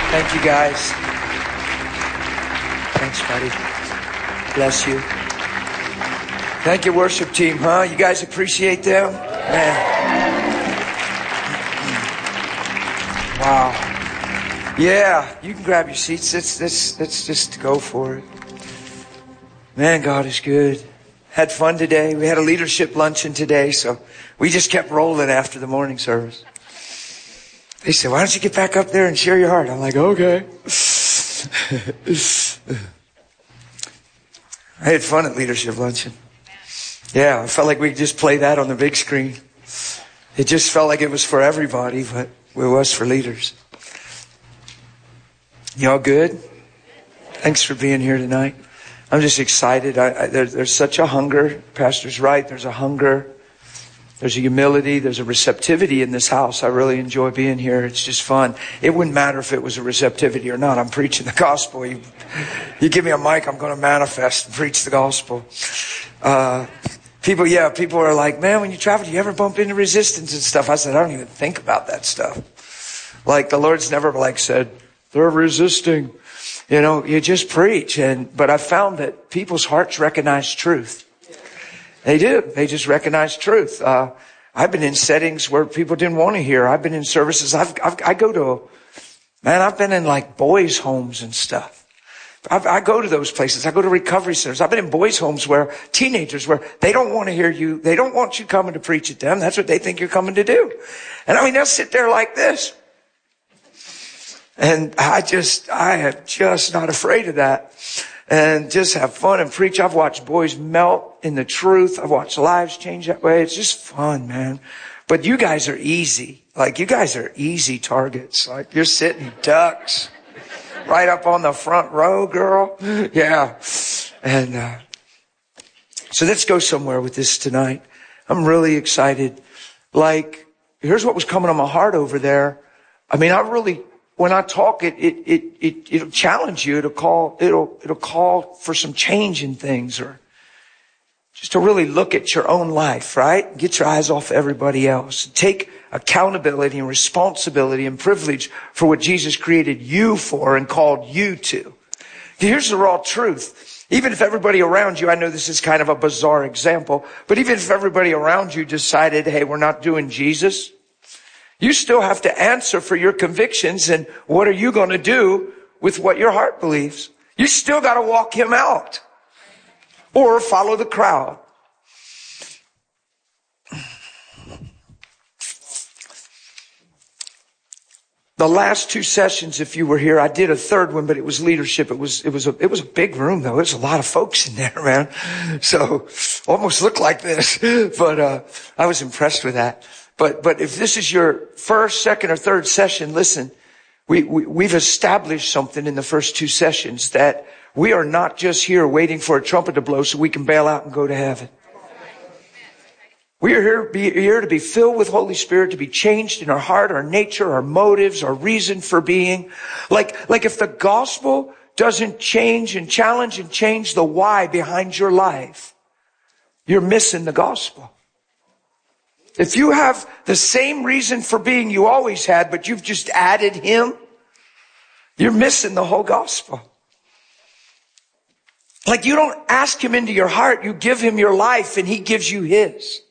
Thank you, guys. Thanks, buddy. Bless you. Thank you, worship team, huh? You guys appreciate them? Man. Wow. Yeah, you can grab your seats. Let's just go for it. Man, God is good. Had fun today. We had a leadership luncheon today, so we just kept rolling after the morning service. They said, why don't you get back up there and share your heart? I'm like, okay. I had fun at leadership luncheon. Yeah, I felt like we could just play that on the big screen. It just felt like it was for everybody, but it was for leaders. Y'all good? Thanks for being here tonight. I'm just excited. There's such a hunger. Pastor's right. There's a hunger. There's a humility. There's a receptivity in this house. I really enjoy being here. It's just fun. It wouldn't matter if it was a receptivity or not. I'm preaching the gospel. You give me a mic, I'm going to manifest and preach the gospel. People are like, man, when you travel, do you ever bump into resistance and stuff? I said, I don't even think about that stuff. Like the Lord's never said, they're resisting. You know, you just preach. But I found that people's hearts recognize truth. They do. They just recognize truth. I've been in settings where people didn't want to hear. I've been in services. I've been in like boys' homes and stuff. I go to those places. I go to recovery centers. I've been in boys' homes where teenagers, where they don't want to hear you. They don't want you coming to preach at them. That's what they think you're coming to do. And I mean, they'll sit there like this. And I am just not afraid of that. And just have fun and preach. I've watched boys melt in the truth. I've watched lives change that way. It's just fun, man. But you guys are easy. Like, you guys are easy targets. Like, you're sitting ducks right up on the front row, girl. Yeah. And so let's go somewhere with this tonight. I'm really excited. Like, here's what was coming on my heart over there. I mean, when I talk, it'll challenge you. It'll call for some change in things, or just to really look at your own life, right? Get your eyes off everybody else. Take accountability and responsibility and privilege for what Jesus created you for and called you to. Here's the raw truth. Even if everybody around you, I know this is kind of a bizarre example, but even if everybody around you decided, hey, we're not doing Jesus, you still have to answer for your convictions, and what are you going to do with what your heart believes? You still got to walk him out or follow the crowd. The last two sessions, if you were here, I did a third one, but it was leadership. It was a big room though. There's a lot of folks in there, man. So almost looked like this, but I was impressed with that. But if this is your first, second, or third session, listen, we've established something in the first two sessions, that we are not just here waiting for a trumpet to blow so we can bail out and go to heaven. We are here to be filled with Holy Spirit, to be changed in our heart, our nature, our motives, our reason for being. Like if the gospel doesn't change and challenge and change the why behind your life, you're missing the gospel. If you have the same reason for being you always had, but you've just added him, you're missing the whole gospel. Like, you don't ask him into your heart, you give him your life and he gives you his.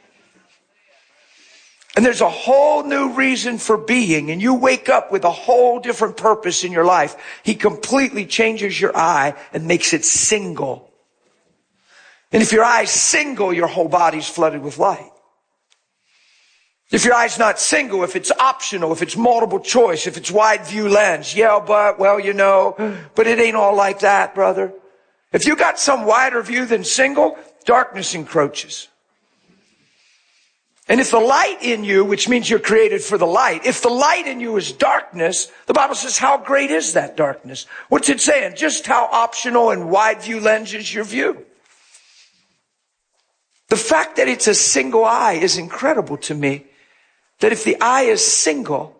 And there's a whole new reason for being, and you wake up with a whole different purpose in your life. He completely changes your eye and makes it single. And if your eye's single, your whole body's flooded with light. If your eye's not single, if it's optional, if it's multiple choice, if it's wide view lens, but it ain't all like that, brother. If you got some wider view than single, darkness encroaches. And if the light in you, which means you're created for the light, if the light in you is darkness, the Bible says, how great is that darkness? What's it saying? Just how optional and wide view lens is your view. The fact that it's a single eye is incredible to me. That if the eye is single,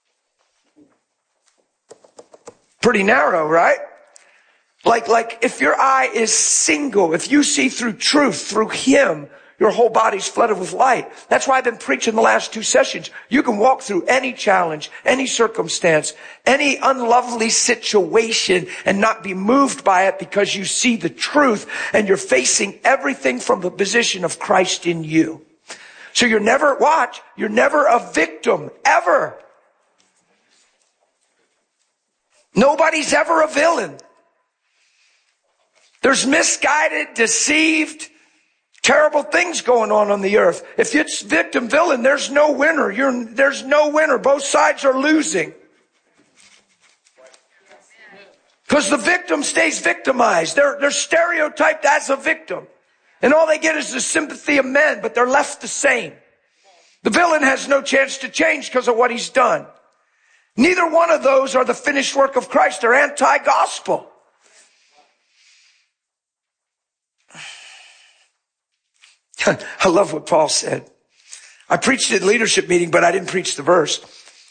pretty narrow, right? Like if your eye is single, if you see through truth, through him, Your whole body's flooded with light. That's why I've been preaching the last 2 sessions. You can walk through any challenge, any circumstance, any unlovely situation and not be moved by it because you see the truth and you're facing everything from the position of Christ in you. So you're never a victim, ever. Nobody's ever a villain. There's misguided, deceived, terrible things going on the earth. If it's victim villain, there's no winner. There's no winner. Both sides are losing. Because the victim stays victimized. They're stereotyped as a victim. And all they get is the sympathy of men, but they're left the same. The villain has no chance to change because of what he's done. Neither one of those are the finished work of Christ. They're anti-gospel. I love what Paul said. I preached at leadership meeting, but I didn't preach the verse.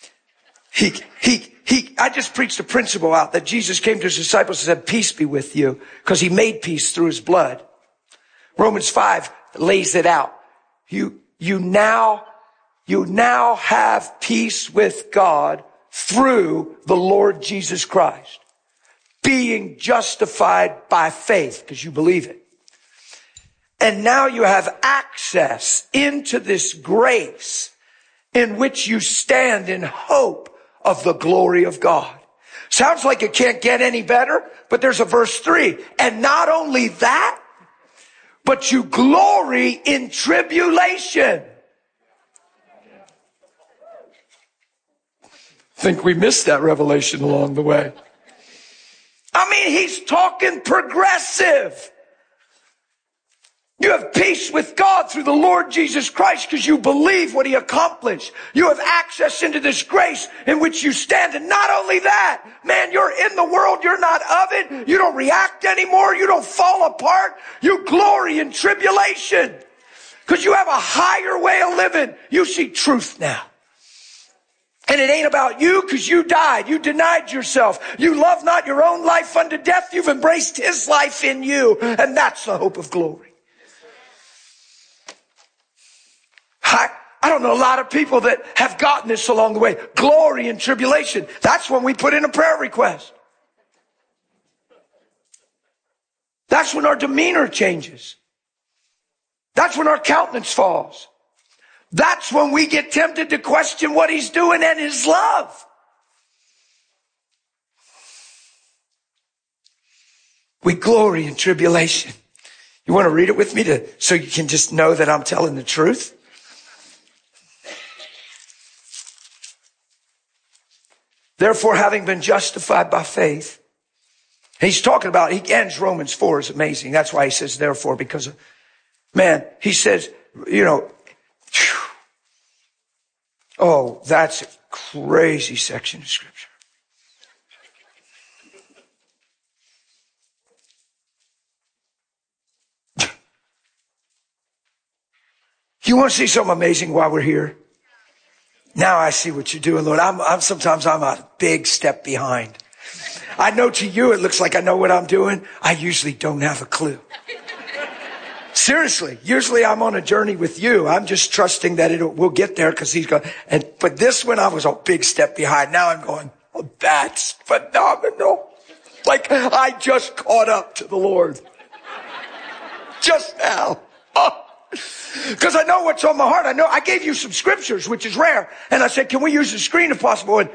I just preached a principle out that Jesus came to his disciples and said, peace be with you, because he made peace through his blood. Romans 5 lays it out. You now have peace with God through the Lord Jesus Christ, being justified by faith, because you believe it. And now you have access into this grace in which you stand in hope of the glory of God. Sounds like it can't get any better, but there's a verse 3. And not only that, but you glory in tribulation. I think we missed that revelation along the way. I mean, he's talking progressive. You have peace with God through the Lord Jesus Christ because you believe what he accomplished. You have access into this grace in which you stand. And not only that, man, you're in the world. You're not of it. You don't react anymore. You don't fall apart. You glory in tribulation because you have a higher way of living. You see truth now. And it ain't about you because you died. You denied yourself. You love not your own life unto death. You've embraced his life in you. And that's the hope of glory. I don't know a lot of people that have gotten this along the way. Glory in tribulation. That's when we put in a prayer request. That's when our demeanor changes. That's when our countenance falls. That's when we get tempted to question what he's doing and his love. We glory in tribulation. You want to read it with me so you can just know that I'm telling the truth? Therefore, having been justified by faith, he's talking about, he ends Romans 4 is amazing. That's why he says therefore, because he says, oh, that's a crazy section of scripture. You want to see something amazing while we're here? Now I see what you're doing, Lord. Sometimes I'm a big step behind. I know to you it looks like I know what I'm doing. I usually don't have a clue. Seriously, usually I'm on a journey with you. I'm just trusting that we'll get there because he's going. But this one I was a big step behind. Now I'm going, oh, that's phenomenal. Like I just caught up to the Lord. Just now. Oh. Because I know what's on my heart. I gave you some scriptures, which is rare. And I said, can we use the screen if possible? And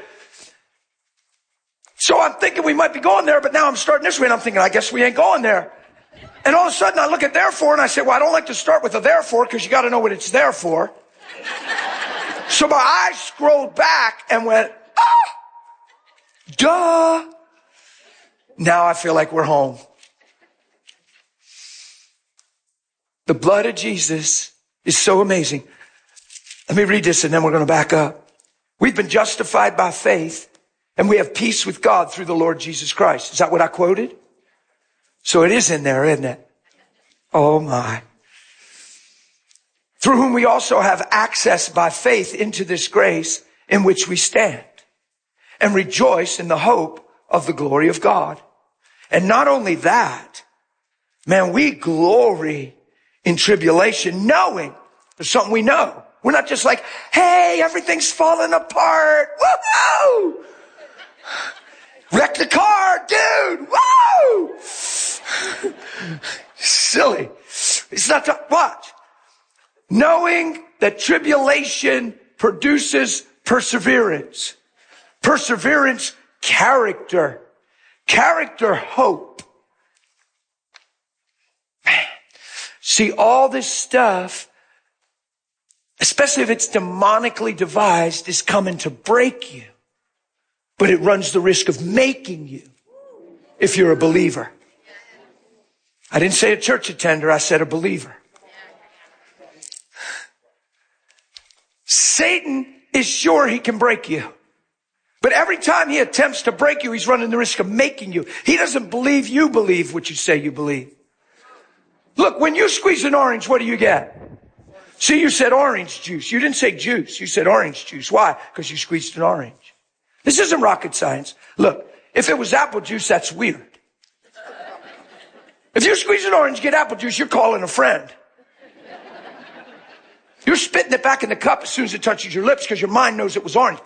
so I'm thinking we might be going there, but now I'm starting this way and I'm thinking, I guess we ain't going there. And all of a sudden I look at therefore and I say, well, I don't like to start with a therefore because you got to know what it's there for. So my eyes scrolled back and went, duh. Now I feel like we're home. The blood of Jesus is so amazing. Let me read this and then we're going to back up. We've been justified by faith and we have peace with God through the Lord Jesus Christ. Is that what I quoted? So it is in there, isn't it? Oh my. Through whom we also have access by faith into this grace in which we stand and rejoice in the hope of the glory of God. And not only that, man, we glory in tribulation, knowing there's something we know. We're not just like, hey, everything's falling apart. Woohoo! Wreck the car, dude. Woo! Silly. It's not, watch. Knowing that tribulation produces perseverance. Perseverance, character. Character, hope. Man. See, all this stuff, especially if it's demonically devised, is coming to break you. But it runs the risk of making you if you're a believer. I didn't say a church attender, I said a believer. Satan is sure he can break you. But every time he attempts to break you, he's running the risk of making you. He doesn't believe you believe what you say you believe. Look, when you squeeze an orange, what do you get? See, you said orange juice. You didn't say juice. You said orange juice. Why? Because you squeezed an orange. This isn't rocket science. Look, if it was apple juice, that's weird. If you squeeze an orange, get apple juice, you're calling a friend. You're spitting it back in the cup as soon as it touches your lips because your mind knows it was orange.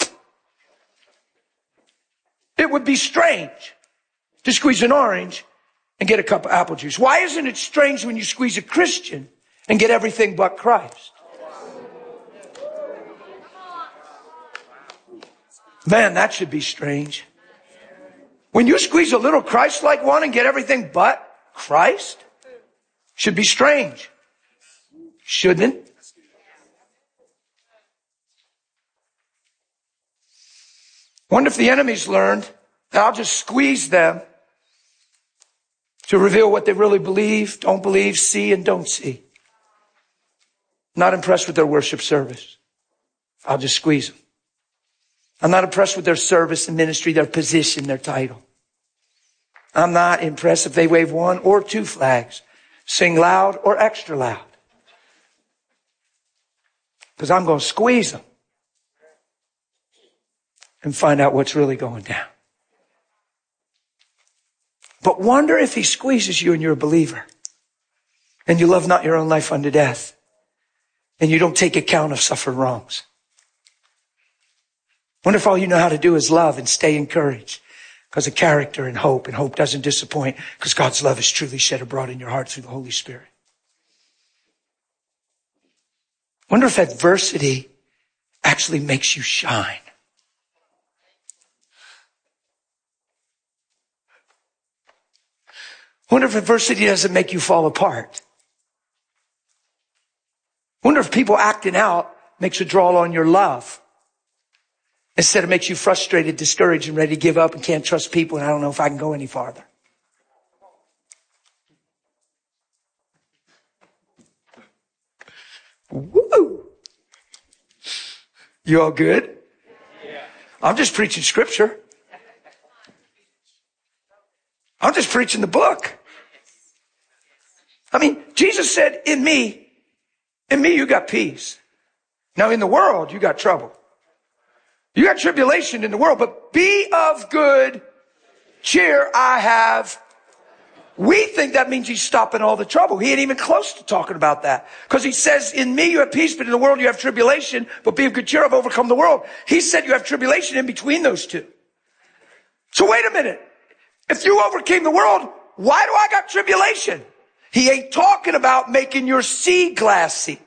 It would be strange to squeeze an orange and get a cup of apple juice. Why isn't it strange when you squeeze a Christian and get everything but Christ? Man, that should be strange. When you squeeze a little Christ-like one and get everything but Christ, should be strange. Shouldn't it? Wonder if the enemy's learned that I'll just squeeze them to reveal what they really believe, don't believe, see, and don't see. Not impressed with their worship service. I'll just squeeze them. I'm not impressed with their service and ministry, their position, their title. I'm not impressed if they wave one or two flags, sing loud or extra loud. Because I'm going to squeeze them and find out what's really going down. But wonder if he squeezes you and you're a believer and you love not your own life unto death and you don't take account of suffered wrongs. Wonder if all you know how to do is love and stay encouraged because of character and hope doesn't disappoint because God's love is truly shed abroad in your heart through the Holy Spirit. Wonder if adversity actually makes you shine. Wonder if adversity doesn't make you fall apart. Wonder if people acting out makes you draw on your love instead of makes you frustrated, discouraged, and ready to give up and can't trust people and I don't know if I can go any farther. Woo! You all good? Yeah. I'm just preaching scripture. I'm just preaching the book. I mean, Jesus said, in me you got peace. Now in the world, you got trouble. You got tribulation in the world, but be of good cheer. We think that means he's stopping all the trouble. He ain't even close to talking about that. Because he says, in me you have peace, but in the world you have tribulation, but be of good cheer, I've overcome the world. He said you have tribulation in between those two. So wait a minute. If you overcame the world, why do I got tribulation? He ain't talking about making your sea glassy.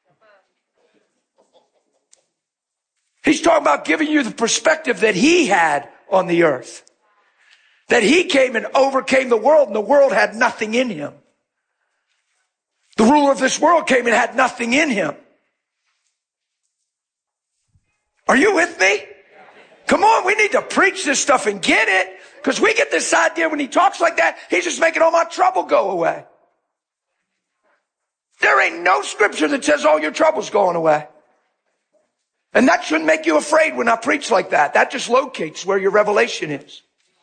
He's talking about giving you the perspective that he had on the earth. That he came and overcame the world and the world had nothing in him. The ruler of this world came and had nothing in him. Are you with me? Come on, we need to preach this stuff and get it. Because we get this idea when he talks like that, he's just making all my trouble go away. There ain't no scripture that says all your trouble's going away. And that shouldn't make you afraid when I preach like that. That just locates where your revelation is.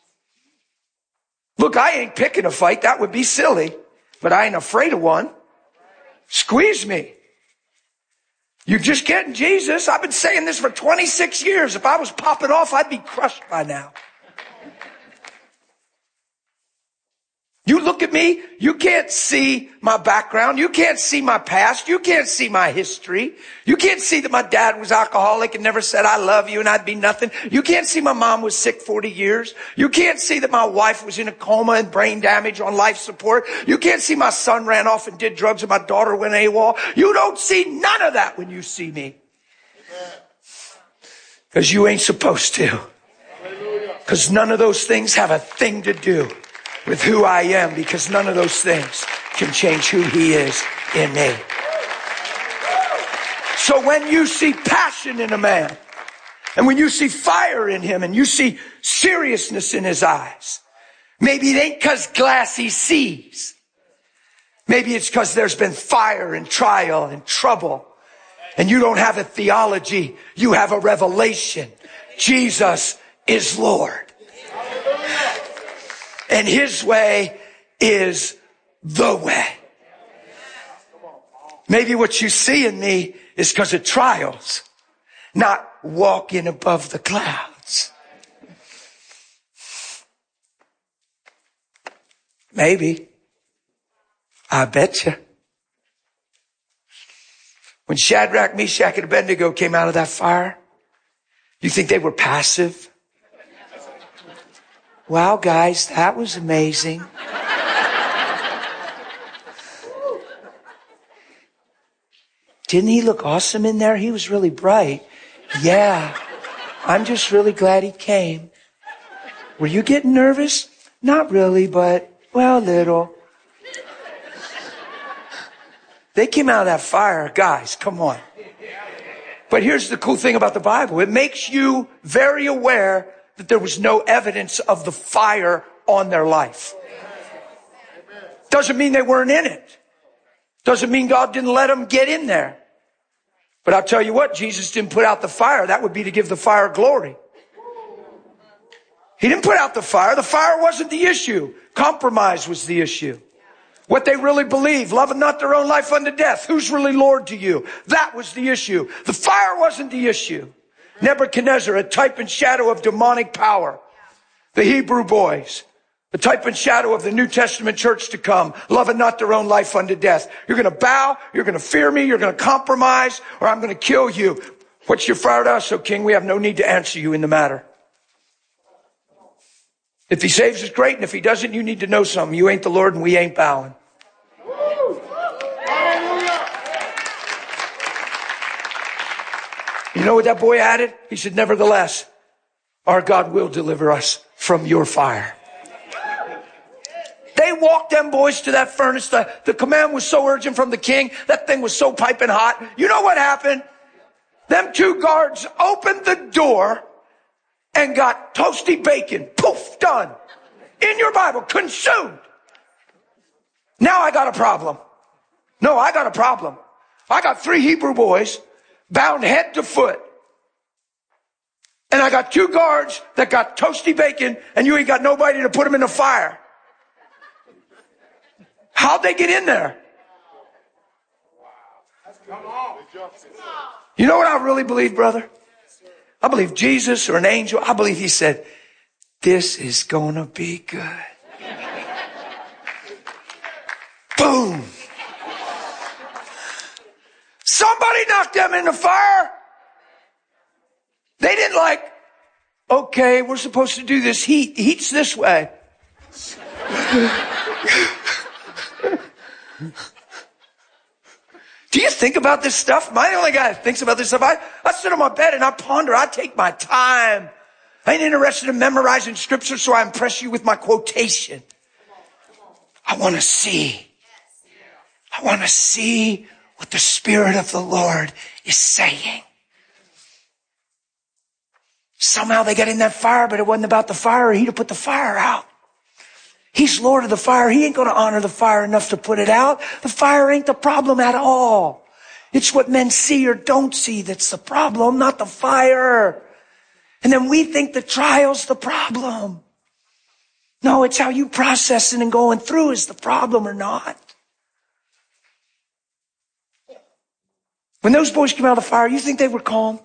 Look, I ain't picking a fight. That would be silly. But I ain't afraid of one. Squeeze me. You're just getting Jesus. I've been saying this for 26 years. If I was popping off, I'd be crushed by now. You look at me, you can't see my background. You can't see my past. You can't see my history. You can't see that my dad was alcoholic and never said, I love you and I'd be nothing. You can't see my mom was sick 40 years. You can't see that my wife was in a coma and brain damage on life support. You can't see my son ran off and did drugs and my daughter went AWOL. You don't see none of that when you see me. Because you ain't supposed to. Because none of those things have a thing to do with who I am, because none of those things can change who he is in me. So when you see passion in a man, and when you see fire in him, and you see seriousness in his eyes, maybe it ain't because glass he sees. Maybe it's because there's been fire and trial and trouble. And you don't have a theology, you have a revelation. Jesus is Lord. And his way is the way. Maybe what you see in me is because of trials, not walking above the clouds. Maybe. I bet you. When Shadrach, Meshach, and Abednego came out of that fire, you think they were passive? Wow, guys, that was amazing. Didn't he look awesome in there? He was really bright. Yeah, I'm just really glad he came. Were you getting nervous? Not really, but, well, a little. They came out of that fire. Guys, come on. But here's the cool thing about the Bible. It makes you very aware that there was no evidence of the fire on their life. Doesn't mean they weren't in it. Doesn't mean God didn't let them get in there. But I'll tell you what, Jesus didn't put out the fire. That would be to give the fire glory. He didn't put out the fire. The fire wasn't the issue. Compromise was the issue. What they really believe, loving not their own life unto death. Who's really Lord to you? That was the issue. The fire wasn't the issue. Nebuchadnezzar, a type and shadow of demonic power. The Hebrew boys, a type and shadow of the New Testament church to come, loving not their own life unto death. You're going to bow, you're going to fear me, you're going to compromise, or I'm going to kill you. What's your fire to us, O king? We have no need to answer you in the matter. If he saves us, great. And if he doesn't, you need to know something. You ain't the Lord and we ain't bowing. You know what that boy added? He said, nevertheless, our God will deliver us from your fire. They walked them boys to that furnace. The command was so urgent from the king. That thing was so piping hot. You know what happened? Them two guards opened the door and got toasty bacon. Poof, done. In your Bible, consumed. Now I got a problem. No, I got a problem. I got 3 Hebrew boys bound head to foot. And I got 2 guards that got toasty bacon, and you ain't got nobody to put them in the fire. How'd they get in there? You know what I really believe, brother? I believe Jesus or an angel. I believe he said, this is going to be good. Boom. Somebody knocked them in the fire. They didn't like, okay, we're supposed to do this. Heat's this way. Do you think about this stuff? Am I the only guy that thinks about this stuff? I sit on my bed and I ponder. I take my time. I ain't interested in memorizing scripture, so I impress you with my quotation. I want to see. I want to see what the Spirit of the Lord is saying. Somehow they got in that fire, but it wasn't about the fire. He'd have put the fire out. He's Lord of the fire. He ain't going to honor the fire enough to put it out. The fire ain't the problem at all. It's what men see or don't see that's the problem, not the fire. And then we think the trial's the problem. No, it's how you processing and going through is the problem or not. When those boys came out of the fire, you think they were calm?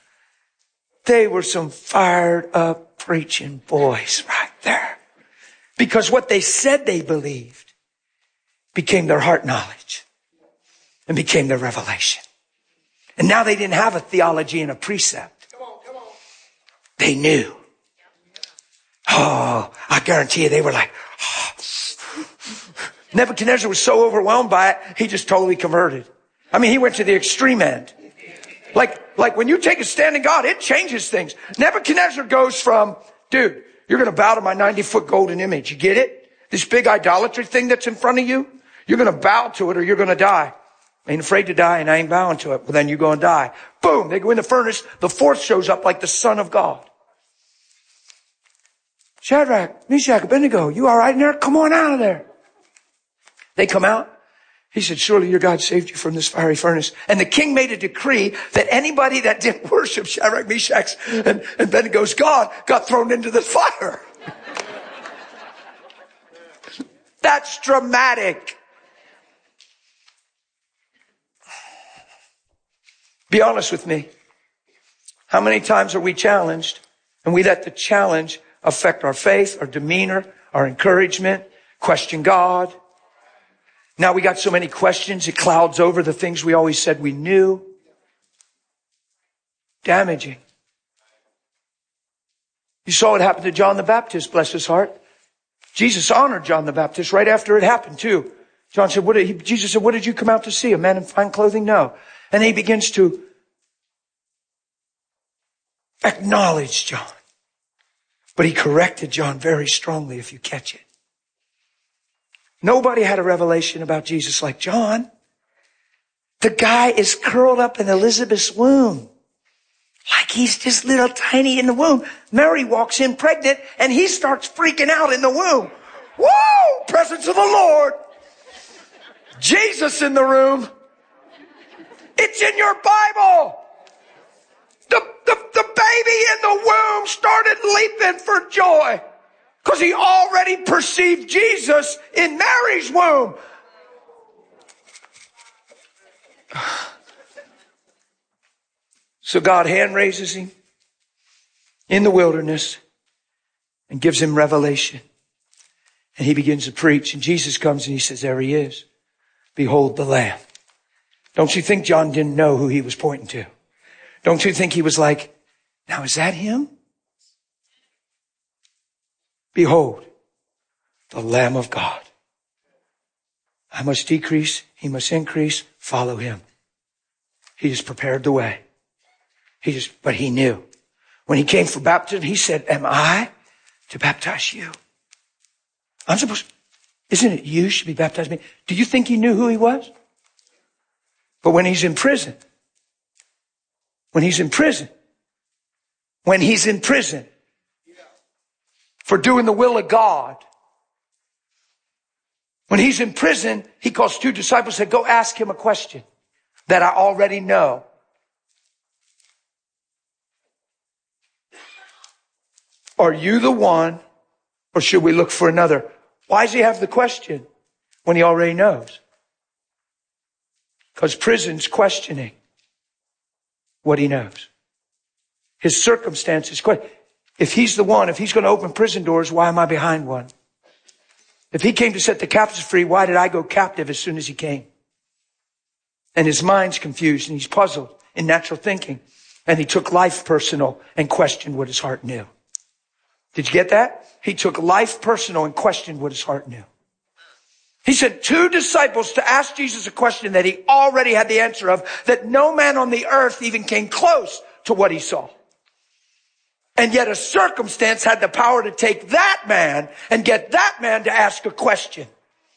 They were some fired up preaching boys right there. Because what they said they believed became their heart knowledge and became their revelation. And now they didn't have a theology and a precept. They knew. Oh, I guarantee you they were like, oh. Nebuchadnezzar was so overwhelmed by it, he just totally converted. I mean, he went to the extreme end. Like when you take a stand in God, it changes things. Nebuchadnezzar goes from, dude, you're going to bow to my 90-foot golden image. You get it? This big idolatry thing that's in front of you, you're going to bow to it or you're going to die. I ain't afraid to die and I ain't bowing to it. Well, then you're going to die. Boom, they go in the furnace. The fourth shows up like the Son of God. Shadrach, Meshach, Abednego, you all right in there? Come on out of there. They come out. He said, surely your God saved you from this fiery furnace. And the king made a decree that anybody that didn't worship Shadrach, Meshach, and Abednego's God got thrown into the fire. That's dramatic. Be honest with me. How many times are we challenged and we let the challenge affect our faith, our demeanor, our encouragement, question God? Now we got so many questions, it clouds over the things we always said we knew. Damaging. You saw what happened to John the Baptist, bless his heart. Jesus honored John the Baptist right after it happened too. John said, Jesus said, what did you come out to see? A man in fine clothing? No. And he begins to acknowledge John. But he corrected John very strongly, if you catch it. Nobody had a revelation about Jesus like John. The guy is curled up in Elizabeth's womb. Like he's just little tiny in the womb. Mary walks in pregnant and he starts freaking out in the womb. Woo! Presence of the Lord. Jesus in the room. It's in your Bible. The baby in the womb started leaping for joy. Because he already perceived Jesus in Mary's womb. So God hand raises him in the wilderness and gives him revelation. And he begins to preach. And Jesus comes and he says, there he is. Behold the Lamb. Don't you think John didn't know who he was pointing to? Don't you think he was like, now is that him? Behold, the Lamb of God. I must decrease, he must increase, follow him. He just prepared the way. But he knew. When he came for baptism, he said, am I to baptize you? Isn't it you should be baptizing me? Do you think he knew who he was? But when he's in prison, for doing the will of God. When he's in prison, he calls two disciples and said, go ask him a question that I already know. Are you the one, or should we look for another? Why does he have the question when he already knows? Because prison's questioning what he knows. His circumstances. If he's the one, if he's going to open prison doors, why am I behind one? If he came to set the captives free, why did I go captive as soon as he came? And his mind's confused and he's puzzled in natural thinking. And he took life personal and questioned what his heart knew. Did you get that? He took life personal and questioned what his heart knew. He sent two disciples to ask Jesus a question that he already had the answer of, that no man on the earth even came close to what he saw. And yet a circumstance had the power to take that man and get that man to ask a question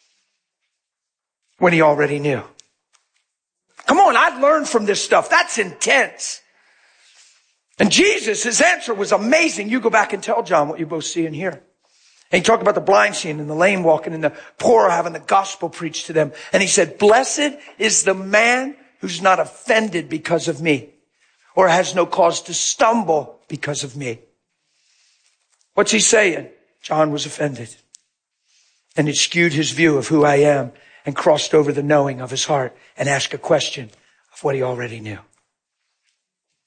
when he already knew. Come on, I've learned from this stuff. That's intense. And Jesus, his answer was amazing. You go back and tell John what you both see and hear. And he talked about the blind seeing and the lame walking and the poor having the gospel preached to them. And he said, blessed is the man who's not offended because of me, or has no cause to stumble because of me. What's he saying? John was offended. And it skewed his view of who I am and crossed over the knowing of his heart and asked a question of what he already knew.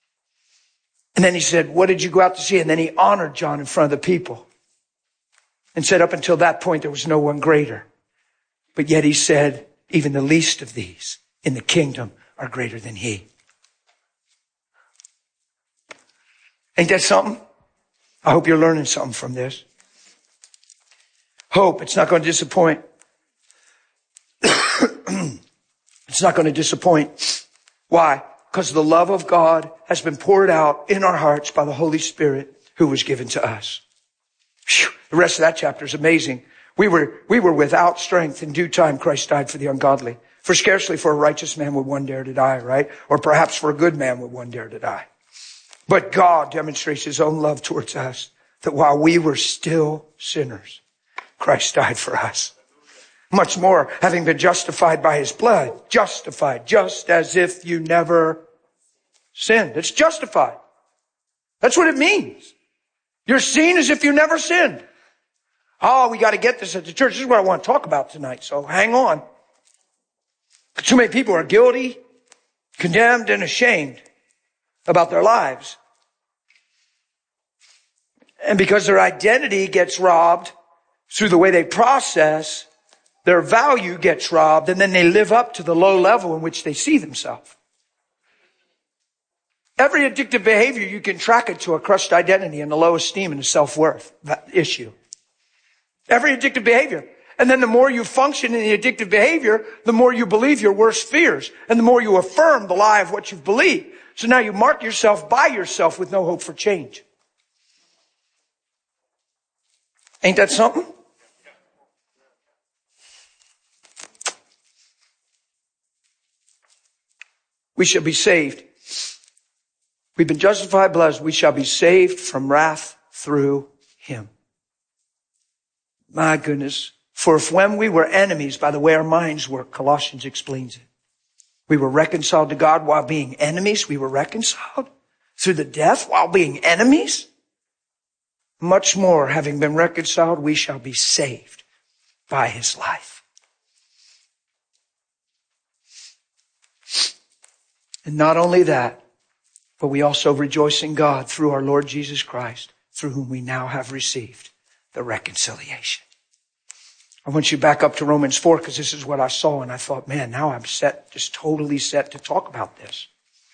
And then he said, what did you go out to see? And then he honored John in front of the people. and said up until that point there was no one greater. But yet he said, even the least of these in the kingdom are greater than he. Ain't that something? I hope you're learning something from this. Hope, it's not going to disappoint. It's not going to disappoint. Why? Because the love of God has been poured out in our hearts by the Holy Spirit who was given to us. Whew. The rest of that chapter is amazing. We were without strength. In due time, Christ died for the ungodly. For scarcely for a righteous man would one dare to die, right? Or perhaps for a good man would one dare to die. But God demonstrates his own love towards us, that while we were still sinners, Christ died for us. Much more, having been justified by his blood, justified, just as if you never sinned. It's justified. That's what it means. You're seen as if you never sinned. Oh, we got to get this at the church. This is what I want to talk about tonight, so hang on. Too many people are guilty, condemned, and ashamed about their lives. And because their identity gets robbed through the way they process, their value gets robbed, and then they live up to the low level in which they see themselves. Every addictive behavior, you can track it to a crushed identity and a low esteem and a self-worth issue. Every addictive behavior. And then the more you function in the addictive behavior, the more you believe your worst fears, and the more you affirm the lie of what you've believed. So now you mark yourself by yourself with no hope for change. Ain't that something? We shall be saved. We've been justified, blessed. We shall be saved from wrath through him. My goodness. For if when we were enemies, by the way our minds work, Colossians explains it. We were reconciled to God while being enemies. We were reconciled through the death while being enemies. Much more, having been reconciled, we shall be saved by his life. And not only that, but we also rejoice in God through our Lord Jesus Christ, through whom we now have received the reconciliation. I want you back up to Romans 4 because this is what I saw and I thought, man, now I'm set, just totally set to talk about this.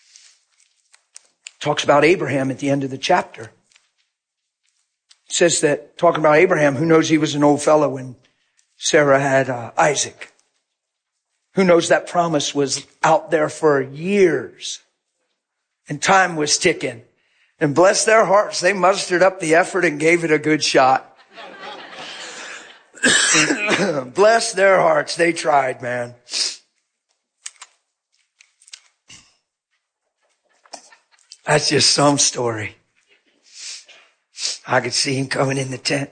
It talks about Abraham at the end of the chapter. It says that, talking about Abraham, who knows he was an old fellow when Sarah had Isaac? Who knows that promise was out there for years and time was ticking. And bless their hearts, they mustered up the effort and gave it a good shot. Bless their hearts, they tried, man. That's just some story. I could see him coming in the tent.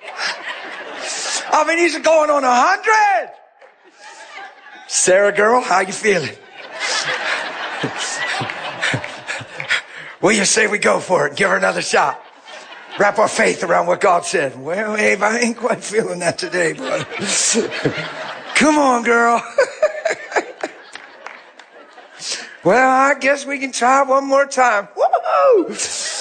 I mean, he's going on 100. Sarah girl, how you feeling? Will you say we go for it? Give her another shot. Wrap our faith around what God said. Well, Abe, I ain't quite feeling that today, brother. Come on, girl. Well, I guess we can try one more time. Woo!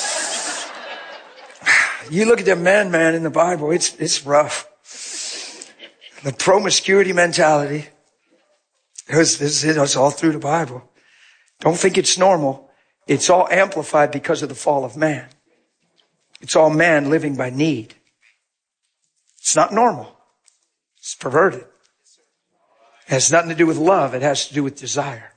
You look at the man in the Bible, it's rough. The promiscuity mentality. It's all through the Bible. Don't think it's normal. It's all amplified because of the fall of man. It's all man living by need. It's not normal. It's perverted. It has nothing to do with love. It has to do with desire.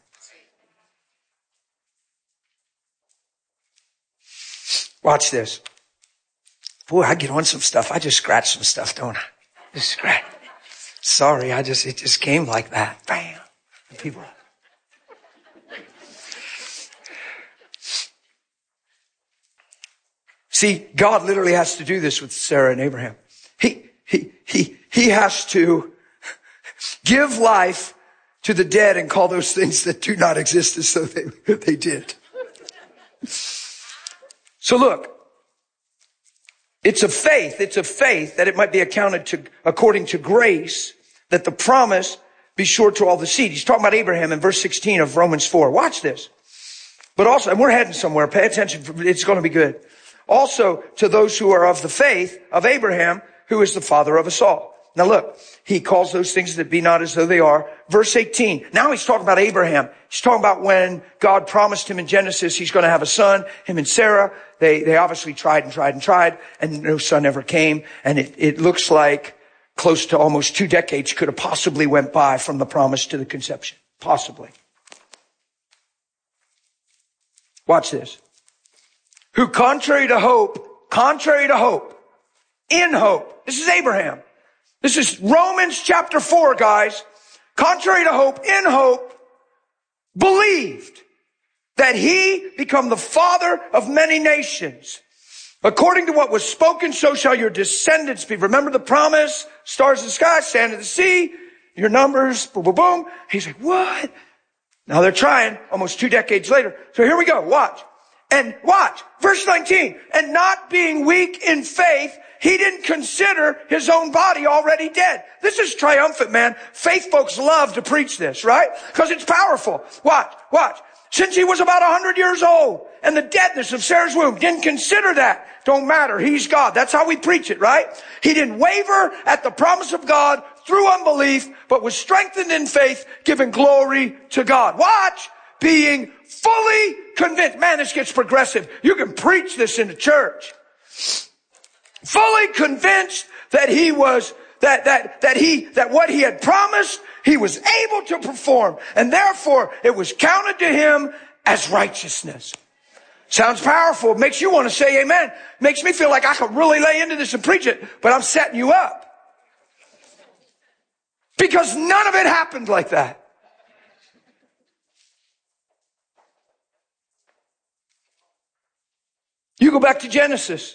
Watch this. Boy, I get on some stuff. I just scratch some stuff, don't I? Just scratch. Sorry, it just came like that. Bam. And people. See, God literally has to do this with Sarah and Abraham. He has to give life to the dead and call those things that do not exist as though they did. So look, it's a faith that it might be accounted to according to grace that the promise be sure to all the seed. He's talking about Abraham in verse 16 of Romans 4. Watch this. But also, and we're heading somewhere. Pay attention. It's going to be good. Also to those who are of the faith of Abraham, who is the father of us all. Now look, he calls those things that be not as though they are. Verse 18. Now he's talking about Abraham. He's talking about when God promised him in Genesis he's going to have a son, him and Sarah. They obviously tried, and no son ever came. And it looks like close to almost 2 decades could have possibly went by from the promise to the conception. Possibly. Watch this. Who contrary to hope, in hope. This is Abraham. This is Romans chapter 4, guys. Contrary to hope, in hope, believed that he become the father of many nations. According to what was spoken, so shall your descendants be. Remember the promise? Stars in the sky, sand in the sea, your numbers, boom, boom, boom. He's like, what? Now they're trying almost 2 decades later. So here we go. Watch. And watch. Verse 19. And not being weak in faith, he didn't consider his own body already dead. This is triumphant, man. Faith folks love to preach this, right? Because it's powerful. Watch. Since he was about 100 years old and the deadness of Sarah's womb, didn't consider that. Don't matter. He's God. That's how we preach it, right? He didn't waver at the promise of God through unbelief, but was strengthened in faith, giving glory to God. Watch. Being fully convinced. Man, this gets progressive. You can preach this in the church. Fully convinced that he was, that what he had promised, he was able to perform. And therefore, it was counted to him as righteousness. Sounds powerful. Makes you want to say amen. Makes me feel like I could really lay into this and preach it, but I'm setting you up. Because none of it happened like that. You go back to Genesis.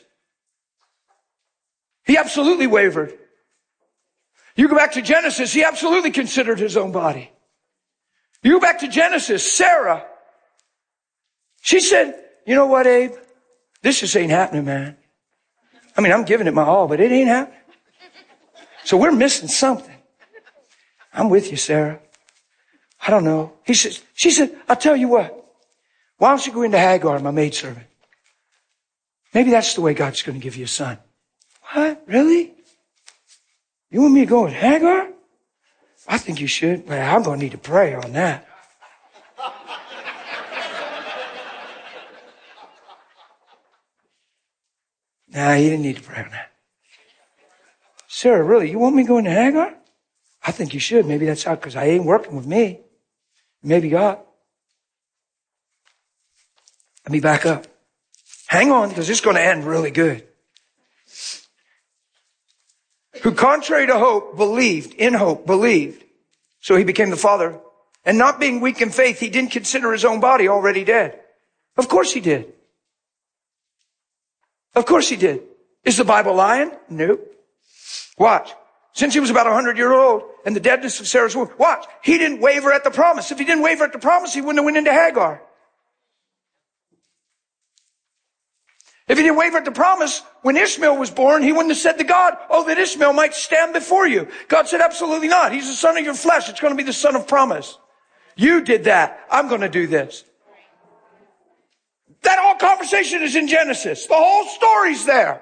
He absolutely wavered. You go back to Genesis, he absolutely considered his own body. You go back to Genesis, Sarah. She said, you know what, Abe? This just ain't happening, man. I mean, I'm giving it my all, but it ain't happening. So we're missing something. I'm with you, Sarah. I don't know. She said, I'll tell you what. Why don't you go into Hagar, my maidservant? Maybe that's the way God's going to give you a son. What? Really? You want me to go with Hagar? I think you should. Well, I'm going to need to pray on that. Nah, you didn't need to pray on that. Sarah, really, you want me to go into Hagar? I think you should. Maybe that's how, because I ain't working with me. Maybe God. Let me back up. Hang on, because it's going to end really good. Who contrary to hope, believed. So he became the father. And not being weak in faith, he didn't consider his own body already dead. Of course he did. Of course he did. Is the Bible lying? Nope. Watch. Since he was about 100 years old and the deadness of Sarah's womb. Watch. He didn't waver at the promise. If he didn't waver at the promise, he wouldn't have went into Hagar. If he didn't waver at the promise, when Ishmael was born, he wouldn't have said to God, oh, that Ishmael might stand before you. God said, absolutely not. He's the son of your flesh. It's going to be the son of promise. You did that. I'm going to do this. That whole conversation is in Genesis. The whole story's there.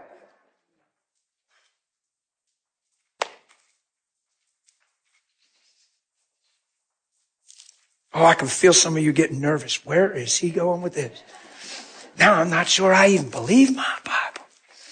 Oh, I can feel some of you getting nervous. Where is he going with this? Now I'm not sure I even believe my Bible.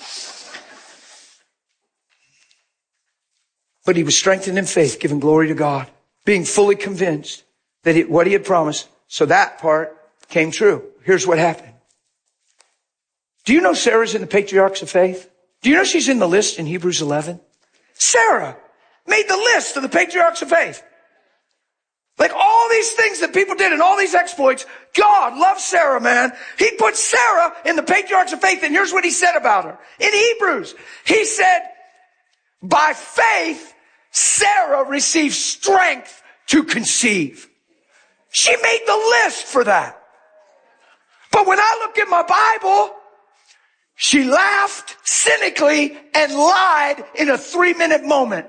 But he was strengthened in faith, giving glory to God, being fully convinced that what he had promised. So that part came true. Here's what happened. Do you know Sarah's in the patriarchs of faith? Do you know she's in the list in Hebrews 11? Sarah made the list of the patriarchs of faith. Like all these things that people did and all these exploits, God loves Sarah, man. He put Sarah in the patriarchs of faith, and here's what he said about her. In Hebrews, he said, by faith, Sarah received strength to conceive. She made the list for that. But when I look at my Bible, she laughed cynically and lied in a 3-minute moment.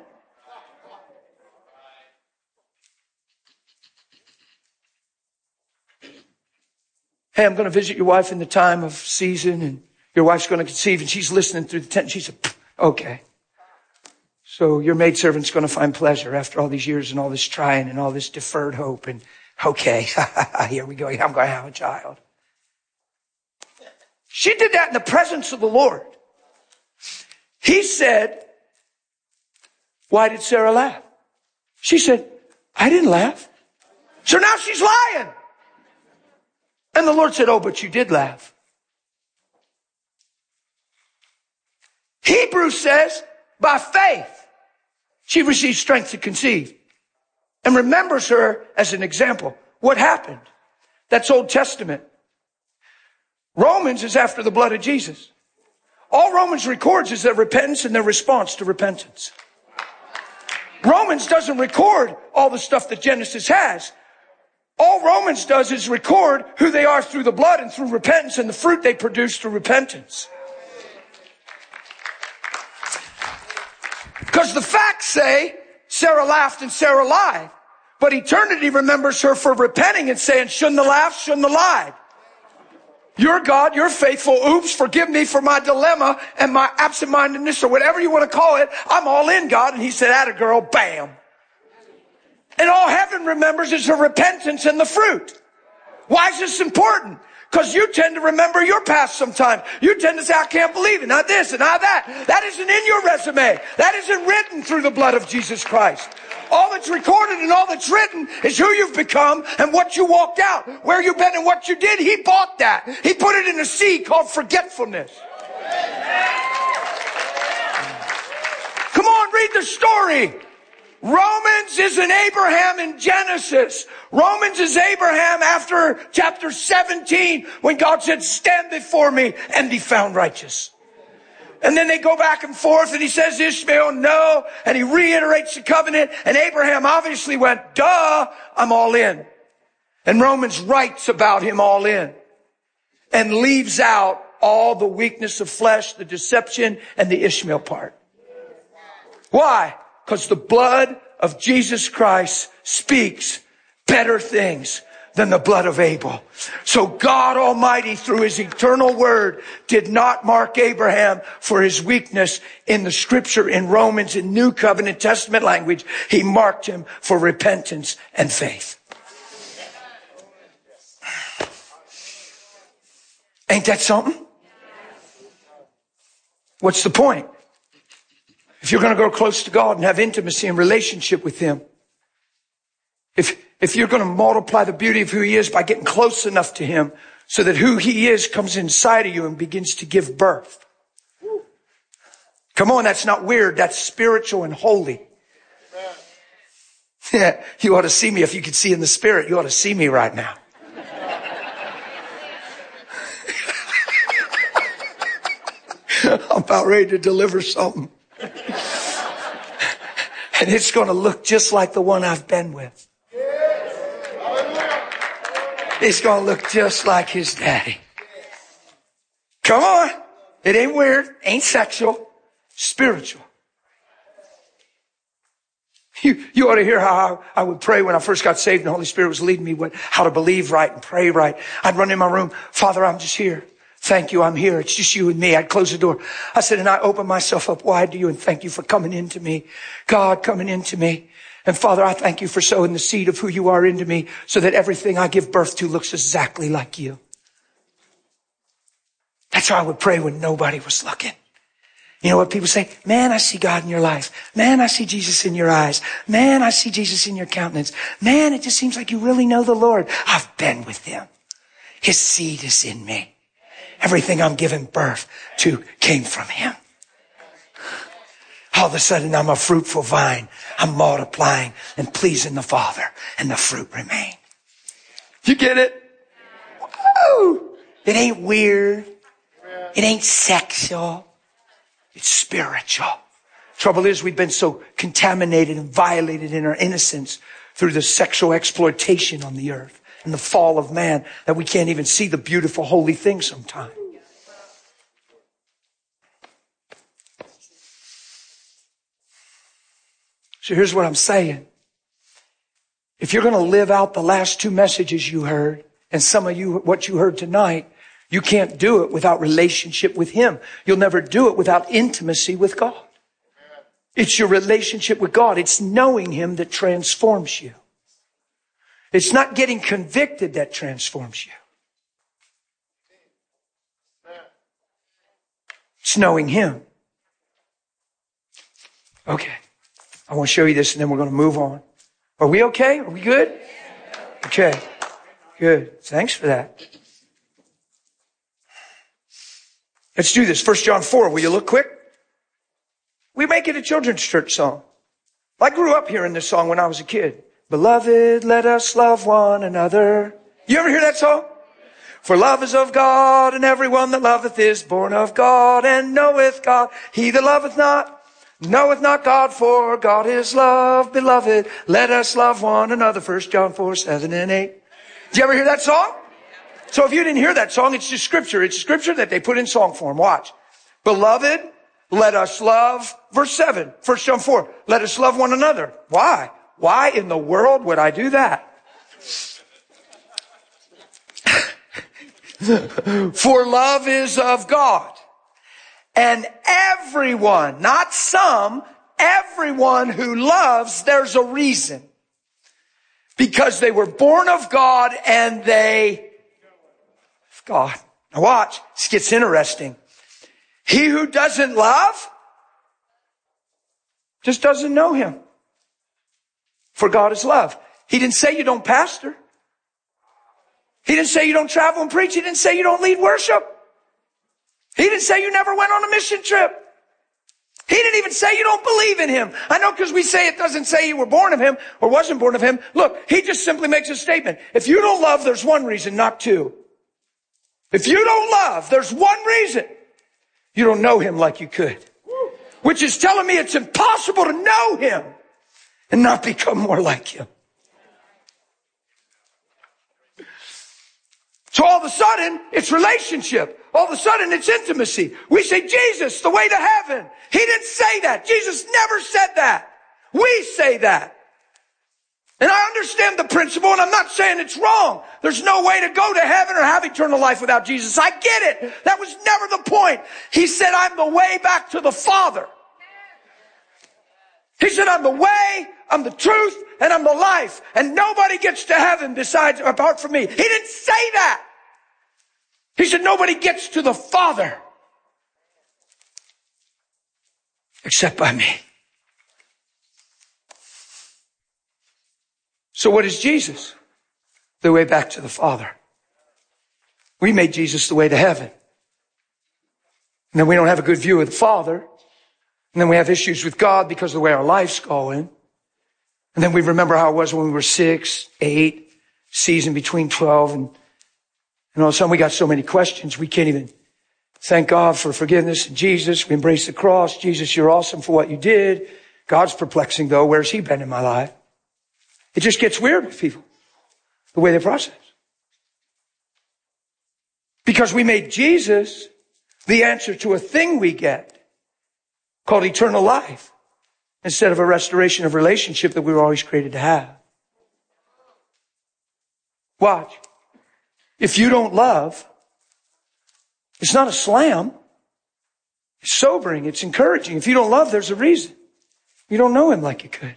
Hey, I'm going to visit your wife in the time of season, and your wife's going to conceive, and she's listening through the tent. And she said, okay. So your maidservant's going to find pleasure after all these years and all this trying and all this deferred hope. And okay, here we go. I'm going to have a child. She did that in the presence of the Lord. He said, why did Sarah laugh? She said, I didn't laugh. So now she's lying. And the Lord said, oh, but you did laugh. Hebrews says, by faith, she received strength to conceive, and remembers her as an example. What happened? That's Old Testament. Romans is after the blood of Jesus. All Romans records is their repentance and their response to repentance. Romans doesn't record all the stuff that Genesis has. All Romans does is record who they are through the blood and through repentance and the fruit they produce through repentance. Because the facts say Sarah laughed and Sarah lied. But eternity remembers her for repenting and saying, shouldn't have laughed, shouldn't have lied. You're God, you're faithful. Oops, forgive me for my dilemma and my absent-mindedness or whatever you want to call it. I'm all in, God. And he said, atta girl, bam. And all heaven remembers is her repentance and the fruit. Why is this important? Because you tend to remember your past sometimes. You tend to say, I can't believe it, not this and not that. That isn't in your resume. That isn't written through the blood of Jesus Christ. All that's recorded and all that's written is who you've become and what you walked out, where you've been and what you did. He bought that. He put it in a seed called forgetfulness. Come on, read the story. Romans is an Abraham in Genesis. Romans is Abraham after chapter 17 when God said, stand before me and be found righteous. And then they go back and forth and he says, Ishmael, no. And he reiterates the covenant. And Abraham obviously went, duh, I'm all in. And Romans writes about him all in and leaves out all the weakness of flesh, the deception, and the Ishmael part. Why? Because the blood of Jesus Christ speaks better things than the blood of Abel. So God Almighty, through his eternal word, did not mark Abraham for his weakness in the scripture in Romans in New Covenant Testament language. He marked him for repentance and faith. Ain't that something? What's the point? If you're going to go close to God and have intimacy and relationship with him, if you're going to multiply the beauty of who he is by getting close enough to him so that who he is comes inside of you and begins to give birth. Come on, that's not weird. That's spiritual and holy. Yeah, you ought to see me. If you could see in the spirit, you ought to see me right now. I'm about ready to deliver something. And it's going to look just like the one I've been with. It's going to look just like his daddy. Come on. It ain't weird. Ain't sexual. Spiritual. You ought to hear how I would pray when I first got saved and the Holy Spirit was leading me how to believe right and pray right. I'd run in my room. Father, I'm just here. Thank you. I'm here. It's just you and me. I'd close the door. I said, and I open myself up wide to you and thank you for coming into me. God coming into me. And Father, I thank you for sowing the seed of who you are into me so that everything I give birth to looks exactly like you. That's how I would pray when nobody was looking. You know what people say? Man, I see God in your life. Man, I see Jesus in your eyes. Man, I see Jesus in your countenance. Man, it just seems like you really know the Lord. I've been with him. His seed is in me. Everything I'm giving birth to came from him. All of a sudden, I'm a fruitful vine. I'm multiplying and pleasing the Father, and the fruit remain. You get it? Woo! It ain't weird. It ain't sexual. It's spiritual. Trouble is, we've been so contaminated and violated in our innocence through the sexual exploitation on the earth and the fall of man that we can't even see the beautiful, holy things sometimes. So here's what I'm saying. If you're going to live out the last two messages you heard, and some of you, what you heard tonight, you can't do it without relationship with him. You'll never do it without intimacy with God. It's your relationship with God. It's knowing him that transforms you. It's not getting convicted that transforms you. It's knowing him. Okay. I want to show you this and then we're going to move on. Are we okay? Are we good? Okay. Good. Thanks for that. Let's do this. 1 John 4. Will you look quick? We make it a children's church song. I grew up hearing this song when I was a kid. Beloved, let us love one another. You ever hear that song? For love is of God, and everyone that loveth is born of God, and knoweth God. He that loveth not, knoweth not God, for God is love. Beloved, let us love one another. 1 John 4, 7 and 8. Did you ever hear that song? So if you didn't hear that song, it's just scripture. It's scripture that they put in song form. Watch. Beloved, let us love. Verse 7, 1 John 4. Let us love one another. Why? Why in the world would I do that? For love is of God. And everyone, not some, everyone who loves, there's a reason. Because they were born of God and they God. Now watch. This gets interesting. He who doesn't love just doesn't know him. For God is love. He didn't say you don't pastor. He didn't say you don't travel and preach. He didn't say you don't lead worship. He didn't say you never went on a mission trip. He didn't even say you don't believe in him. I know because we say it doesn't say you were born of him or wasn't born of him. Look, he just simply makes a statement. If you don't love, there's one reason, not two. If you don't love, there's one reason. You don't know him like you could. Which is telling me it's impossible to know him and not become more like him. So all of a sudden, it's relationship. All of a sudden, it's intimacy. We say, Jesus, the way to heaven. He didn't say that. Jesus never said that. We say that. And I understand the principle, and I'm not saying it's wrong. There's no way to go to heaven or have eternal life without Jesus. I get it. That was never the point. He said, I'm the way back to the Father. He said, I'm the way, I'm the truth, and I'm the life. And nobody gets to heaven apart from me. He didn't say that. He said, nobody gets to the Father except by me. So what is Jesus? The way back to the Father. We made Jesus the way to heaven. And then we don't have a good view of the Father. And then we have issues with God because of the way our life's going. And then we remember how it was when we were 6, 8, season between 12. And all of a sudden we got so many questions. We can't even thank God for forgiveness in Jesus. We embrace the cross. Jesus, you're awesome for what you did. God's perplexing though. Where's he been in my life? It just gets weird with people, the way they process. Because we made Jesus the answer to a thing we get called eternal life instead of a restoration of relationship that we were always created to have. Watch. If you don't love, it's not a slam. It's sobering. It's encouraging. If you don't love, there's a reason. You don't know him like you could.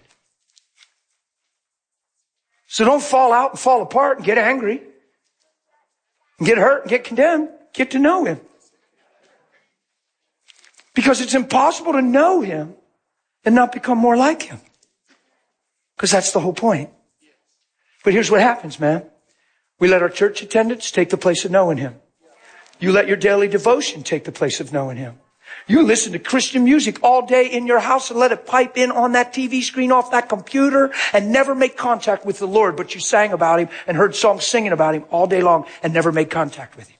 So don't fall out and fall apart and get angry and get hurt and get condemned. Get to know him. Because it's impossible to know him and not become more like him. Because that's the whole point. But here's what happens, man. We let our church attendance take the place of knowing him. You let your daily devotion take the place of knowing him. You listen to Christian music all day in your house and let it pipe in on that TV screen off that computer and never make contact with the Lord, but you sang about him and heard songs singing about him all day long and never made contact with him.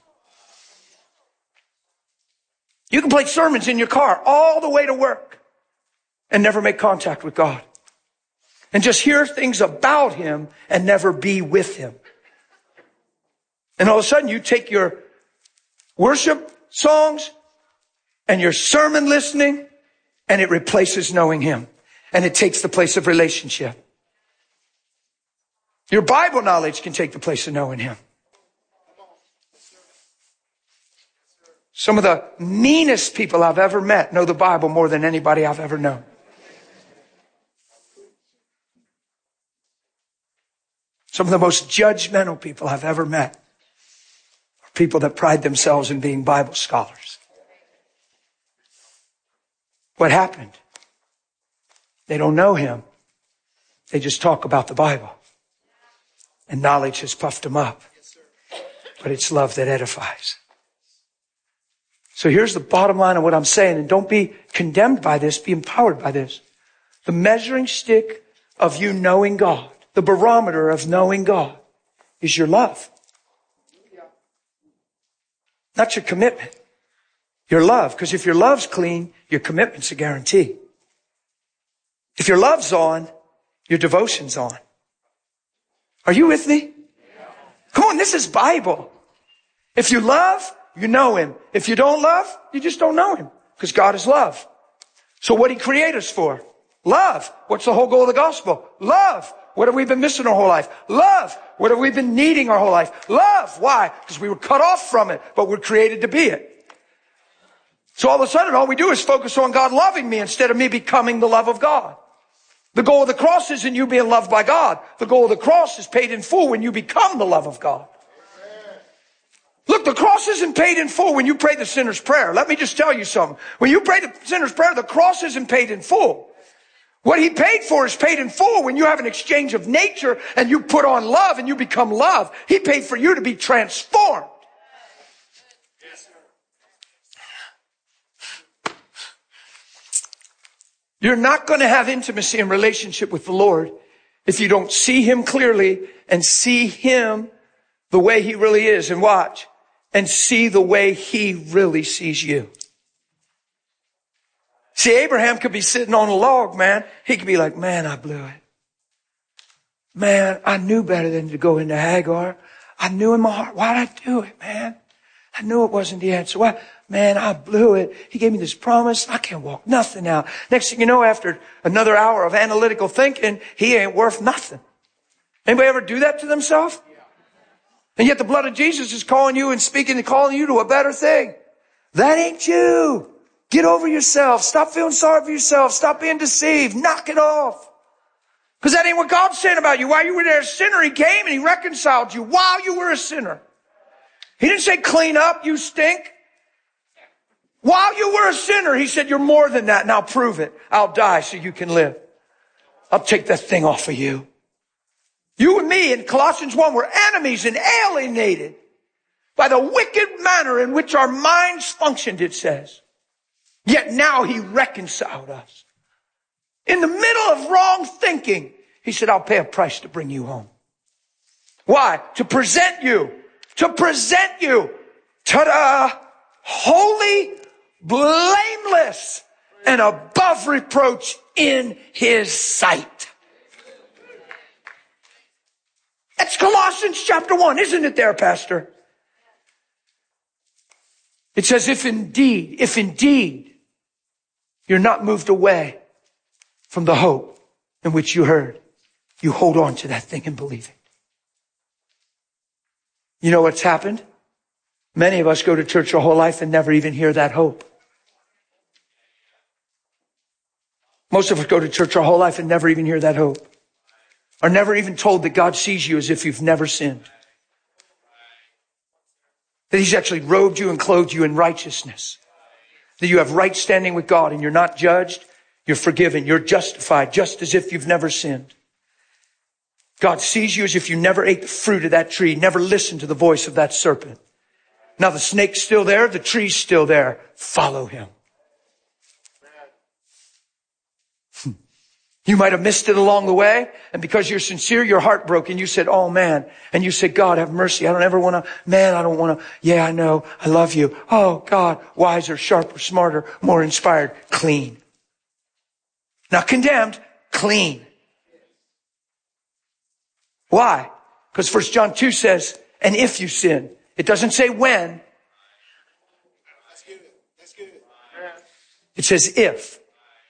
You can play sermons in your car all the way to work and never make contact with God. And just hear things about him and never be with him. And all of a sudden you take your worship songs and your sermon listening, and it replaces knowing him. And it takes the place of relationship. Your Bible knowledge can take the place of knowing him. Some of the meanest people I've ever met know the Bible more than anybody I've ever known. Some of the most judgmental people I've ever met are people that pride themselves in being Bible scholars. What happened? They don't know him. They just talk about the Bible. And knowledge has puffed them up. But it's love that edifies. So here's the bottom line of what I'm saying. And don't be condemned by this. Be empowered by this. The measuring stick of you knowing God, the barometer of knowing God, is your love. Not your commitment. Your love. Because if your love's clean, your commitment's a guarantee. If your love's on, your devotion's on. Are you with me? Come on, this is Bible. If you love, you know him. If you don't love, you just don't know him. Because God is love. So what did he create us for? Love. What's the whole goal of the gospel? Love. What have we been missing our whole life? Love. What have we been needing our whole life? Love. Why? Because we were cut off from it, but we're created to be it. So all of a sudden, all we do is focus on God loving me instead of me becoming the love of God. The goal of the cross isn't you being loved by God. The goal of the cross is paid in full when you become the love of God. Look, the cross isn't paid in full when you pray the sinner's prayer. Let me just tell you something. When you pray the sinner's prayer, the cross isn't paid in full. What he paid for is paid in full when you have an exchange of nature and you put on love and you become love. He paid for you to be transformed. You're not going to have intimacy and relationship with the Lord if you don't see him clearly and see him the way he really is. And watch. And see the way he really sees you. See, Abraham could be sitting on a log, man. He could be like, man, I blew it. Man, I knew better than to go into Hagar. I knew in my heart, why'd I do it, man? I knew it wasn't the answer. Why? Man, I blew it. He gave me this promise. I can't walk nothing out. Next thing you know, after another hour of analytical thinking, he ain't worth nothing. Anybody ever do that to themselves? And yet the blood of Jesus is calling you and speaking and calling you to a better thing. That ain't you. Get over yourself. Stop feeling sorry for yourself. Stop being deceived. Knock it off. Because that ain't what God's saying about you. While you were there a sinner, he came and he reconciled you while you were a sinner. He didn't say clean up, you stink. While you were a sinner, he said you're more than that and I'll prove it. I'll die so you can live. I'll take that thing off of you. You and me in Colossians 1 were enemies and alienated by the wicked manner in which our minds functioned, it says. Yet now he reconciled us. In the middle of wrong thinking, he said, I'll pay a price to bring you home. Why? To present you. Ta-da! Holy, blameless, and above reproach in his sight. That's Colossians chapter 1, isn't it there, Pastor? It says, if indeed, you're not moved away from the hope in which you heard, you hold on to that thing and believe it. You know what's happened? Many of us go to church our whole life and never even hear that hope. Most of us go to church our whole life and never even hear that hope. Are never even told that God sees you as if you've never sinned. That he's actually robed you and clothed you in righteousness. That you have right standing with God and you're not judged, you're forgiven, you're justified, just as if you've never sinned. God sees you as if you never ate the fruit of that tree, never listened to the voice of that serpent. Now the snake's still there, the tree's still there. Follow him. You might have missed it along the way, and because you're sincere, you're heartbroken. You said, oh man. And you said, God, have mercy. I don't ever want to, man, I don't want to. Yeah, I know. I love you. Oh God, wiser, sharper, smarter, more inspired, clean. Not condemned, clean. Why? Because 1 John 2 says, and if you sin. It doesn't say when. That's good. It says if.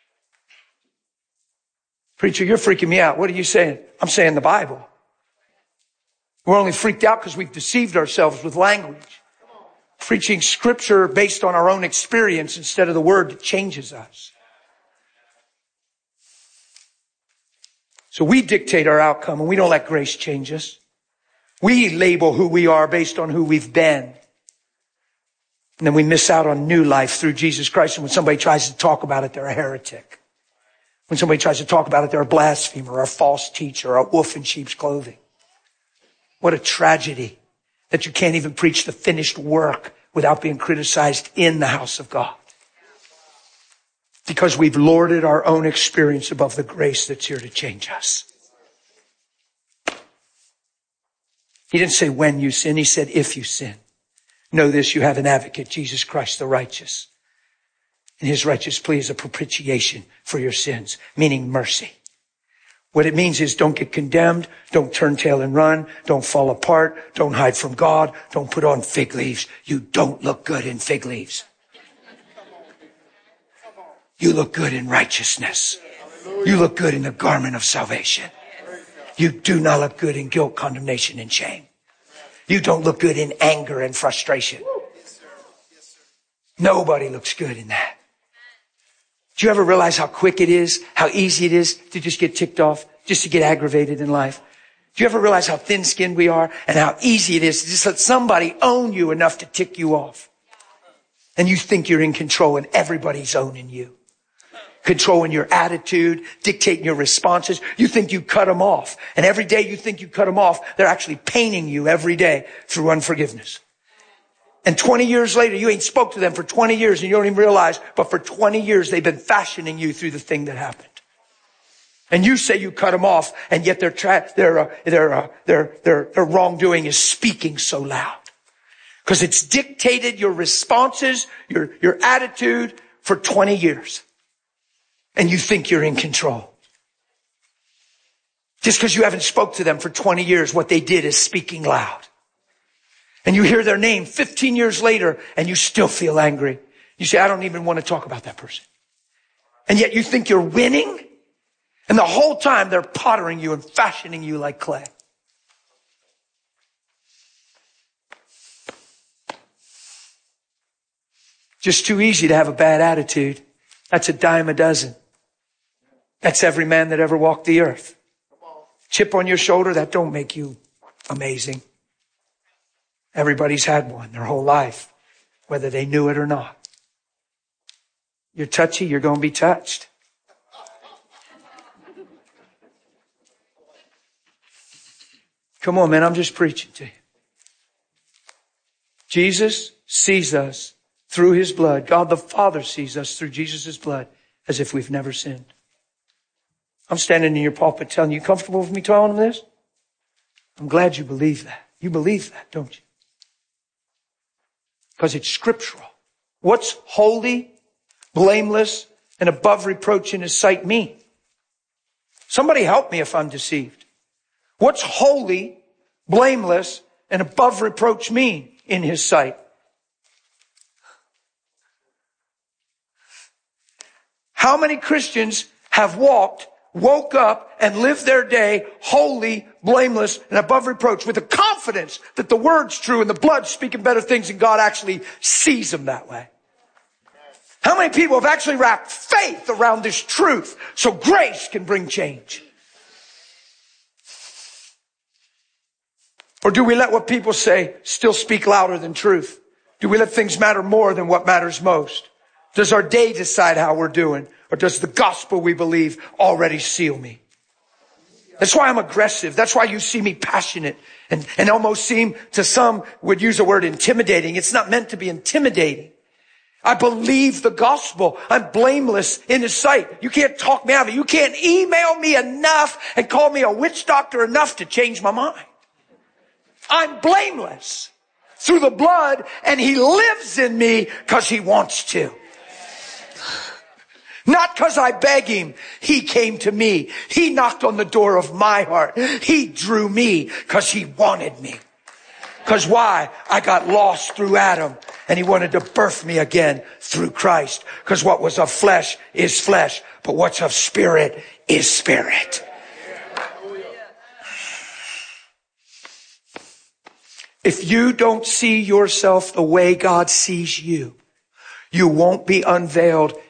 Preacher, you're freaking me out. What are you saying? I'm saying the Bible. We're only freaked out because we've deceived ourselves with language. Preaching scripture based on our own experience instead of the word that changes us. So we dictate our outcome and we don't let grace change us. We label who we are based on who we've been. And then we miss out on new life through Jesus Christ. And when somebody tries to talk about it, they're a heretic. When somebody tries to talk about it, they're a blasphemer, or a false teacher, or a wolf in sheep's clothing. What a tragedy that you can't even preach the finished work without being criticized in the house of God. Because we've lorded our own experience above the grace that's here to change us. He didn't say when you sin. He said if you sin. Know this, you have an advocate, Jesus Christ the righteous. And his righteous plea is a propitiation for your sins, meaning mercy. What it means is don't get condemned, don't turn tail and run, don't fall apart, don't hide from God, don't put on fig leaves. You don't look good in fig leaves. You look good in righteousness. You look good in the garment of salvation. You do not look good in guilt, condemnation, and shame. You don't look good in anger and frustration. Nobody looks good in that. Do you ever realize how quick it is, how easy it is to just get ticked off, just to get aggravated in life? Do you ever realize how thin-skinned we are and how easy it is to just let somebody own you enough to tick you off? And you think you're in control and everybody's owning you. Controlling your attitude, dictating your responses. You think you cut them off. And every day you think you cut them off, they're actually painting you every day through unforgiveness. And 20 years later, you ain't spoke to them for 20 years and you don't even realize, but for 20 years they've been fashioning you through the thing that happened. And you say you cut them off, and yet their wrongdoing is speaking so loud. Because it's dictated your responses, your attitude for 20 years. And you think you're in control. Just because you haven't spoke to them for 20 years, what they did is speaking loud. And you hear their name 15 years later and you still feel angry. You say, I don't even want to talk about that person. And yet you think you're winning. And the whole time they're pottering you and fashioning you like clay. Just too easy to have a bad attitude. That's a dime a dozen. That's every man that ever walked the earth. Chip on your shoulder, that don't make you amazing. Everybody's had one their whole life, whether they knew it or not. You're touchy, you're going to be touched. Come on, man, I'm just preaching to you. Jesus sees us through his blood. God the Father sees us through Jesus' blood as if we've never sinned. I'm standing in your pulpit telling you, comfortable with me telling them this? I'm glad you believe that. You believe that, don't you? Because it's scriptural. What's holy, blameless, and above reproach in his sight mean? Somebody help me if I'm deceived. What's holy, blameless, and above reproach mean in his sight? How many Christians have woke up and lived their day holy, blameless, and above reproach with the confidence that the word's true and the blood's speaking better things and God actually sees them that way? How many people have actually wrapped faith around this truth so grace can bring change? Or do we let what people say still speak louder than truth? Do we let things matter more than what matters most? Does our day decide how we're doing? Or does the gospel we believe already seal me? That's why I'm aggressive. That's why you see me passionate and almost seem, to some would use the word intimidating. It's not meant to be intimidating. I believe the gospel. I'm blameless in his sight. You can't talk me out of it. You can't email me enough and call me a witch doctor enough to change my mind. I'm blameless through the blood, and he lives in me because he wants to. Not because I beg him. He came to me. He knocked on the door of my heart. He drew me because he wanted me. Because why? I got lost through Adam, and he wanted to birth me again through Christ. Because what was of flesh is flesh, but what's of spirit is spirit. If you don't see yourself the way God sees you, you won't be unveiled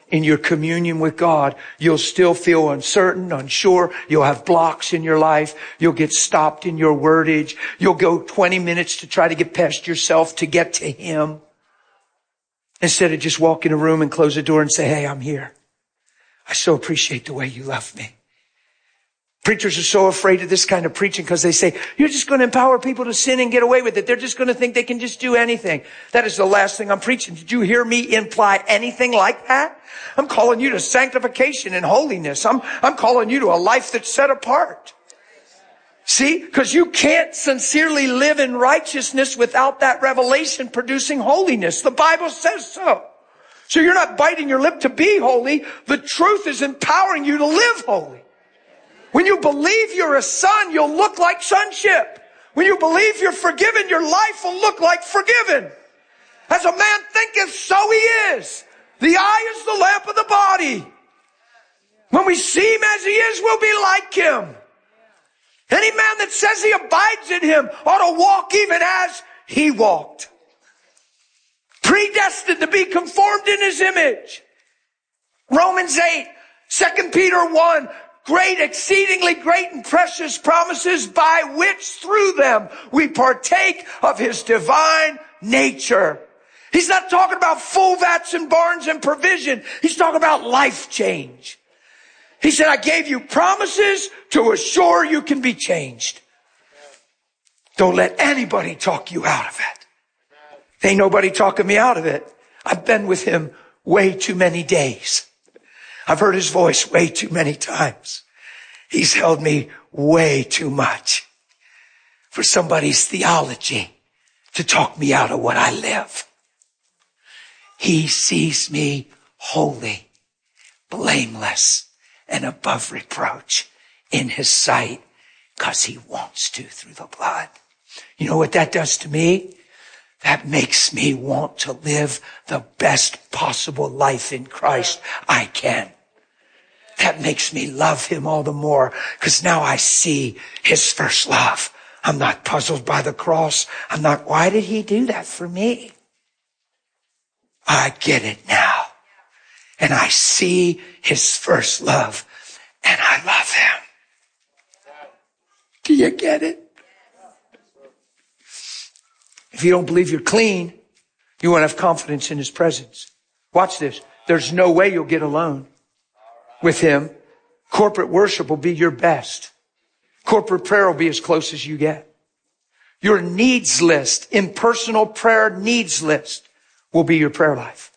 in your communion with God, you'll still feel uncertain, unsure. You'll have blocks in your life. You'll get stopped in your wordage. You'll go 20 minutes to try to get past yourself to get to Him. Instead of just walk in a room and close the door and say, hey, I'm here. I so appreciate the way you love me. Preachers are so afraid of this kind of preaching because they say, you're just going to empower people to sin and get away with it. They're just going to think they can just do anything. That is the last thing I'm preaching. Did you hear me imply anything like that? I'm calling you to sanctification and holiness. I'm calling you to a life that's set apart. See, because you can't sincerely live in righteousness without that revelation producing holiness. The Bible says so. So you're not biting your lip to be holy. The truth is empowering you to live holy. When you believe you're a son, you'll look like sonship. When you believe you're forgiven, your life will look like forgiven. As a man thinketh, so he is. The eye is the lamp of the body. When we see him as he is, we'll be like him. Any man that says he abides in him ought to walk even as he walked. Predestined to be conformed in his image. Romans 8, 2 Peter 1, great, exceedingly great and precious promises by which through them we partake of his divine nature. He's not talking about full vats and barns and provision. He's talking about life change. He said, I gave you promises to assure you can be changed. Don't let anybody talk you out of it. Ain't nobody talking me out of it. I've been with him way too many days. I've heard his voice way too many times. He's held me way too much for somebody's theology to talk me out of what I live. He sees me holy, blameless, and above reproach in his sight because he wants to through the blood. You know what that does to me? That makes me want to live the best possible life in Christ I can. That makes me love him all the more because now I see his first love. I'm not puzzled by the cross. I'm not, why did he do that for me? I get it now. And I see his first love and I love him. Do you get it? If you don't believe you're clean, you won't have confidence in his presence. Watch this. There's no way you'll get alone with him. Corporate worship will be your best. Corporate prayer will be as close as you get. Your needs list, impersonal prayer needs list will be your prayer life.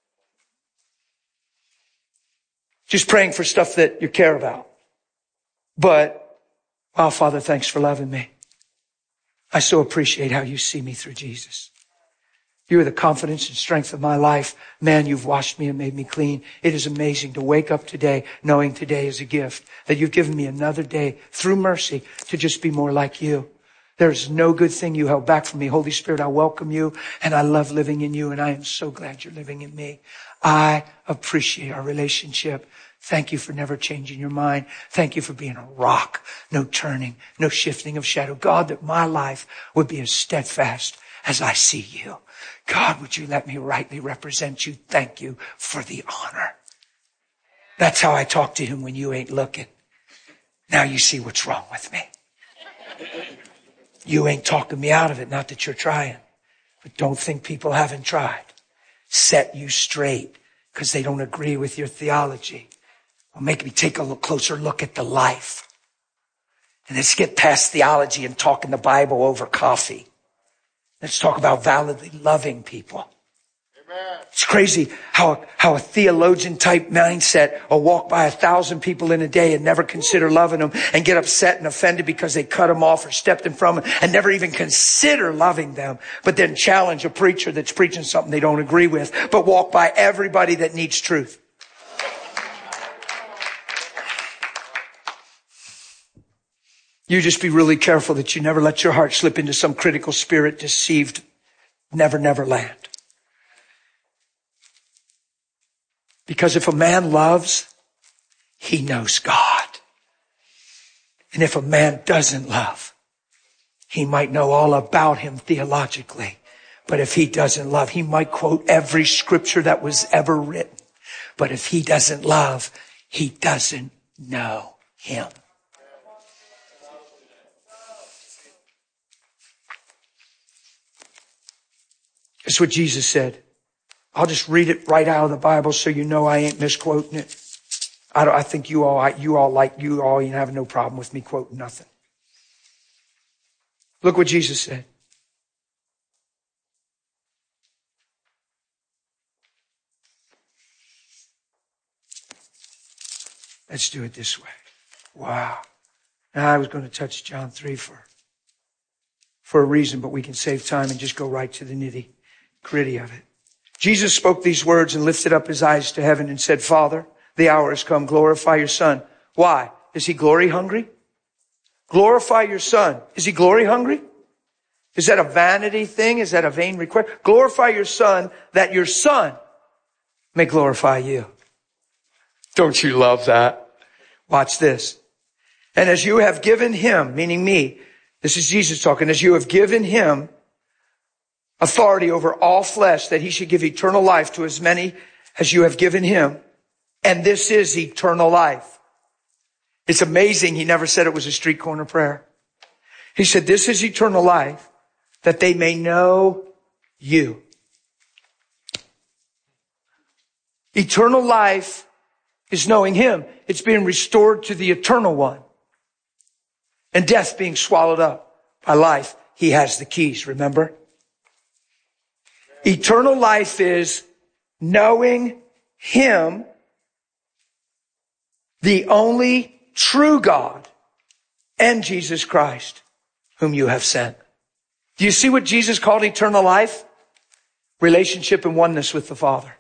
Just praying for stuff that you care about. But, wow, Father, thanks for loving me. I so appreciate how you see me through Jesus. You are the confidence and strength of my life. Man, you've washed me and made me clean. It is amazing to wake up today knowing today is a gift, that you've given me another day through mercy to just be more like you. There's no good thing you held back from me. Holy Spirit, I welcome you and I love living in you and I am so glad you're living in me. I appreciate our relationship. Thank you for never changing your mind. Thank you for being a rock. No turning, no shifting of shadow. God, that my life would be as steadfast as I see you. God, would you let me rightly represent you? Thank you for the honor. That's how I talk to him when you ain't looking. Now you see what's wrong with me. You ain't talking me out of it. Not that you're trying, but don't think people haven't tried. Set you straight because they don't agree with your theology. Well, make me take a closer look at the life. And let's get past theology and talking the Bible over coffee. Let's talk about validly loving people. Amen. It's crazy how a theologian type mindset will walk by 1,000 people in a day and never consider loving them and get upset and offended because they cut them off or stepped in front of them and never even consider loving them. But then challenge a preacher that's preaching something they don't agree with, but walk by everybody that needs truth. You just be really careful that you never let your heart slip into some critical spirit, deceived, never land. Because if a man loves, he knows God. And if a man doesn't love, he might know all about him theologically. But if he doesn't love, he might quote every scripture that was ever written. But if he doesn't love, he doesn't know him. That's what Jesus said. I'll just read it right out of the Bible so you know I ain't misquoting it. I think you all ain't have no problem with me quoting nothing. Look what Jesus said. Let's do it this way. Wow. Now I was going to touch John 3 for a reason, but we can save time and just go right to the nitty-gritty of it. Jesus spoke these words and lifted up his eyes to heaven and said, Father, the hour has come. Glorify your Son. Why? Is he glory hungry? Glorify your Son. Is he glory hungry? Is that a vanity thing? Is that a vain request? Glorify your Son, that your Son may glorify you. Don't you love that? Watch this. And as you have given him, meaning me, this is Jesus talking, as you have given him authority over all flesh, that he should give eternal life to as many as you have given him. And this is eternal life. It's amazing. He never said it was a street corner prayer. He said, this is eternal life, that they may know you. Eternal life is knowing him. It's being restored to the eternal one. And death being swallowed up by life. He has the keys, remember? Eternal life is knowing him, the only true God, and Jesus Christ, whom you have sent. Do you see what Jesus called eternal life? Relationship and oneness with the Father.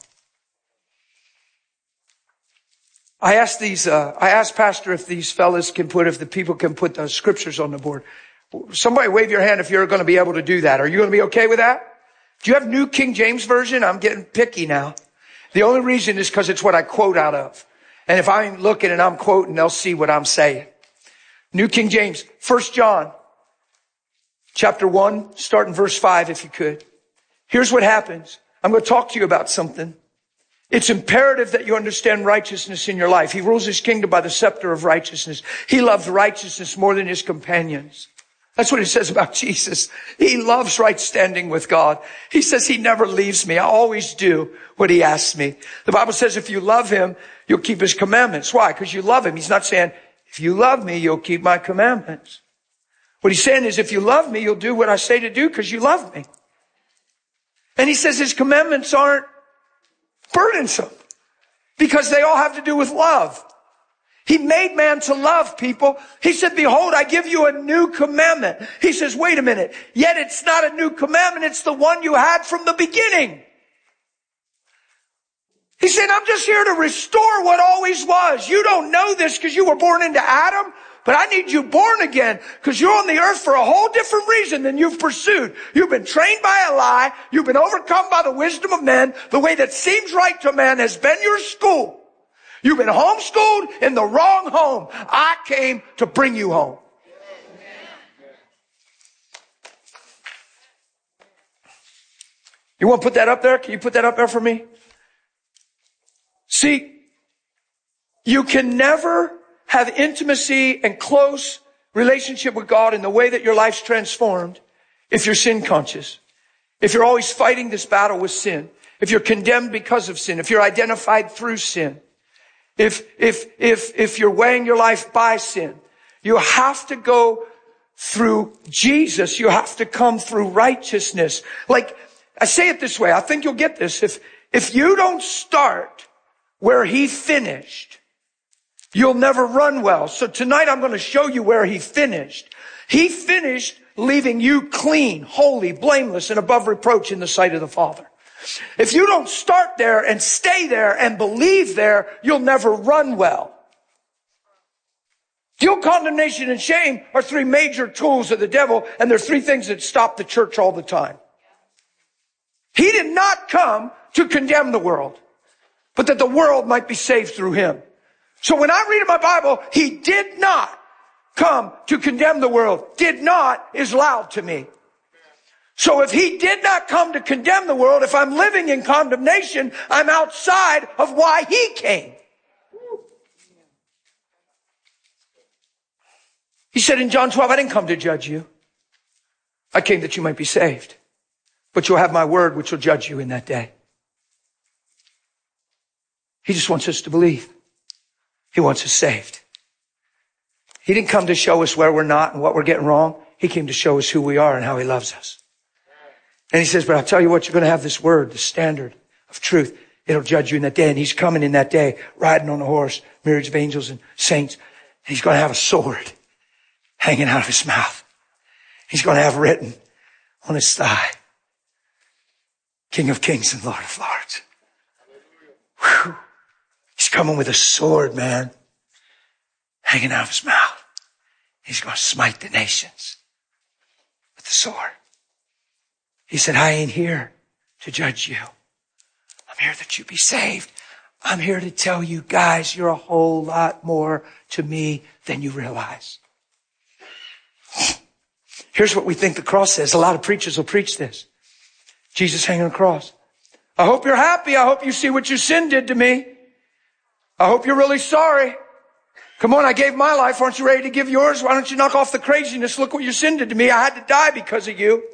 I asked Pastor if these fellas if the people can put the scriptures on the board. Somebody wave your hand if you're going to be able to do that. Are you going to be okay with that? Do you have New King James Version? I'm getting picky now. The only reason is because it's what I quote out of. And if I'm looking and I'm quoting, they'll see what I'm saying. New King James, 1 John, chapter 1, start in verse 5 if you could. Here's what happens. I'm going to talk to you about something. It's imperative that you understand righteousness in your life. He rules his kingdom by the scepter of righteousness. He loves righteousness more than his companions. That's what it says about Jesus. He loves right standing with God. He says he never leaves me. I always do what he asks me. The Bible says if you love him, you'll keep his commandments. Why? Because you love him. He's not saying, if you love me, you'll keep my commandments. What he's saying is, if you love me, you'll do what I say to do because you love me. And he says his commandments aren't burdensome because they all have to do with love. He made man to love people. He said, behold, I give you a new commandment. He says, wait a minute. Yet it's not a new commandment. It's the one you had from the beginning. He said, I'm just here to restore what always was. You don't know this because you were born into Adam, but I need you born again because you're on the earth for a whole different reason than you've pursued. You've been trained by a lie. You've been overcome by the wisdom of men. The way that seems right to man has been your school. You've been homeschooled in the wrong home. I came to bring you home. You want to put that up there? Can you put that up there for me? See, you can never have intimacy and close relationship with God in the way that your life's transformed if you're sin conscious. If you're always fighting this battle with sin. If you're condemned because of sin. If you're identified through sin. If you're weighing your life by sin. You have to go through Jesus. You have to come through righteousness. Like, I say it this way. I think you'll get this. If you don't start where he finished, you'll never run well. So tonight I'm going to show you where he finished. He finished leaving you clean, holy, blameless, and above reproach in the sight of the Father. If you don't start there and stay there and believe there, you'll never run well. Guilt, condemnation, and shame are three major tools of the devil, and they're three things that stop the church all the time. He did not come to condemn the world, but that the world might be saved through him. So when I read in my Bible, he did not come to condemn the world. Did not is loud to me. So if he did not come to condemn the world, if I'm living in condemnation, I'm outside of why he came. He said in John 12, I didn't come to judge you. I came that you might be saved. But you'll have my word which will judge you in that day. He just wants us to believe. He wants us saved. He didn't come to show us where we're not and what we're getting wrong. He came to show us who we are and how he loves us. And he says, but I'll tell you what, you're going to have this word, the standard of truth. It'll judge you in that day. And he's coming in that day, riding on a horse, myriads of angels and saints. And he's going to have a sword hanging out of his mouth. He's going to have written on his thigh, King of Kings and Lord of Lords. Whew. He's coming with a sword, man, hanging out of his mouth. He's going to smite the nations with the sword. He said, I ain't here to judge you. I'm here that you be saved. I'm here to tell you guys, you're a whole lot more to me than you realize. Here's what we think the cross says. A lot of preachers will preach this. Jesus hanging on the cross. I hope you're happy. I hope you see what your sin did to me. I hope you're really sorry. Come on, I gave my life. Aren't you ready to give yours? Why don't you knock off the craziness? Look what your sin did to me. I had to die because of you.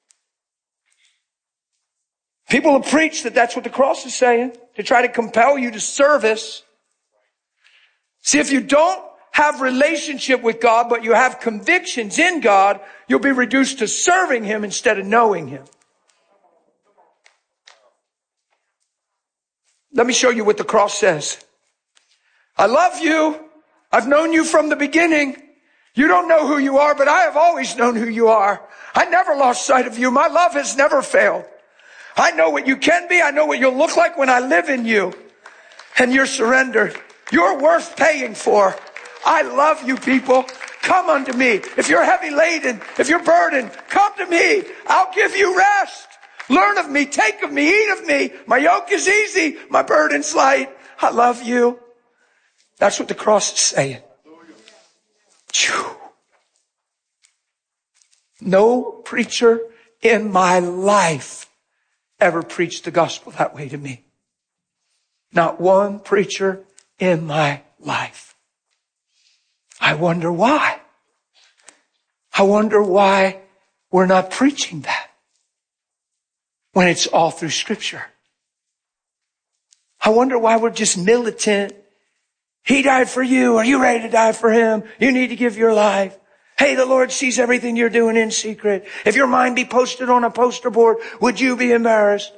People have preached that that's what the cross is saying, to try to compel you to service. See, if you don't have relationship with God, but you have convictions in God, you'll be reduced to serving him instead of knowing him. Let me show you what the cross says. I love you. I've known you from the beginning. You don't know who you are, but I have always known who you are. I never lost sight of you. My love has never failed. I know what you can be. I know what you'll look like when I live in you. And you're surrendered. You're worth paying for. I love you, people. Come unto me. If you're heavy laden, if you're burdened, come to me. I'll give you rest. Learn of me, take of me, eat of me. My yoke is easy. My burden's light. I love you. That's what the cross is saying. No preacher in my life ever preached the gospel that way to me. Not one preacher in my life. I wonder why. I wonder why we're not preaching that when it's all through Scripture. I wonder why we're just militant. He died for you. Are you ready to die for him? You need to give your life. Hey, the Lord sees everything you're doing in secret. If your mind be posted on a poster board, would you be embarrassed?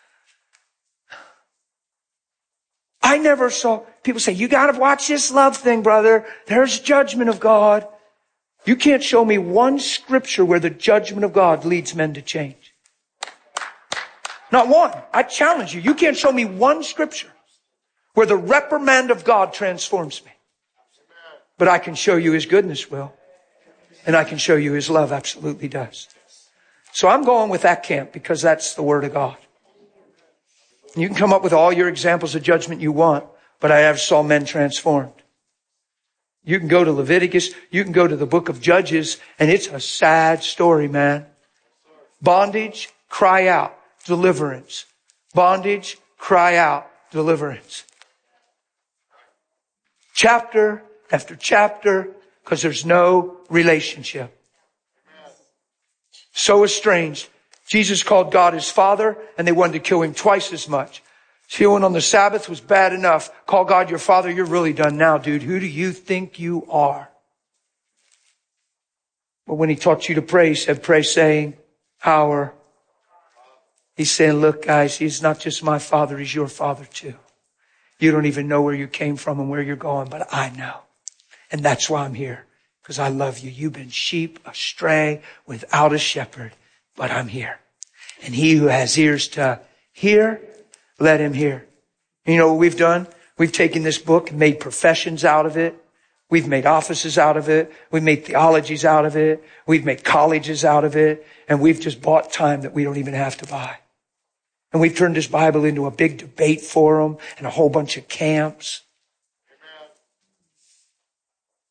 I never saw people say, you got to watch this love thing, brother. There's judgment of God. You can't show me one scripture where the judgment of God leads men to change. Not one. I challenge you. You can't show me one scripture where the reprimand of God transforms me. But I can show you his goodness will. And I can show you his love absolutely does. So I'm going with that camp because that's the word of God. You can come up with all your examples of judgment you want, but I have saw men transformed. You can go to Leviticus, you can go to the book of Judges, and it's a sad story, man. Bondage, cry out, deliverance. Bondage, cry out, deliverance. Chapter after chapter, because there's no relationship. So estranged. Jesus called God his Father, and they wanted to kill him twice as much. Healing on the Sabbath was bad enough. Call God your Father, you're really done now, dude. Who do you think you are? But when he taught you to pray, he said, pray saying, our. He's saying, look, guys, he's not just my Father, he's your Father too. You don't even know where you came from and where you're going, but I know. And that's why I'm here, because I love you. You've been sheep astray without a shepherd. But I'm here. And he who has ears to hear, let him hear. You know what we've done? We've taken this book and made professions out of it. We've made offices out of it. We've made theologies out of it. We've made colleges out of it. And we've just bought time that we don't even have to buy. And we've turned this Bible into a big debate forum and a whole bunch of camps.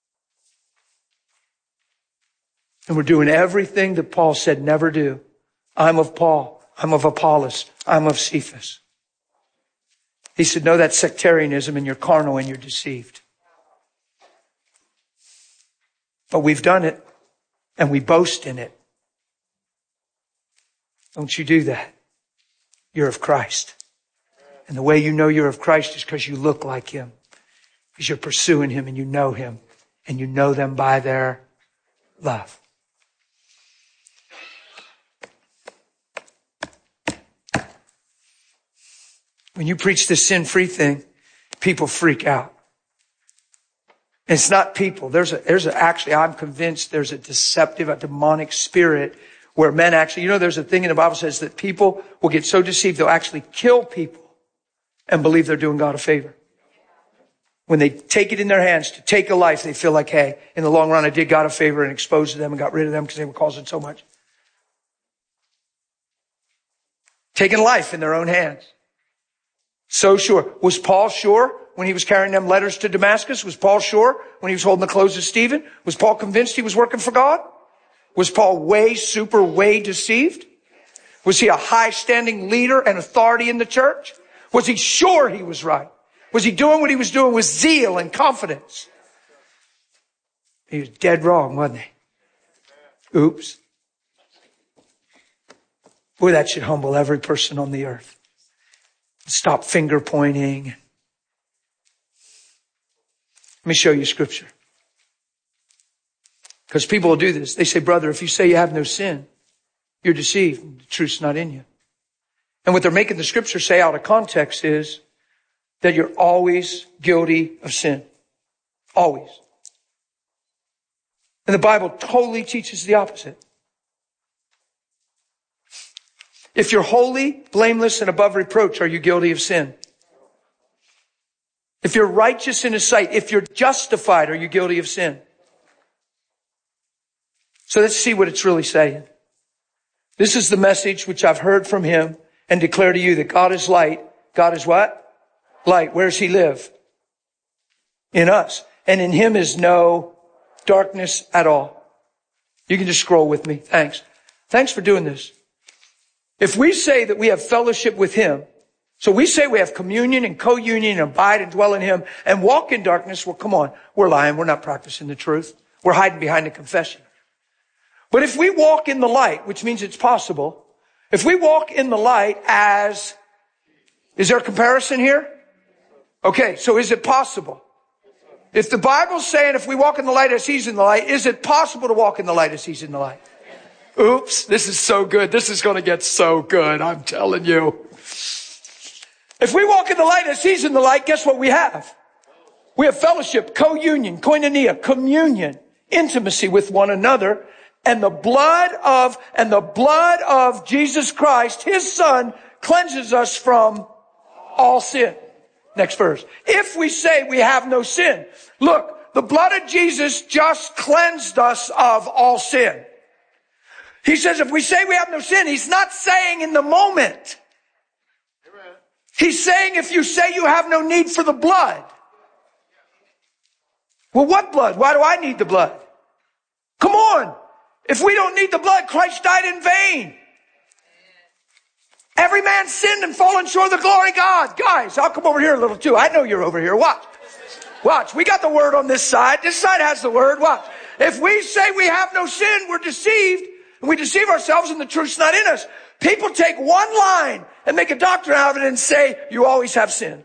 And we're doing everything that Paul said never do. I'm of Paul. I'm of Apollos. I'm of Cephas. He said, no, that's sectarianism and you're carnal and you're deceived. But we've done it and we boast in it. Don't you do that. You're of Christ. And the way you know you're of Christ is because you look like him. Because you're pursuing him and you know him. And you know them by their love. When you preach this sin-free thing, people freak out. And it's not people. Actually, I'm convinced there's a deceptive, a demonic spirit where men actually, there's a thing in the Bible says that people will get so deceived, they'll actually kill people and believe they're doing God a favor. When they take it in their hands to take a life, they feel like, hey, in the long run, I did God a favor and exposed them and got rid of them because they were causing so much. Taking life in their own hands. So sure. Was Paul sure when he was carrying them letters to Damascus? Was Paul sure when he was holding the clothes of Stephen? Was Paul convinced he was working for God? Was Paul way deceived? Was he a high-standing leader and authority in the church? Was he sure he was right? Was he doing what he was doing with zeal and confidence? He was dead wrong, wasn't he? Oops. Boy, that should humble every person on the earth. Stop finger pointing. Let me show you scripture. Because people will do this. They say, brother, if you say you have no sin, you're deceived. The truth's not in you. And what they're making the scripture say out of context is that you're always guilty of sin. Always. And the Bible totally teaches the opposite. If you're holy, blameless, and above reproach, are you guilty of sin? If you're righteous in his sight, if you're justified, are you guilty of sin? So let's see what it's really saying. This is the message which I've heard from him and declare to you that God is light. God is what? Light. Where does he live? In us. And in him is no darkness at all. You can just scroll with me. Thanks. Thanks for doing this. If we say that we have fellowship with him, so we say we have communion and co-union and abide and dwell in him and walk in darkness, well, come on. We're lying. We're not practicing the truth. We're hiding behind a confession. But if we walk in the light, which means it's possible, if we walk in the light is there a comparison here? Okay, so is it possible? If the Bible's saying if we walk in the light as he's in the light, is it possible to walk in the light as he's in the light? Oops, this is so good. This is going to get so good. I'm telling you. If we walk in the light as he's in the light, guess what we have? We have fellowship, co-union, koinonia, communion, intimacy with one another, and the blood of Jesus Christ, his son, cleanses us from all sin. Next verse. If we say we have no sin, look, the blood of Jesus just cleansed us of all sin. He says if we say we have no sin, he's not saying in the moment. He's saying if you say you have no need for the blood. Well, what blood? Why do I need the blood? Come on. If we don't need the blood, Christ died in vain. Every man sinned and fallen short of the glory of God. Guys, I'll come over here a little too. I know you're over here. Watch. Watch. We got the word on this side. This side has the word. Watch. If we say we have no sin, we're deceived. And we deceive ourselves and the truth's not in us. People take one line and make a doctrine out of it and say, you always have sin.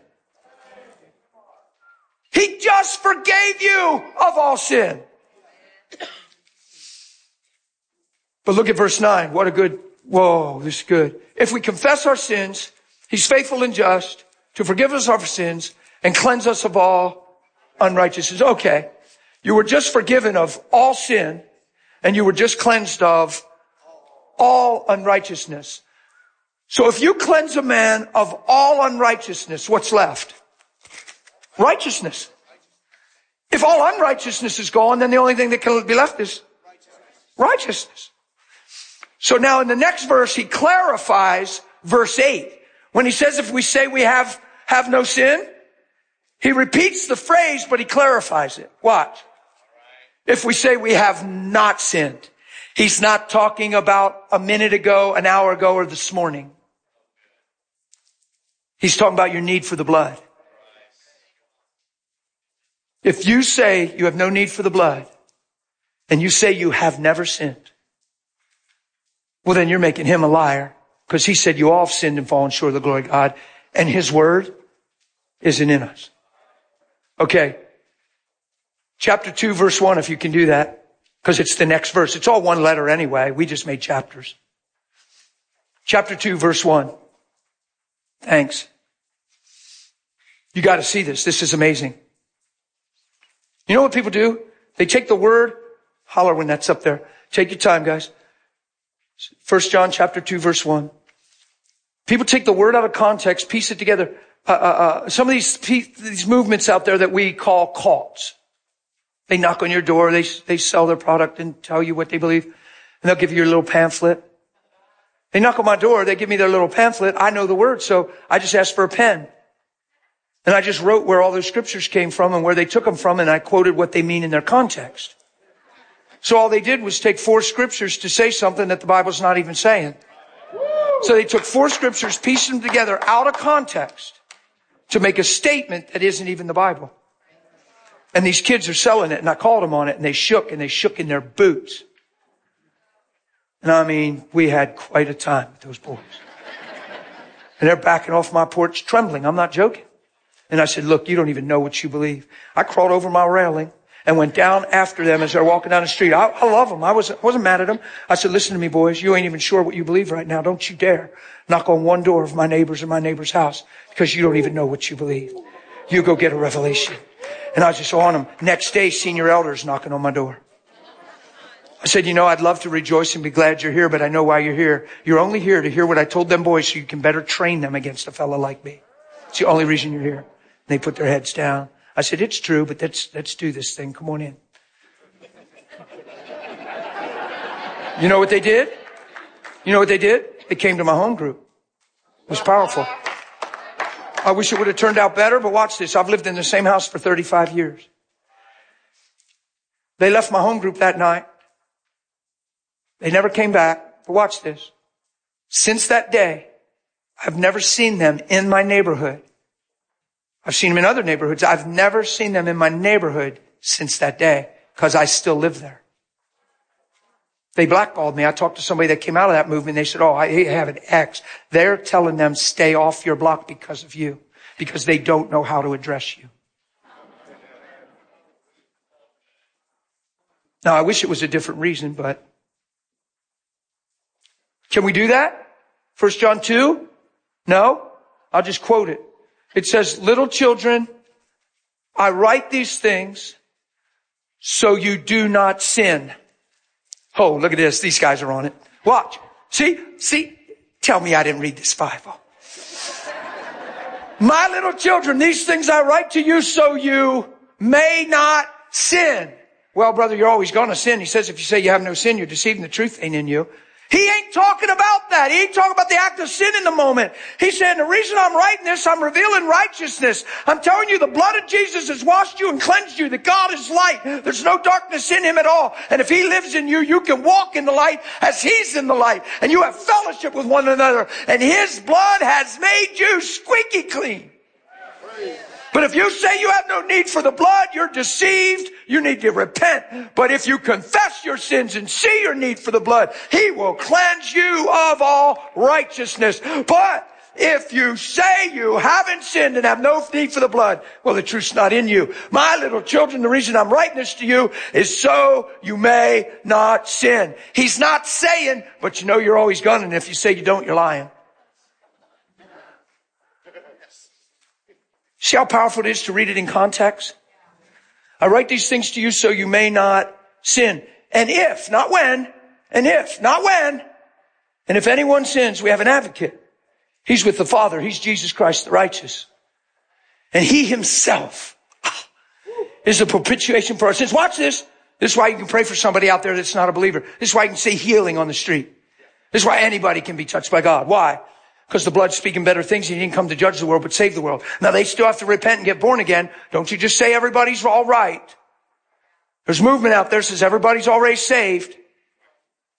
He just forgave you of all sin. But look at verse 9. What a good, whoa, this is good. If we confess our sins, he's faithful and just to forgive us our sins and cleanse us of all unrighteousness. Okay. You were just forgiven of all sin and you were just cleansed of all unrighteousness. So if you cleanse a man of all unrighteousness, what's left? Righteousness. If all unrighteousness is gone, then the only thing that can be left is righteousness. So now in the next verse, he clarifies verse 8. When he says if we say we have no sin, he repeats the phrase, but he clarifies it. Watch. If we say we have not sinned. He's not talking about a minute ago, an hour ago, or this morning. He's talking about your need for the blood. If you say you have no need for the blood, and you say you have never sinned, well, then you're making him a liar, because he said you all have sinned and fallen short of the glory of God, and his word isn't in us. Okay. Chapter 2, verse 1, if you can do that, because it's the next verse. It's all one letter anyway. We just made chapters. Chapter 2, verse 1. Thanks. You got to see this. This is amazing. You know what people do? They take the word, holler when that's up there. Take your time, guys. 1 John chapter 2, verse 1. People take the word out of context, piece it together. Some of these movements out there that we call cults. They knock on your door, they sell their product and tell you what they believe, and they'll give you your little pamphlet. They knock on my door, they give me their little pamphlet. I know the word, so I just asked for a pen. And I just wrote where all those scriptures came from and where they took them from, and I quoted what they mean in their context. So all they did was take 4 scriptures to say something that the Bible's not even saying. So they took 4 scriptures, pieced them together out of context to make a statement that isn't even the Bible. And these kids are selling it, and I called them on it, and they shook in their boots. And I mean, we had quite a time with those boys. And they're backing off my porch trembling. I'm not joking. And I said, look, you don't even know what you believe. I crawled over my railing and went down after them as they're walking down the street. I love them. I wasn't mad at them. I said, listen to me, boys. You ain't even sure what you believe right now. Don't you dare knock on one door of my neighbor's or my neighbor's house, because you don't even know what you believe. You go get a revelation. And I was just on them. Next day, senior elders knocking on my door. I said, I'd love to rejoice and be glad you're here, but I know why you're here. You're only here to hear what I told them boys so you can better train them against a fellow like me. It's the only reason you're here. They put their heads down. I said, it's true, but let's do this thing. Come on in. You know what they did? They came to my home group. It was powerful. I wish it would have turned out better, but watch this. I've lived in the same house for 35 years. They left my home group that night. They never came back. But watch this. Since that day, I've never seen them in my neighborhood. I've seen them in other neighborhoods. I've never seen them in my neighborhood since that day, because I still live there. They blackballed me. I talked to somebody that came out of that movement. They said, I have an ex. They're telling them stay off your block because of you, because they don't know how to address you. Now, I wish it was a different reason, but can we do that? 1 John 2? No? I'll just quote it. It says, little children, I write these things so you do not sin. Oh, look at this. These guys are on it. Watch. See? Tell me I didn't read this Bible. My little children, these things I write to you so you may not sin. Well, brother, you're always going to sin. He says if you say you have no sin, you're deceiving. The truth ain't in you. He ain't talking about that. He ain't talking about the act of sin in the moment. He's saying the reason I'm writing this, I'm revealing righteousness. I'm telling you the blood of Jesus has washed you and cleansed you, that God is light. There's no darkness in him at all. And if he lives in you, you can walk in the light as he's in the light. And you have fellowship with one another. And his blood has made you squeaky clean. But if you say you have no need for the blood, you're deceived. You need to repent. But if you confess your sins and see your need for the blood, he will cleanse you of all righteousness. But if you say you haven't sinned and have no need for the blood, well, the truth's not in you. My little children, the reason I'm writing this to you is so you may not sin. He's not saying, but you're always gonna, and if you say you don't, you're lying. See how powerful it is to read it in context? I write these things to you so you may not sin. And if, not when, and if, not when, and if anyone sins, we have an advocate. He's with the Father. He's Jesus Christ the righteous. And he himself is a propitiation for our sins. Watch this. This is why you can pray for somebody out there that's not a believer. This is why you can say healing on the street. This is why anybody can be touched by God. Why? Because the blood's speaking better things. He didn't come to judge the world, but save the world. Now, they still have to repent and get born again. Don't you just say everybody's all right. There's movement out there that says everybody's already saved.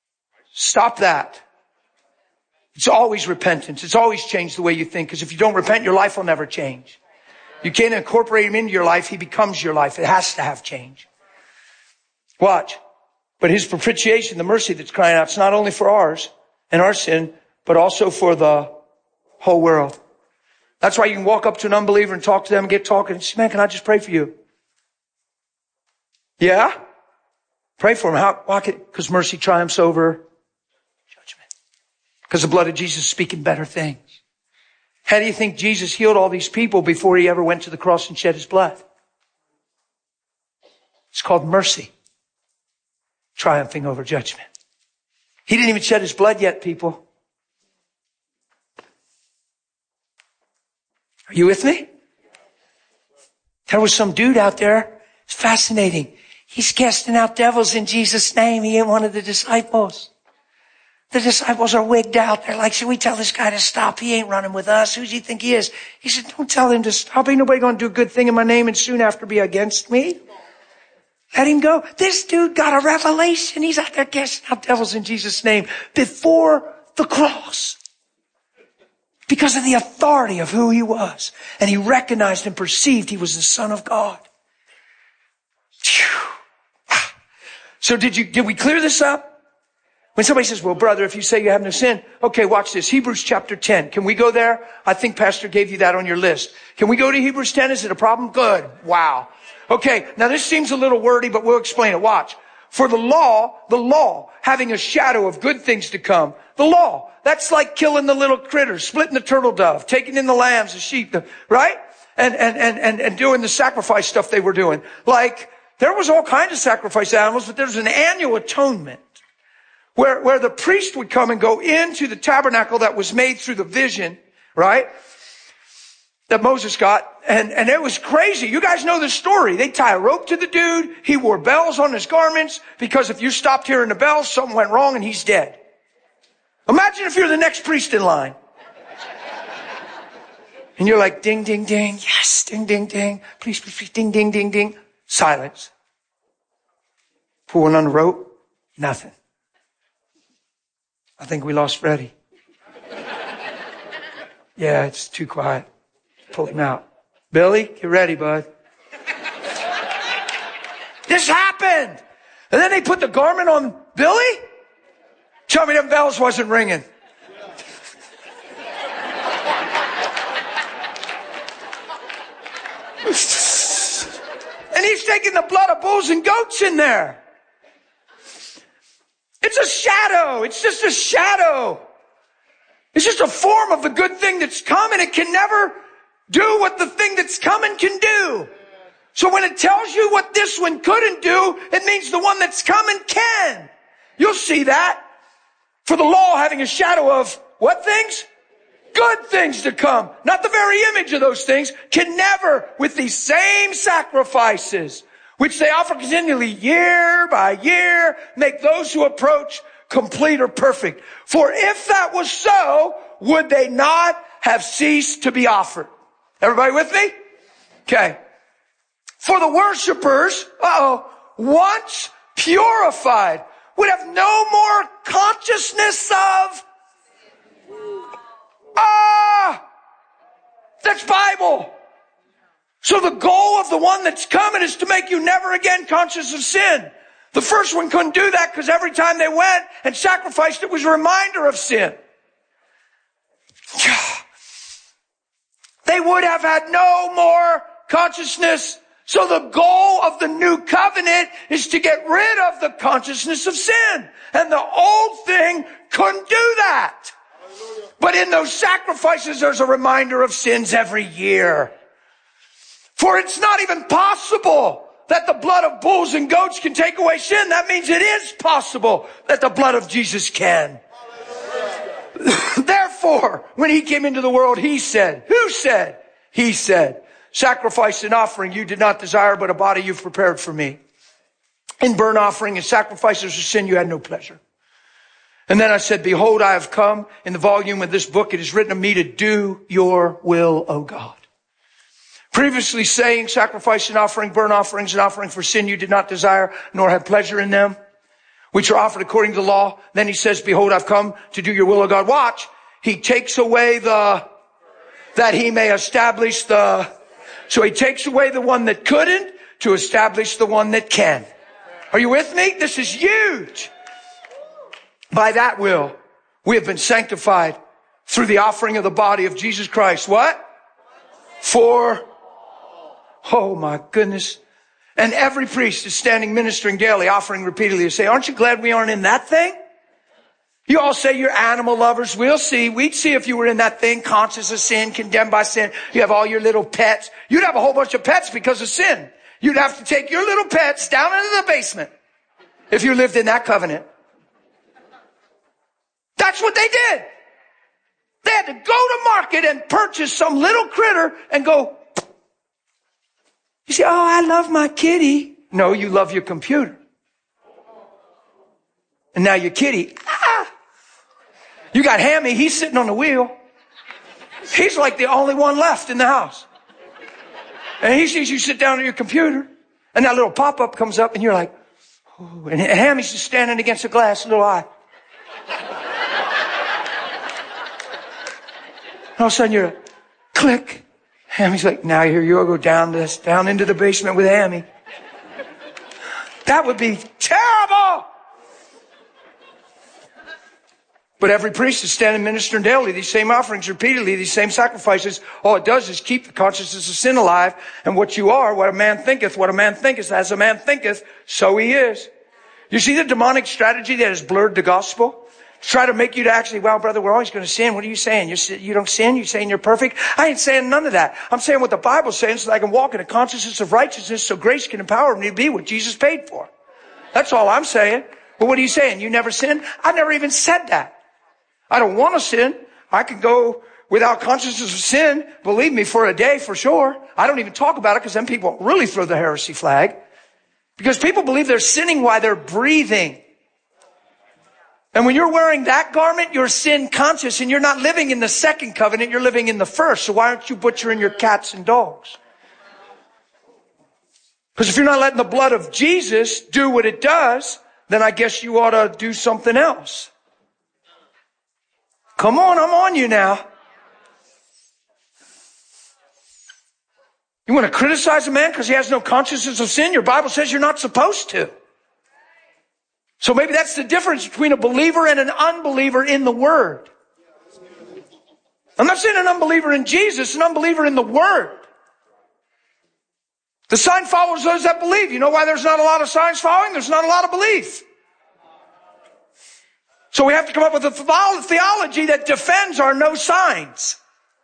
Stop that. It's always repentance. It's always change the way you think. Because if you don't repent, your life will never change. You can't incorporate him into your life. He becomes your life. It has to have change. Watch. But his propitiation, the mercy that's crying out, it's not only for ours and our sin, but also for the whole world. That's why you can walk up to an unbeliever and talk to them and get talking and say, man, can I just pray for you? Yeah? Pray for him. How? Why? Because mercy triumphs over judgment. Because the blood of Jesus is speaking better things. How do you think Jesus healed all these people before he ever went to the cross and shed his blood? It's called mercy triumphing over judgment. He didn't even shed his blood yet, people. Are you with me? There was some dude out there. It's fascinating. He's casting out devils in Jesus' name. He ain't one of the disciples. The disciples are wigged out. They're like, should we tell this guy to stop? He ain't running with us. Who does he think he is? He said, don't tell him to stop. Ain't nobody going to do a good thing in my name and soon after be against me. Let him go. This dude got a revelation. He's out there casting out devils in Jesus' name before the cross. Because of the authority of who he was. And he recognized and perceived he was the Son of God. So did we clear this up? When somebody says, well, brother, if you say you have no sin, okay, watch this. Hebrews chapter 10. Can we go there? I think Pastor gave you that on your list. Can we go to Hebrews 10? Is it a problem? Good. Wow. Okay. Now this seems a little wordy, but we'll explain it. Watch. For the law, having a shadow of good things to come. The law, that's like killing the little critters, splitting the turtle dove, taking in the lambs, the sheep, right? And doing the sacrifice stuff they were doing. Like, there was all kinds of sacrifice animals, but there was an annual atonement. Where the priest would come and go into the tabernacle that was made through the vision, right? That Moses got. And it was crazy. You guys know the story. They tie a rope to the dude. He wore bells on his garments because if you stopped hearing the bells, something went wrong and he's dead. Imagine if you're the next priest in line. And you're like, ding, ding, ding. Yes, ding, ding, ding. Please, please, please, ding, ding, ding, ding. Silence. Pulling on the rope. Nothing. I think we lost Freddie. Yeah, it's too quiet. Pull him out. Billy, get ready, bud. This happened. And then they put the garment on Billy. Tell me them bells wasn't ringing. And he's taking the blood of bulls and goats in there. It's a shadow. It's just a shadow. It's just a form of the good thing that's coming. It can never do what the thing that's coming can do. So when it tells you what this one couldn't do, it means the one that's coming can. You'll see that. For the law having a shadow of what things? Good things to come. Not the very image of those things. Can never, with these same sacrifices, which they offer continually year by year, make those who approach complete or perfect. For if that was so, would they not have ceased to be offered? Everybody with me? Okay. For the worshipers, once purified, would have no more consciousness of, that's Bible. So the goal of the one that's coming is to make you never again conscious of sin. The first one couldn't do that because every time they went and sacrificed, it was a reminder of sin. They would have had no more consciousness. So the goal of the new covenant is to get rid of the consciousness of sin. And the old thing couldn't do that. But in those sacrifices, there's a reminder of sins every year. For it's not even possible that the blood of bulls and goats can take away sin. That means it is possible that the blood of Jesus can. Therefore, when he came into the world, he said, who said? He said, sacrifice and offering you did not desire, but a body you've prepared for me. In burnt offering and sacrifices of sin you had no pleasure. And then I said, behold, I have come. In the volume of this book, it is written of me to do your will, O God. Previously saying, sacrifice and offering, burnt offerings and offering for sin you did not desire, nor have pleasure in them. which are offered according to the law. Then he says, behold, I've come to do your will, O God. Watch. He takes away that he may establish so he takes away the one that couldn't to establish the one that can. Are you with me? This is huge. By that will, we have been sanctified through the offering of the body of Jesus Christ. What? Oh my goodness. And every priest is standing ministering daily, offering repeatedly. You say, aren't you glad we aren't in that thing? You all say you're animal lovers. We'll see. We'd see if you were in that thing, conscious of sin, condemned by sin. You have all your little pets. You'd have a whole bunch of pets because of sin. You'd have to take your little pets down into the basement if you lived in that covenant. That's what they did. They had to go to market and purchase some little critter and go. You say, oh, I love my kitty. No, you love your computer. And now your kitty, you got Hammy, he's sitting on the wheel. He's like the only one left in the house. And he sees you sit down at your computer, and that little pop-up comes up, and you're like, oh, and Hammy's just standing against the glass, little eye. And all of a sudden you're like, click. Hammy's like, now here you go down into the basement with Hammy. That would be terrible. But every priest is standing ministering daily, these same offerings repeatedly, these same sacrifices. All it does is keep the consciousness of sin alive. And what you are, what a man thinketh, as a man thinketh, so he is. You see the demonic strategy that has blurred the gospel? To try to make you to actually, well, brother, we're always going to sin. What are you saying? You don't sin? You're saying you're perfect? I ain't saying none of that. I'm saying what the Bible's saying so that I can walk in a consciousness of righteousness so grace can empower me to be what Jesus paid for. That's all I'm saying. But what are you saying? You never sin? I never even said that. I don't want to sin. I can go without consciousness of sin, believe me, for a day for sure. I don't even talk about it because then people really throw the heresy flag. Because people believe they're sinning while they're breathing. And when you're wearing that garment, you're sin conscious and you're not living in the second covenant, you're living in the first. So why aren't you butchering your cats and dogs? Because if you're not letting the blood of Jesus do what it does, then I guess you ought to do something else. Come on, I'm on you now. You want to criticize a man because he has no consciousness of sin? Your Bible says you're not supposed to. So maybe that's the difference between a believer and an unbeliever in the Word. I'm not saying an unbeliever in Jesus, an unbeliever in the Word. The sign follows those that believe. You know why there's not a lot of signs following? There's not a lot of belief. So we have to come up with a theology that defends our no signs.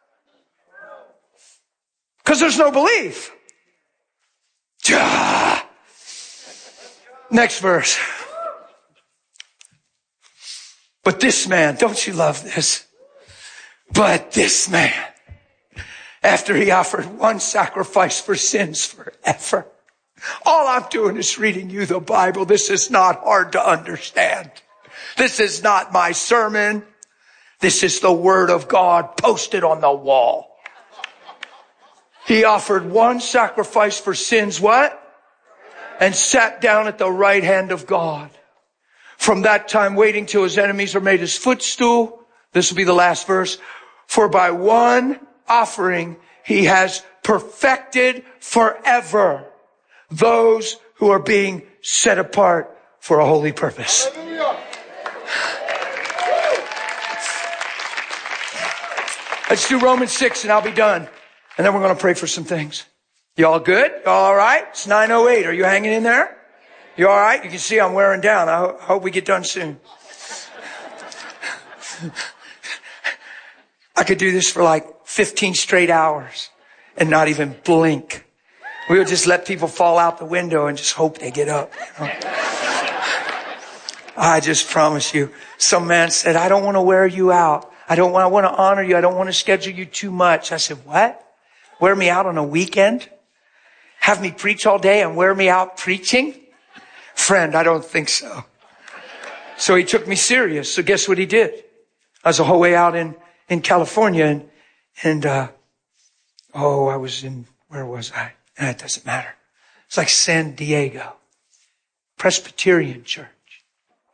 Because there's no belief. Next verse. But this man, don't you love this? But this man, after he offered one sacrifice for sins forever. All I'm doing is reading you the Bible. This is not hard to understand. This is not my sermon. This is the Word of God posted on the wall. He offered one sacrifice for sins, what? And sat down at the right hand of God. From that time waiting till his enemies are made his footstool. This will be the last verse. For by one offering he has perfected forever those who are being set apart for a holy purpose. Hallelujah. Let's do Romans 6 and I'll be done. And then we're going to pray for some things. You all good? You all right? It's 9:08. Are you hanging in there? You all right? You can see I'm wearing down. I hope we get done soon. I could do this for like 15 straight hours and not even blink. We would just let people fall out the window and just hope they get up. You know? I just promise you. Some man said, I don't want to wear you out. I want to honor you. I don't want to schedule you too much. I said, what? Wear me out on a weekend? Have me preach all day and wear me out preaching? Friend, I don't think so. So he took me serious. So guess what he did? I was the whole way out in California and I was in, where was I? It doesn't matter. It's like San Diego. Presbyterian church.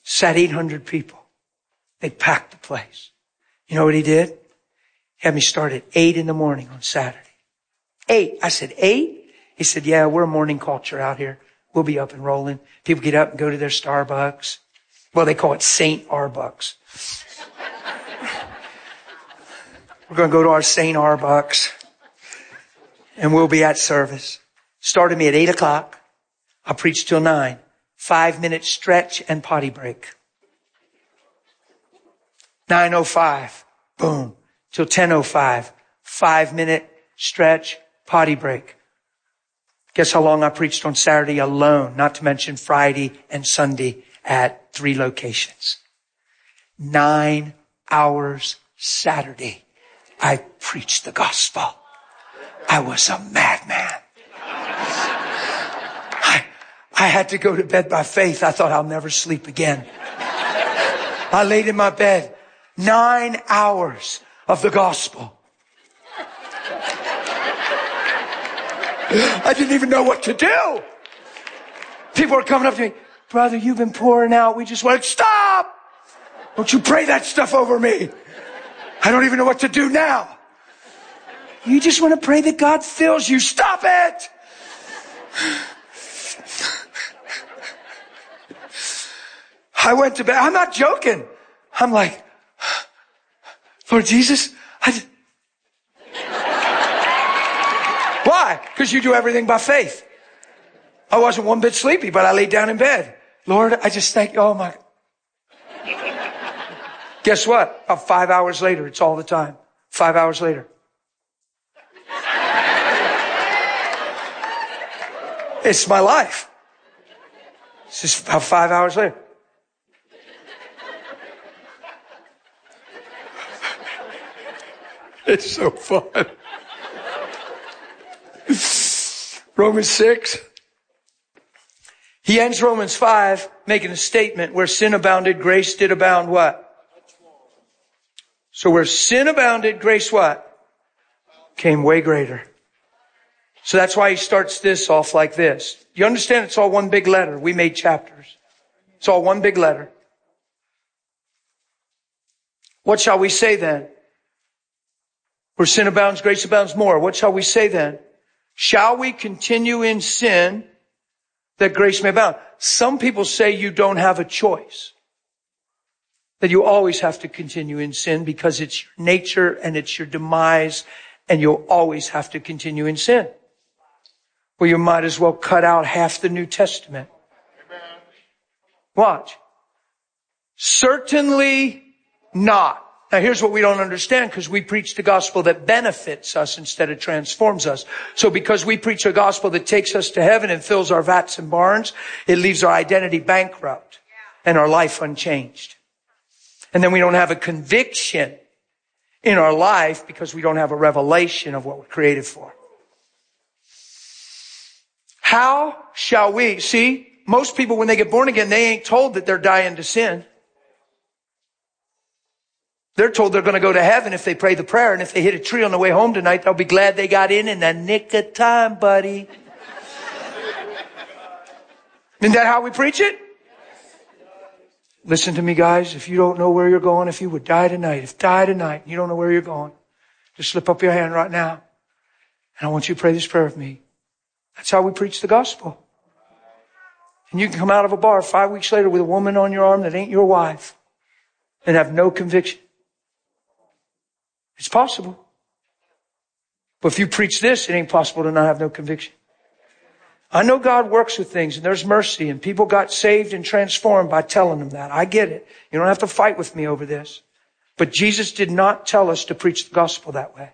Sat 800 people. They packed the place. You know what he did? He had me start at 8 in the morning on Saturday. 8. I said, 8? He said, yeah, we're a morning culture out here. We'll be up and rolling. People get up and go to their Starbucks. Well, they call it St. Arbucks. We're going to go to our St. Arbucks. And we'll be at service. Started me at 8 o'clock. I preached till 9. 5-minute stretch and potty break. 9:05. Boom. Till 10:05. 5-minute stretch, potty break. Guess how long I preached on Saturday alone, not to mention Friday and Sunday at 3 locations. 9 hours Saturday. I preached the gospel. I was a madman. I had to go to bed by faith. I thought I'll never sleep again. I laid in my bed. 9 hours of the gospel. I didn't even know what to do. People are coming up to me. Brother, you've been pouring out. We just want to stop. Don't you pray that stuff over me. I don't even know what to do now. You just want to pray that God fills you. Stop it. I went to bed. I'm not joking. I'm like, Lord Jesus, Why? Because you do everything by faith. I wasn't one bit sleepy, but I laid down in bed. Lord, I just thank you. Oh my. Guess what? About 5 hours later, it's all the time. 5 hours later. It's my life. It's just about 5 hours later. It's so fun. Romans 6. He ends Romans 5 making a statement where sin abounded, grace did abound what? So where sin abounded, grace what? Came way greater. So that's why he starts this off like this. You understand it's all one big letter. We made chapters. It's all one big letter. What shall we say then? Where sin abounds, grace abounds more. What shall we say then? Shall we continue in sin that grace may abound? Some people say you don't have a choice. That you always have to continue in sin because it's your nature and it's your demise and you'll always have to continue in sin. Well, you might as well cut out half the New Testament. Watch. Certainly not. Now here's what we don't understand because we preach the gospel that benefits us instead of transforms us. So because we preach a gospel that takes us to heaven and fills our vats and barns, it leaves our identity bankrupt and our life unchanged. And then we don't have a conviction in our life because we don't have a revelation of what we're created for. How shall we? See, most people when they get born again, they ain't told that they're dying to sin. They're told they're going to go to heaven if they pray the prayer. And if they hit a tree on the way home tonight, they'll be glad they got in the nick of time, buddy. Isn't that how we preach it? Listen to me, guys. If you don't know where you're going, if you would die tonight, you don't know where you're going, just slip up your hand right now. And I want you to pray this prayer with me. That's how we preach the gospel. And you can come out of a bar 5 weeks later with a woman on your arm that ain't your wife and have no conviction. It's possible. But if you preach this, it ain't possible to not have no conviction. I know God works with things and there's mercy and people got saved and transformed by telling them that. I get it. You don't have to fight with me over this. But Jesus did not tell us to preach the gospel that way.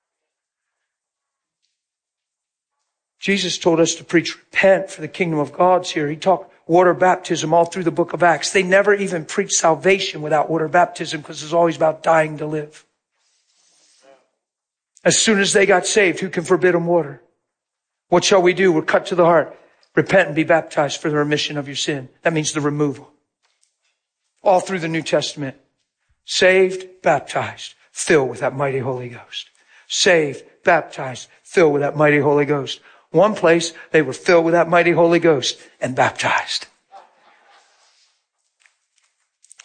Jesus told us to preach repent for the kingdom of God's here. He talked water baptism all through the book of Acts. They never even preached salvation without water baptism because it's always about dying to live. As soon as they got saved, who can forbid them water? What shall we do? We're cut to the heart. Repent and be baptized for the remission of your sin. That means the removal. All through the New Testament. Saved, baptized, filled with that mighty Holy Ghost. Saved, baptized, filled with that mighty Holy Ghost. One place, they were filled with that mighty Holy Ghost and baptized.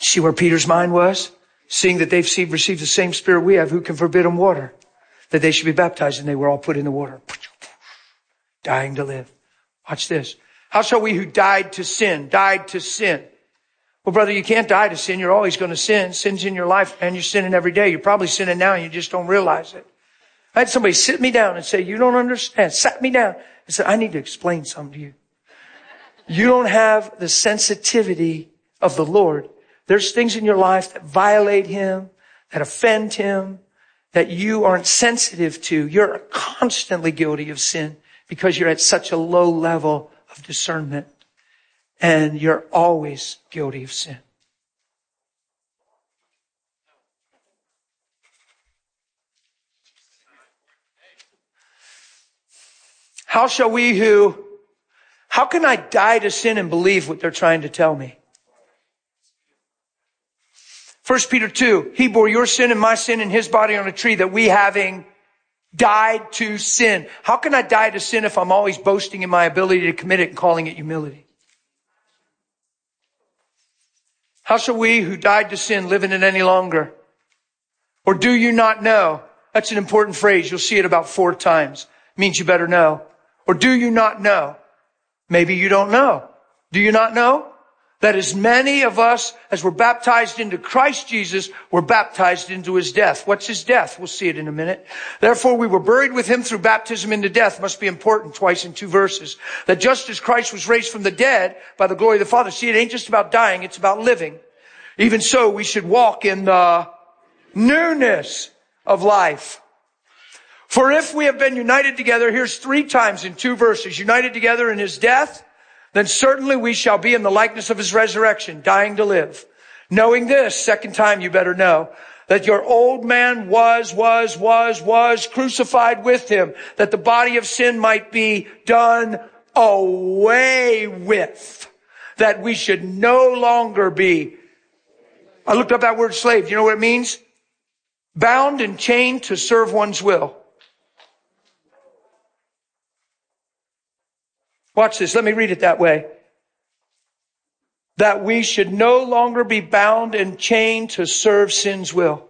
See where Peter's mind was? Seeing that they've received the same Spirit we have, who can forbid them water? That they should be baptized, and they were all put in the water. Dying to live. Watch this. How shall we who died to sin? Well, brother, you can't die to sin. You're always going to sin. Sin's in your life, and you're sinning every day. You're probably sinning now, and you just don't realize it. I had somebody sit me down and say, you don't understand. Sat me down and said, I need to explain something to you. You don't have the sensitivity of the Lord. There's things in your life that violate Him, that offend Him, that you aren't sensitive to. You're constantly guilty of sin because you're at such a low level of discernment. And you're always guilty of sin. How can I die to sin and believe what they're trying to tell me? 1 Peter 2, He bore your sin and my sin in His body on a tree, that we, having died to sin. How can I die to sin if I'm always boasting in my ability to commit it and calling it humility? How shall we who died to sin live in it any longer? Or do you not know? That's an important phrase. You'll see it about 4 times. It means you better know. Or do you not know? Maybe you don't know. Do you not know? That as many of us as were baptized into Christ Jesus were baptized into His death. What's His death? We'll see it in a minute. Therefore we were buried with Him through baptism into death. Must be important, twice in 2 verses. That just as Christ was raised from the dead by the glory of the Father. See, it ain't just about dying, it's about living. Even so, we should walk in the newness of life. For if we have been united together, here's 3 times in 2 verses, united together in His death, then certainly we shall be in the likeness of His resurrection, dying to live. Knowing this, second time you better know, that your old man was crucified with Him, that the body of sin might be done away with, that we should no longer be. I looked up that word slave. Do you know what it means? Bound and chained to serve one's will. Watch this. Let me read it that way. That we should no longer be bound and chained to serve sin's will.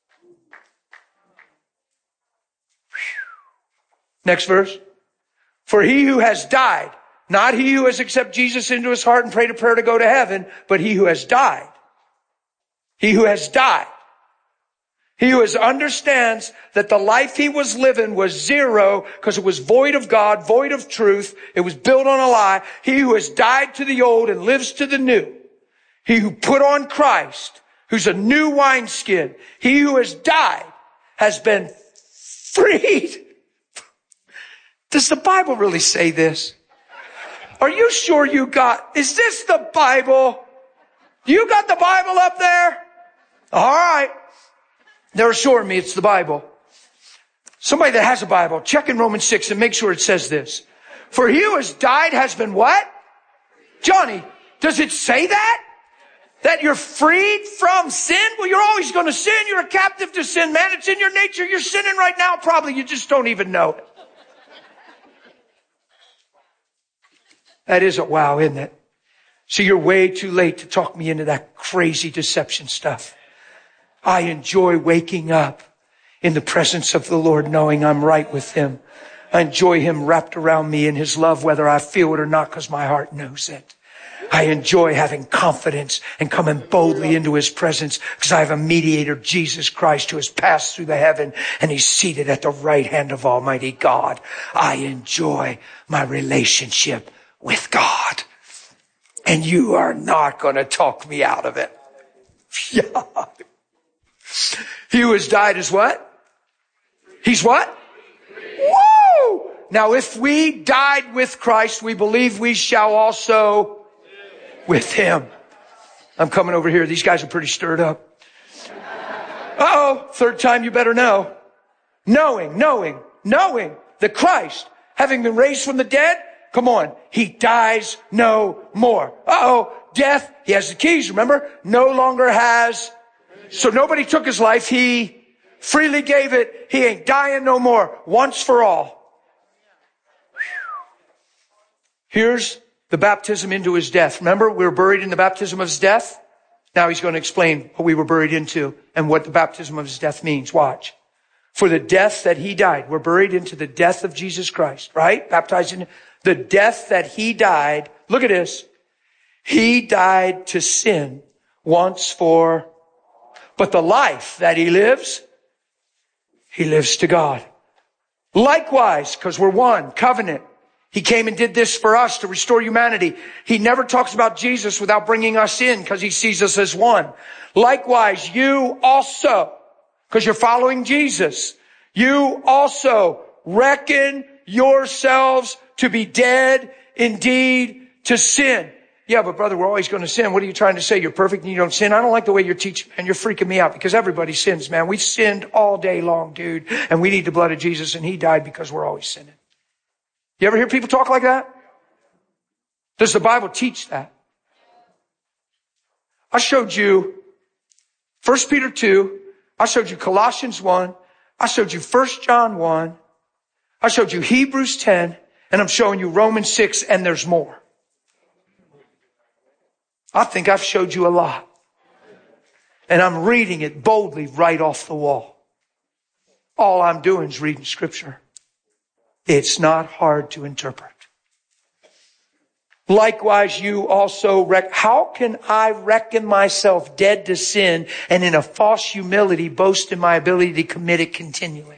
Next verse. For he who has died, not he who has accepted Jesus into his heart and prayed a prayer to go to heaven, but he who has died. He who has died. He who understands that the life he was living was zero because it was void of God, void of truth. It was built on a lie. He who has died to the old and lives to the new. He who put on Christ, who's a new wineskin. He who has died has been freed. Does the Bible really say this? Are you sure is this the Bible? You got the Bible up there? All right. They're assuring me it's the Bible. Somebody that has a Bible, check in Romans 6 and make sure it says this. For he who has died has been what? Johnny, does it say that? That you're freed from sin? Well, you're always going to sin. You're a captive to sin, man. It's in your nature. You're sinning right now. Probably you just don't even know it. That is a wow, isn't it? So you're way too late to talk me into that crazy deception stuff. I enjoy waking up in the presence of the Lord knowing I'm right with Him. I enjoy Him wrapped around me in His love, whether I feel it or not, because my heart knows it. I enjoy having confidence and coming boldly into His presence because I have a mediator, Jesus Christ, who has passed through the heaven and He's seated at the right hand of Almighty God. I enjoy my relationship with God. And you are not going to talk me out of it. Yeah. He who has died is what? He's what? Woo! Now if we died with Christ, we believe we shall also with Him. I'm coming over here. These guys are pretty stirred up. Uh-oh. Third time you better know. Knowing that Christ, having been raised from the dead, come on, He dies no more. Uh-oh. Death, He has the keys, remember? No longer has. So nobody took His life. He freely gave it. He ain't dying no more. Once for all. Here's the baptism into His death. Remember, we were buried in the baptism of His death. Now he's going to explain what we were buried into and what the baptism of his death means. Watch. For the death that he died, we're buried into the death of Jesus Christ, right? Baptized in the death that he died. Look at this. He died to sin once for, but the life that he lives to God. Likewise, because we're one, covenant. He came and did this for us to restore humanity. He never talks about Jesus without bringing us in because he sees us as one. Likewise, you also, because you're following Jesus, you also reckon yourselves to be dead indeed to sin. Yeah, but brother, we're always going to sin. What are you trying to say? You're perfect and you don't sin? I don't like the way you're teaching, man. You're freaking me out because everybody sins, man. We sinned all day long, dude. And we need the blood of Jesus and he died because we're always sinning. You ever hear people talk like that? Does the Bible teach that? I showed you 1 Peter 2. I showed you Colossians 1. I showed you 1 John 1. I showed you Hebrews 10. And I'm showing you Romans 6. And there's more. I think I've showed you a lot. And I'm reading it boldly right off the wall. All I'm doing is reading scripture. It's not hard to interpret. Likewise, you also how can I reckon myself dead to sin and in a false humility boast in my ability to commit it continually?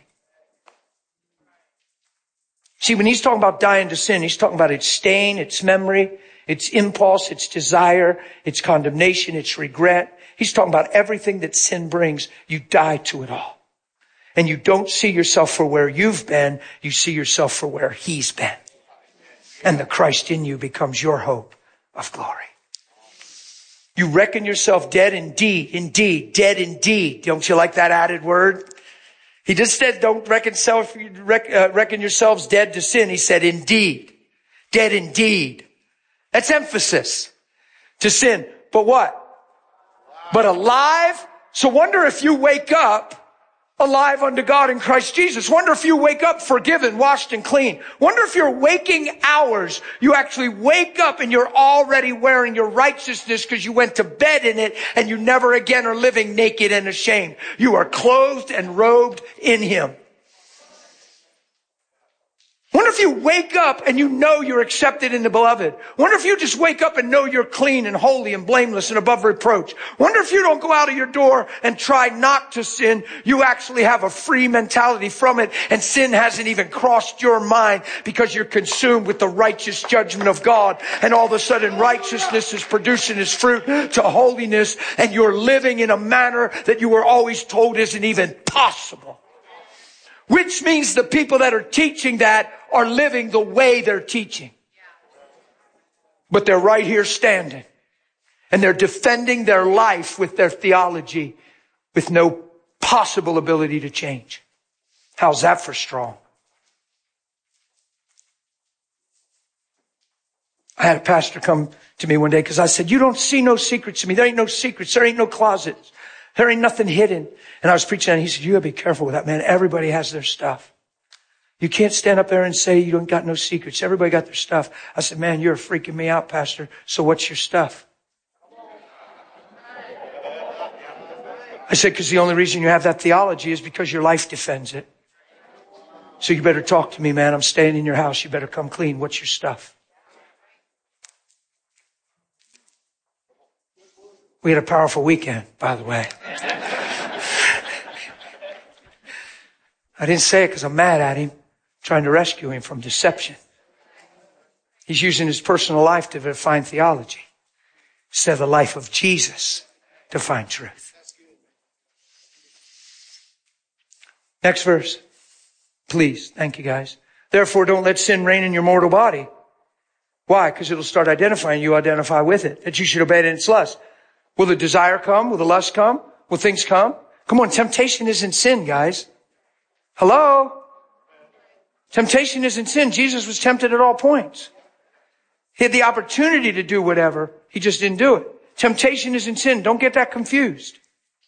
See, when he's talking about dying to sin, he's talking about its stain, its memory, its impulse, its desire, its condemnation, its regret. He's talking about everything that sin brings. You die to it all. And you don't see yourself for where you've been. You see yourself for where he's been. And the Christ in you becomes your hope of glory. You reckon yourself dead indeed, dead indeed. Don't you like that added word? He just said, don't reckon yourselves dead to sin. He said, indeed, dead indeed. That's emphasis to sin. But what? But alive. So wonder if you wake up alive unto God in Christ Jesus. Wonder if you wake up forgiven, washed, and clean. Wonder if your waking hours, you actually wake up and you're already wearing your righteousness because you went to bed in it and you never again are living naked and ashamed. You are clothed and robed in him. Wonder if you wake up and you know you're accepted in the beloved. Wonder if you just wake up and know you're clean and holy and blameless and above reproach. Wonder if you don't go out of your door and try not to sin. You actually have a free mentality from it and sin hasn't even crossed your mind because you're consumed with the righteous judgment of God. And all of a sudden righteousness is producing its fruit to holiness and you're living in a manner that you were always told isn't even possible. Which means the people that are teaching that are living the way they're teaching. But they're right here standing. And they're defending their life with their theology with no possible ability to change. How's that for strong? I had a pastor come to me one day because I said, you don't see no secrets to me. There ain't no secrets. There ain't no closets. There ain't nothing hidden. And I was preaching and he said, you gotta be careful with that, man. Everybody has their stuff. You can't stand up there and say you don't got no secrets. Everybody got their stuff. I said, man, you're freaking me out, Pastor. So what's your stuff? I said, because the only reason you have that theology is because your life defends it. So you better talk to me, man. I'm staying in your house. You better come clean. What's your stuff? We had a powerful weekend, by the way. I didn't say it because I'm mad at him, trying to rescue him from deception. He's using his personal life to define theology instead of the life of Jesus to find truth. Next verse. Please. Thank you, guys. Therefore, don't let sin reign in your mortal body. Why? Because it'll start identifying you, identify with it, that you should obey it in its lust. Will the desire come? Will the lust come? Will things come? Come on, temptation isn't sin, guys. Hello? Temptation isn't sin. Jesus was tempted at all points. He had the opportunity to do whatever. He just didn't do it. Temptation isn't sin. Don't get that confused.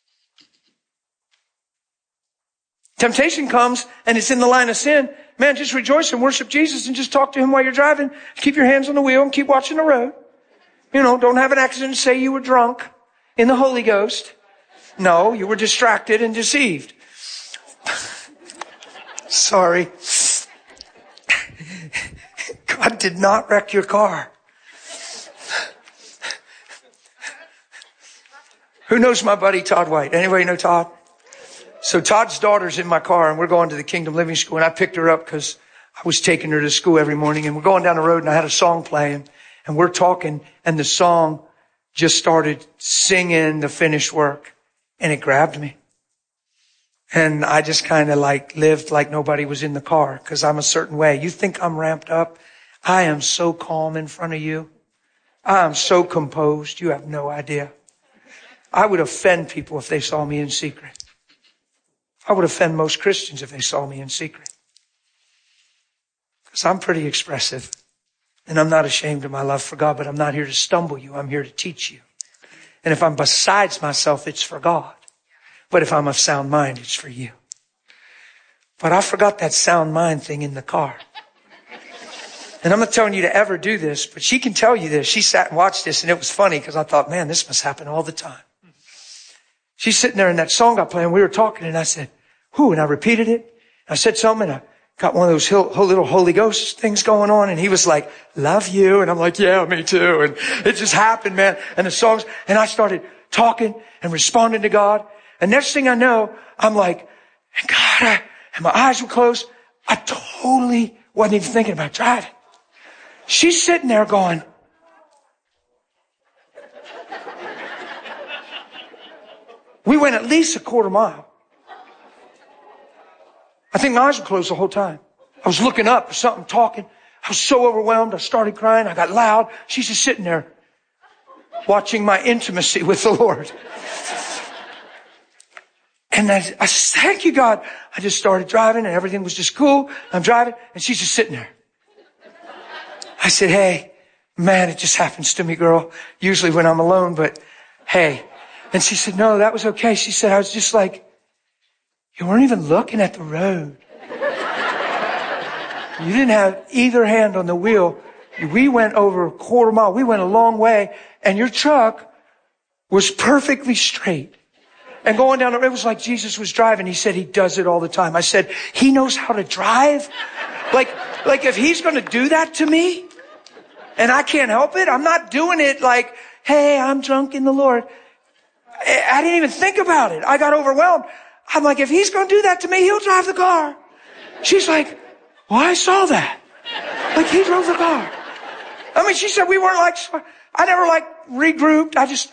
Temptation comes and it's in the line of sin. Man, just rejoice and worship Jesus and just talk to him while you're driving. Keep your hands on the wheel and keep watching the road. You know, don't have an accident and say you were drunk. in the Holy Ghost. No, you were distracted and deceived. Sorry. God did not wreck your car. Who knows my buddy Todd White? Anybody know Todd? So Todd's daughter's in my car and we're going to the Kingdom Living School, and I picked her up because I was taking her to school every morning, and we're going down the road and I had a song playing and we're talking, and the song just started singing the finished work, and it grabbed me. And I just kind of lived like nobody was in the car because I'm a certain way. You think I'm ramped up? I am so calm in front of you. I am so composed. You have no idea. I would offend people if they saw me in secret. I would offend most Christians if they saw me in secret. Because I'm pretty expressive. And I'm not ashamed of my love for God, but I'm not here to stumble you. I'm here to teach you. And if I'm besides myself, it's for God. But if I'm of sound mind, it's for you. But I forgot that sound mind thing in the car. And I'm not telling you to ever do this, but she can tell you this. She sat and watched this, and it was funny because I thought, man, this must happen all the time. She's sitting there and that song got playing. We were talking and I said, whoo, and I repeated it. I said something and I got one of those little Holy Ghost things going on. And he was like, love you. And I'm like, yeah, me too. And it just happened, man. And the songs, and I started talking and responding to God. And next thing I know, I'm like, God, and my eyes were closed. I totally wasn't even thinking about driving. She's sitting there going, we went at least a quarter mile. I think my eyes were closed the whole time. I was looking up for something, talking. I was so overwhelmed. I started crying. I got loud. She's just sitting there watching my intimacy with the Lord. And I said, thank you, God. I just started driving and everything was just cool. I'm driving and she's just sitting there. I said, hey, man, it just happens to me, girl. Usually when I'm alone, but hey. And she said, no, that was okay. She said, I was just like, you weren't even looking at the road. You didn't have either hand on the wheel. We went over a quarter mile. We went a long way and your truck was perfectly straight. And going down the road, it was like Jesus was driving. He said he does it all the time. I said, he knows how to drive? Like if he's going to do that to me and I can't help it, I'm not doing it like, hey, I'm drunk in the Lord. I didn't even think about it. I got overwhelmed. I'm like, if he's going to do that to me, he'll drive the car. She's like, well, I saw that. Like he drove the car. I mean, she said we weren't like, I never regrouped. I just,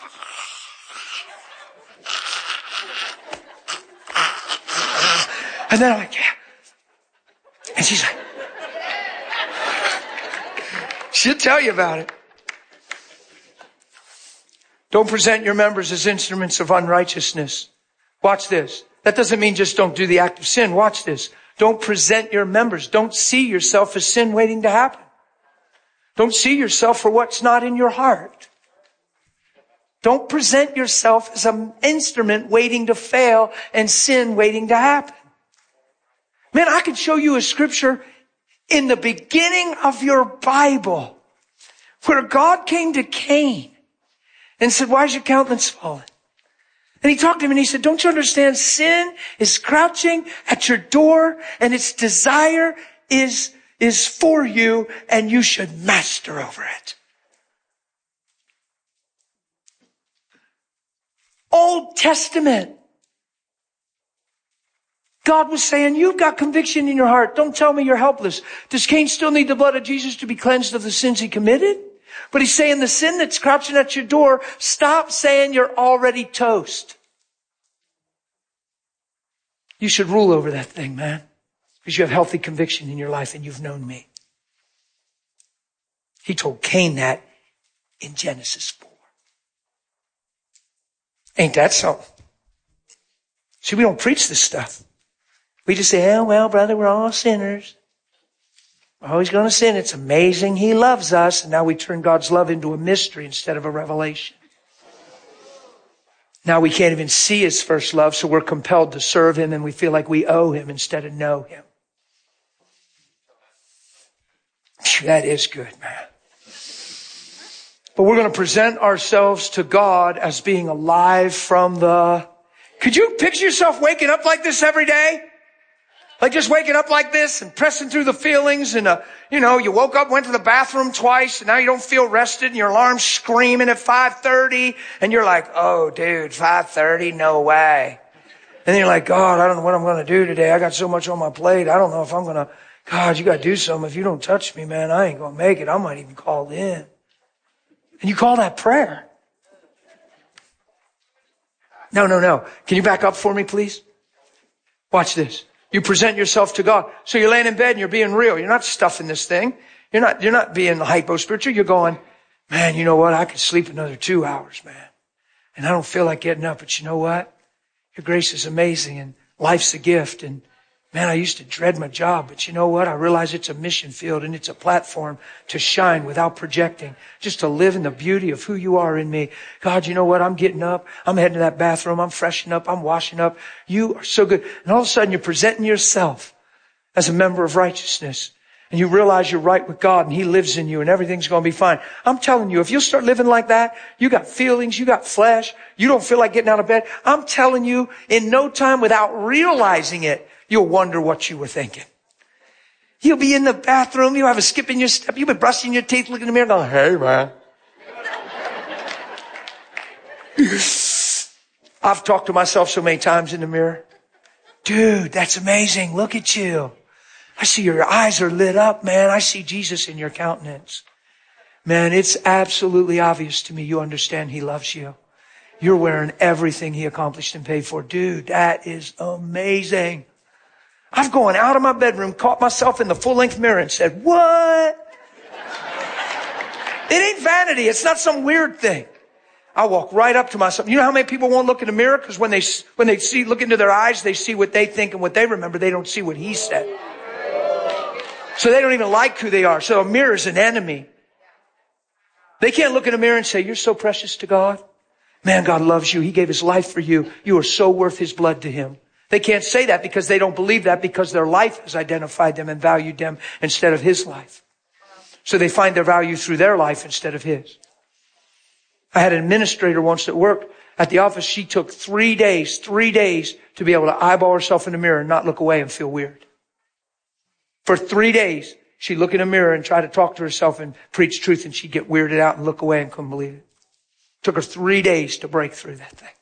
and then I'm like, yeah. And she's like, she'll tell you about it. Don't present your members as instruments of unrighteousness. Watch this. That doesn't mean just don't do the act of sin. Watch this. Don't present your members. Don't see yourself as sin waiting to happen. Don't see yourself for what's not in your heart. Don't present yourself as an instrument waiting to fail and sin waiting to happen. Man, I could show you a scripture in the beginning of your Bible where God came to Cain and said, why is your countenance fallen? And he talked to him and he said, don't you understand? Sin is crouching at your door and its desire is for you and you should master over it. Old Testament. God was saying, you've got conviction in your heart. Don't tell me you're helpless. Does Cain still need the blood of Jesus to be cleansed of the sins he committed? But he's saying the sin that's crouching at your door, stop saying you're already toast. You should rule over that thing, man. Because you have healthy conviction in your life and you've known me. He told Cain that in Genesis 4. Ain't that something? See, we don't preach this stuff. We just say, oh, well, brother, we're all sinners. We're always going to sin. It's amazing. He loves us. And now we turn God's love into a mystery instead of a revelation. Now we can't even see his first love, so we're compelled to serve him and we feel like we owe him instead of know him. That is good, man. But we're going to present ourselves to God as being alive from the... Could you picture yourself waking up like this every day? Like just waking up like this and pressing through the feelings and, you woke up, went to the bathroom twice and now you don't feel rested and your alarm's screaming at 5:30 and you're like, oh dude, 5:30? No way. And then you're like, God, I don't know what I'm going to do today. I got so much on my plate. I don't know if I'm going to, God, you got to do something. If you don't touch me, man, I ain't going to make it. I might even call in. And you call that prayer. No. Can you back up for me, please? Watch this. You present yourself to God. So you're laying in bed and you're being real. You're not stuffing this thing. You're not being hypo-spiritual. You're going, man, you know what? I could sleep another 2 hours, man. And I don't feel like getting up. But you know what? Your grace is amazing and life's a gift. And man, I used to dread my job, but you know what? I realize it's a mission field and it's a platform to shine without projecting, just to live in the beauty of who you are in me. God, you know what? I'm getting up. I'm heading to that bathroom. I'm freshening up. I'm washing up. You are so good. And all of a sudden you're presenting yourself as a member of righteousness. And you realize you're right with God and He lives in you and everything's going to be fine. I'm telling you, if you'll start living like that, you got feelings, you got flesh, you don't feel like getting out of bed. I'm telling you, in no time without realizing it, you'll wonder what you were thinking. You'll be in the bathroom, you'll have a skip in your step, you'll be brushing your teeth, looking in the mirror going, hey man. I've talked to myself so many times in the mirror. Dude, that's amazing. Look at you. I see your eyes are lit up, man. I see Jesus in your countenance. Man, it's absolutely obvious to me you understand He loves you. You're wearing everything He accomplished and paid for. Dude, that is amazing. I've gone out of my bedroom, caught myself in the full-length mirror and said, what? It ain't vanity. It's not some weird thing. I walk right up to myself. You know how many people won't look in the mirror? Because when they look into their eyes, they see what they think and what they remember. They don't see what He said. So they don't even like who they are. So a mirror is an enemy. They can't look in a mirror and say, you're so precious to God. Man, God loves you. He gave His life for you. You are so worth His blood to Him. They can't say that because they don't believe that because their life has identified them and valued them instead of His life. So they find their value through their life instead of His. I had an administrator once that worked at the office. She took 3 days to be able to eyeball herself in the mirror and not look away and feel weird. For 3 days, she'd look in a mirror and try to talk to herself and preach truth, and she'd get weirded out and look away and couldn't believe it. Took her 3 days to break through that thing.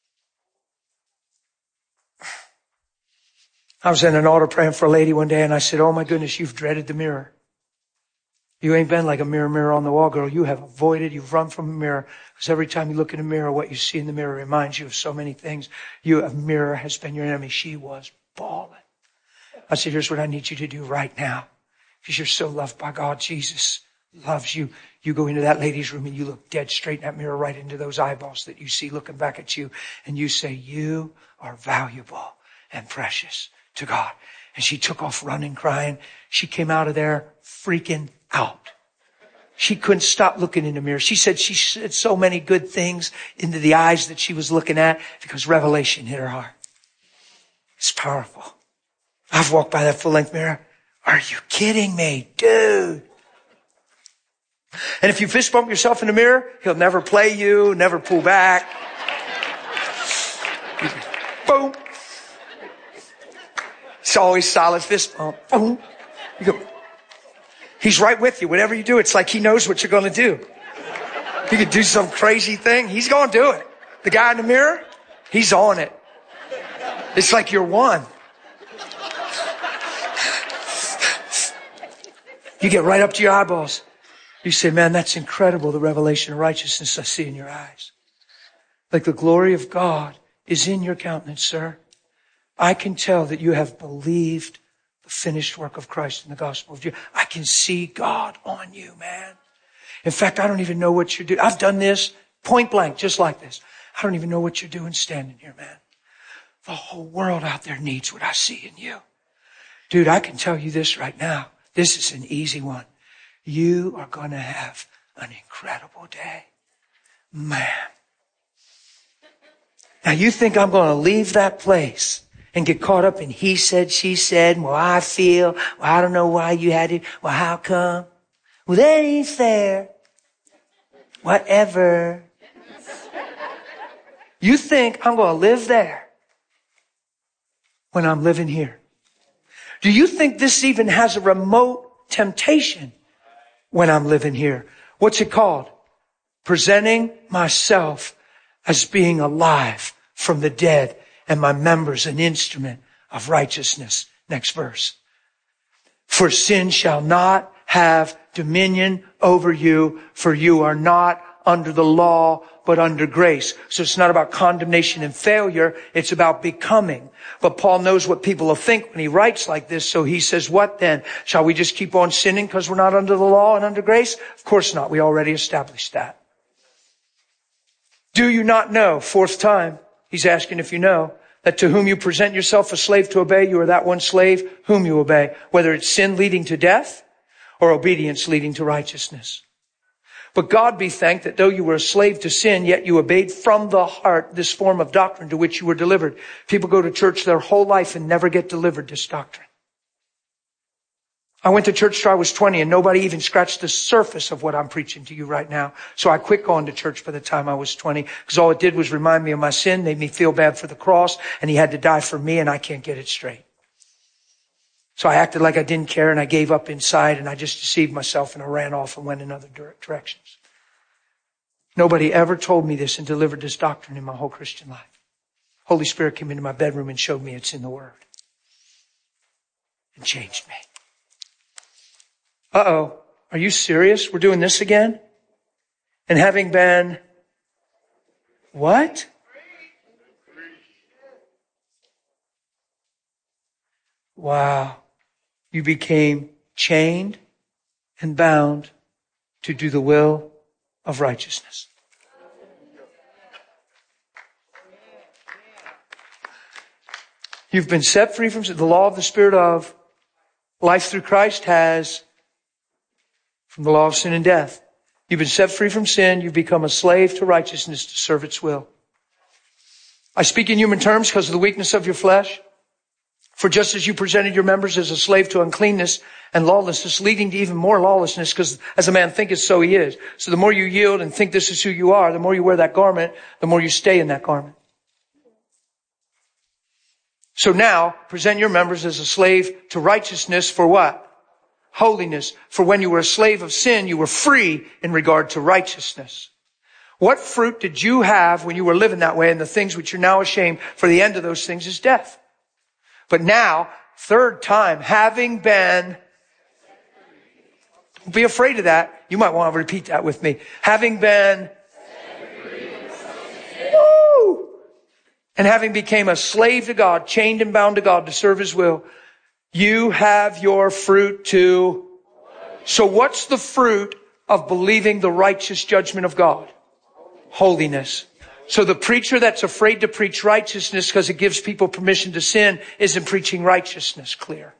I was in an altar praying for a lady one day, and I said, oh my goodness, you've dreaded the mirror. You ain't been like a mirror on the wall, girl. You have avoided, you've run from a mirror. Because every time you look in a mirror, what you see in the mirror reminds you of so many things. A mirror has been your enemy. She was bawling. I said, here's what I need you to do right now. Because you're so loved by God. Jesus loves you. You go into that lady's room and you look dead straight in that mirror right into those eyeballs that you see looking back at you. And you say, you are valuable and precious to God. And she took off running, crying. She came out of there freaking out. She couldn't stop looking in the mirror. She said so many good things into the eyes that she was looking at because revelation hit her heart. It's powerful. I've walked by that full-length mirror. Are you kidding me, dude? And if you fist bump yourself in the mirror, He'll never play you, never pull back. Boom. It's always solid fist bump. Boom. You go. He's right with you. Whatever you do, it's like He knows what you're going to do. You could do some crazy thing. He's going to do it. The guy in the mirror, he's on it. It's like you're one. You get right up to your eyeballs. You say, man, that's incredible, the revelation of righteousness I see in your eyes. Like the glory of God is in your countenance, sir. I can tell that you have believed the finished work of Christ in the gospel of Jesus. I can see God on you, man. In fact, I don't even know what you're doing. I've done this point blank, just like this. I don't even know what you're doing standing here, man. The whole world out there needs what I see in you. Dude, I can tell you this right now. This is an easy one. You are going to have an incredible day. Man. Now you think I'm going to leave that place and get caught up in he said, she said, well, I feel, well, I don't know why you had it. Well, how come? Well, that ain't fair. Whatever. You think I'm going to live there when I'm living here? Do you think this even has a remote temptation when I'm living here? What's it called? Presenting myself as being alive from the dead and my members an instrument of righteousness. Next verse. For sin shall not have dominion over you, for you are not under the law, but under grace. So it's not about condemnation and failure. It's about becoming. But Paul knows what people will think when he writes like this. So he says, what then? Shall we just keep on sinning because we're not under the law and under grace? Of course not. We already established that. Do you not know? Fourth time, he's asking if you know, that to whom you present yourself a slave to obey, you are that one slave whom you obey, whether it's sin leading to death or obedience leading to righteousness. But God be thanked that though you were a slave to sin, yet you obeyed from the heart this form of doctrine to which you were delivered. People go to church their whole life and never get delivered this doctrine. I went to church till I was 20 and nobody even scratched the surface of what I'm preaching to you right now. So I quit going to church by the time I was 20 because all it did was remind me of my sin, made me feel bad for the cross, and he had to die for me and I can't get it straight. So I acted like I didn't care and I gave up inside and I just deceived myself and I ran off and went in other directions. Nobody ever told me this and delivered this doctrine in my whole Christian life. Holy Spirit came into my bedroom and showed me it's in the Word and changed me. Uh-oh. Are you serious? We're doing this again? And having been what? Wow. You became chained and bound to do the will of righteousness. You've been set free from the law of the Spirit of life through Christ has from the law of sin and death. You've been set free from sin. You've become a slave to righteousness to serve its will. I speak in human terms because of the weakness of your flesh. For just as you presented your members as a slave to uncleanness and lawlessness, leading to even more lawlessness, because as a man thinketh, so he is. So the more you yield and think this is who you are, the more you wear that garment, the more you stay in that garment. So now, present your members as a slave to righteousness for what? Holiness. For when you were a slave of sin, you were free in regard to righteousness. What fruit did you have when you were living that way, and the things which you're now ashamed? For the end of those things is death. But now, third time, having been, don't be afraid of that. You might want to repeat that with me. Having been, woo, and having became a slave to God, chained and bound to God to serve His will, you have your fruit too. So what's the fruit of believing the righteous judgment of God? Holiness. So the preacher that's afraid to preach righteousness because it gives people permission to sin isn't preaching righteousness clear.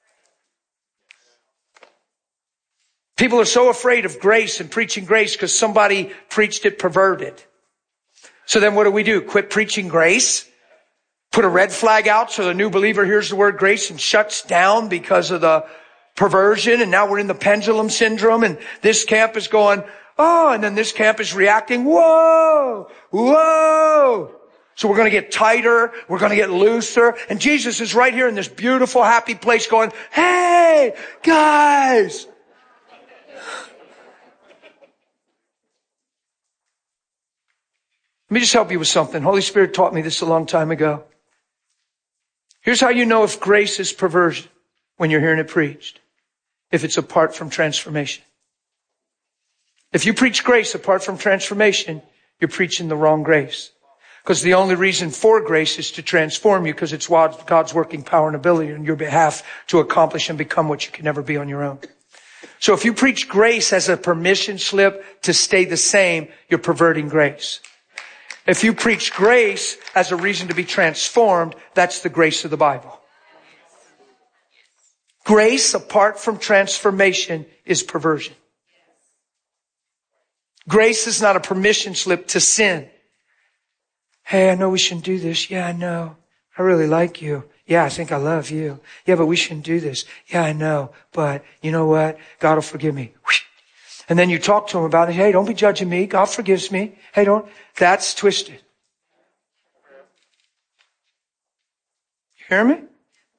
People are so afraid of grace and preaching grace because somebody preached it perverted. So then what do? Quit preaching grace? Put a red flag out so the new believer hears the word grace and shuts down because of the perversion, and now we're in the pendulum syndrome, and this camp is going, oh, and then this camp is reacting, whoa, whoa. So we're going to get tighter, we're going to get looser, and Jesus is right here in this beautiful, happy place going, hey, guys. Let me just help you with something. Holy Spirit taught me this a long time ago. Here's how you know if grace is perversion when you're hearing it preached. If it's apart from transformation. If you preach grace apart from transformation, you're preaching the wrong grace. Because the only reason for grace is to transform you, because it's God's working power and ability on your behalf to accomplish and become what you can never be on your own. So if you preach grace as a permission slip to stay the same, you're perverting grace. If you preach grace as a reason to be transformed, that's the grace of the Bible. Grace apart from transformation is perversion. Grace is not a permission slip to sin. Hey, I know we shouldn't do this. Yeah, I know. I really like you. Yeah, I think I love you. Yeah, but we shouldn't do this. Yeah, I know. But you know what? God will forgive me. And then you talk to them about it. Hey, don't be judging me. God forgives me. Hey, don't. That's twisted. You hear me?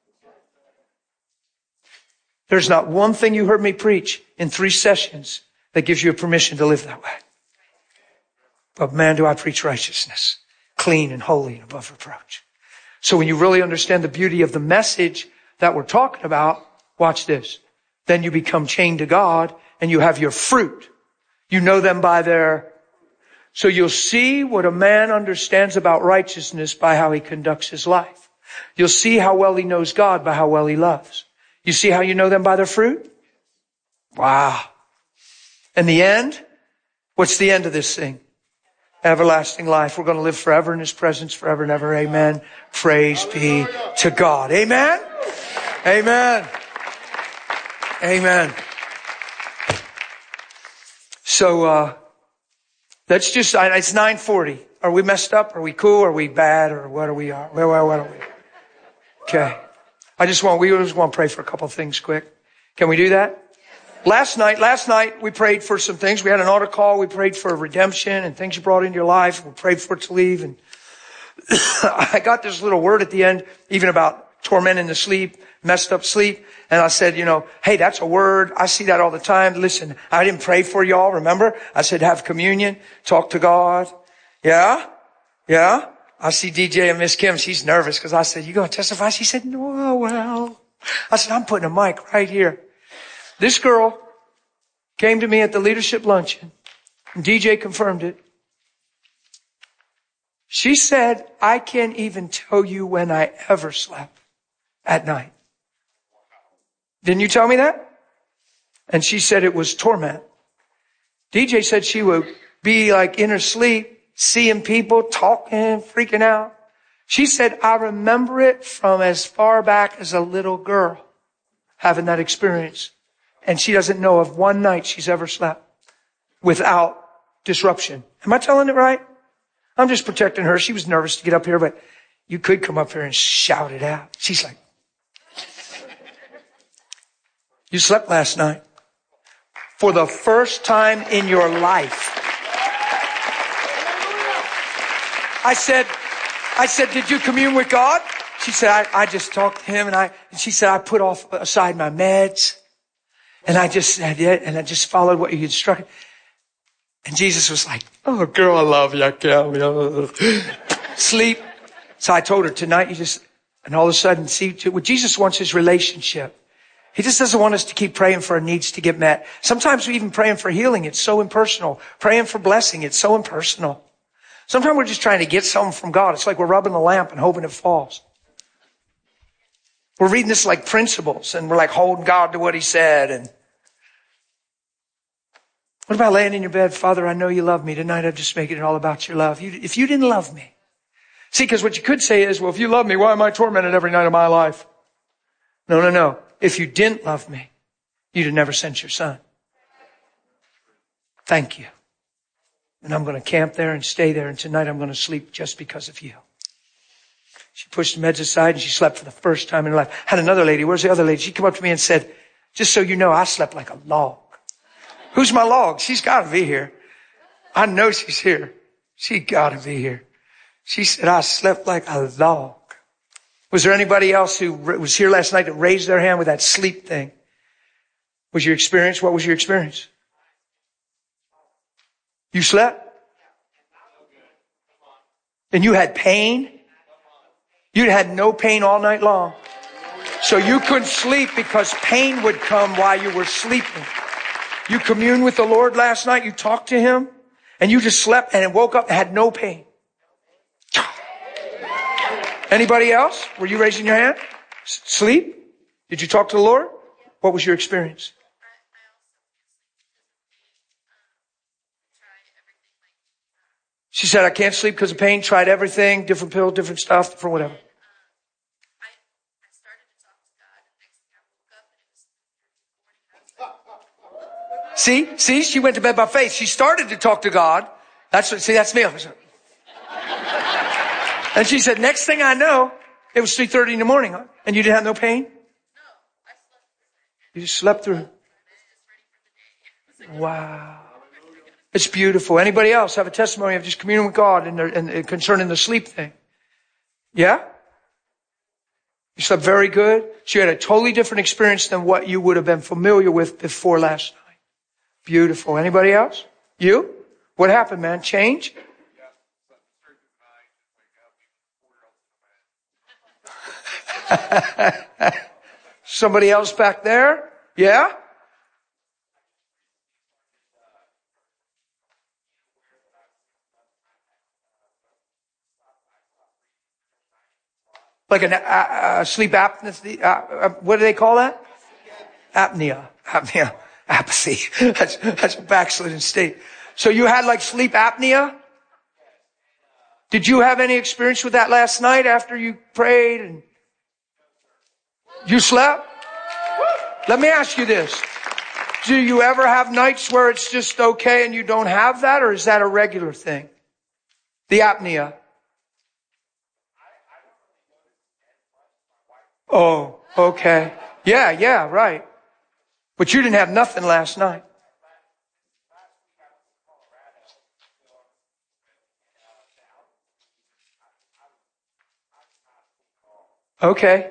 There's not one thing you heard me preach in 3 sessions that gives you a permission to live that way. But man, do I preach righteousness, clean and holy and above reproach. So when you really understand the beauty of the message that we're talking about, watch this. Then you become chained to God and you have your fruit. You know them by their... So you'll see what a man understands about righteousness by how he conducts his life. You'll see how well he knows God by how well he loves. You see how you know them by their fruit? Wow. And the end? What's the end of this thing? Everlasting life. We're going to live forever in His presence, forever and ever. Amen. Praise be to God. Amen. Amen. Amen. So, let's just, it's 9:40. Are we messed up? Are we cool? Are we bad? Or what are we? What are we? Okay. we just want to pray for a couple of things quick. Can we do that? Last night we prayed for some things. We had an altar call. We prayed for redemption and things you brought into your life. We prayed for it to leave. And I got this little word at the end, even about tormenting the sleep, messed up sleep. And I said, hey, that's a word. I see that all the time. Listen, I didn't pray for y'all. Remember? I said, have communion, talk to God. Yeah. I see DJ and Miss Kim. She's nervous because I said, you going to testify? She said, no, well. I said, I'm putting a mic right here. This girl came to me at the leadership luncheon, and DJ confirmed it. She said, I can't even tell you when I ever slept at night. Didn't you tell me that? And she said it was torment. DJ said she would be like in her sleep, seeing people, talking, freaking out. She said, I remember it from as far back as a little girl, having that experience. And she doesn't know of one night she's ever slept without disruption. Am I telling it right? I'm just protecting her. She was nervous to get up here, but you could come up here and shout it out. She's like, you slept last night for the first time in your life. I said, did you commune with God? She said, I just talked to Him and she said, I put aside my meds. And I just said it, and I just followed what you instructed. And Jesus was like, oh, girl, I love you. I can't. Sleep. So I told her, tonight and all of a sudden, see, what Jesus wants is relationship. He just doesn't want us to keep praying for our needs to get met. Sometimes we even praying for healing. It's so impersonal. Praying for blessing. It's so impersonal. Sometimes we're just trying to get something from God. It's like we're rubbing the lamp and hoping it falls. We're reading this like principles, and we're like holding God to what He said. And what about laying in your bed? Father, I know you love me. Tonight I'm just making it all about your love. If you didn't love me. See, because what you could say is, well, if you love me, why am I tormented every night of my life? No. If you didn't love me, you'd have never sent your Son. Thank you. And I'm going to camp there and stay there. And tonight I'm going to sleep just because of you. She pushed the meds aside and she slept for the first time in her life. Had another lady. Where's the other lady? She came up to me and said, just so you know, I slept like a log. Who's my log? She's got to be here. I know she's here. She got to be here. She said, I slept like a log. Was there anybody else who was here last night that raised their hand with that sleep thing? Was your experience? What was your experience? You slept? And you had pain? You had no pain all night long. So you couldn't sleep because pain would come while you were sleeping. You communed with the Lord last night. You talked to Him and you just slept and woke up and had no pain. Anybody else? Were you raising your hand? Sleep? Did you talk to the Lord? What was your experience? She said, I can't sleep because of pain. Tried everything, different pill, different stuff, different whatever. See, she went to bed by faith. She started to talk to God. That's me. And she said, next thing I know, it was 3:30 in the morning. Huh? And you didn't have no pain? No, I slept through. You just slept through. Wow. It's beautiful. Anybody else have a testimony of just communion with God and concerning the sleep thing? Yeah? You slept very good. So you had a totally different experience than what you would have been familiar with before last night. Beautiful. Anybody else? You? What happened, man? Change? Somebody else back there? Yeah? Like a sleep apnea. What do they call that? Apnea. Apathy. That's a backslidden state. So you had like sleep apnea? Did you have any experience with that last night after you prayed and you slept? Let me ask you this. Do you ever have nights where it's just okay and you don't have that, or is that a regular thing? The apnea. Oh, okay. Yeah, right. But you didn't have nothing last night. Okay.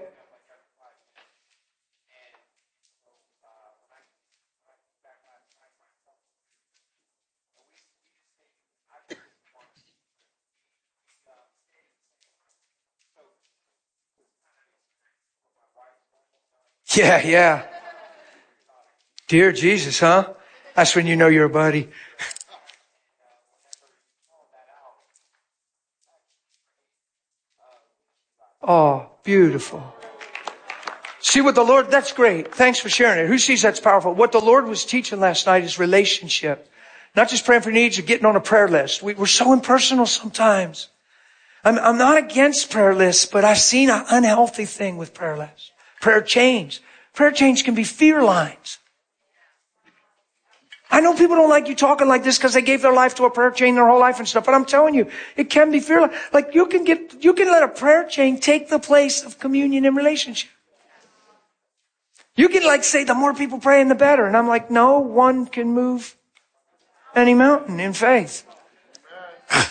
Yeah. Dear Jesus, huh? That's when you know you're a buddy. Oh, beautiful. See what the Lord, that's great. Thanks for sharing it. Who sees that's powerful? What the Lord was teaching last night is relationship. Not just praying for needs or getting on a prayer list. We're so impersonal sometimes. I'm not against prayer lists, but I've seen an unhealthy thing with prayer lists. Prayer chains. Prayer chains can be fear lines. I know people don't like you talking like this because they gave their life to a prayer chain their whole life and stuff, but I'm telling you, it can be fear line. Like you can let a prayer chain take the place of communion and relationship. You can like say the more people praying the better. And I'm like, no, one can move any mountain in faith. What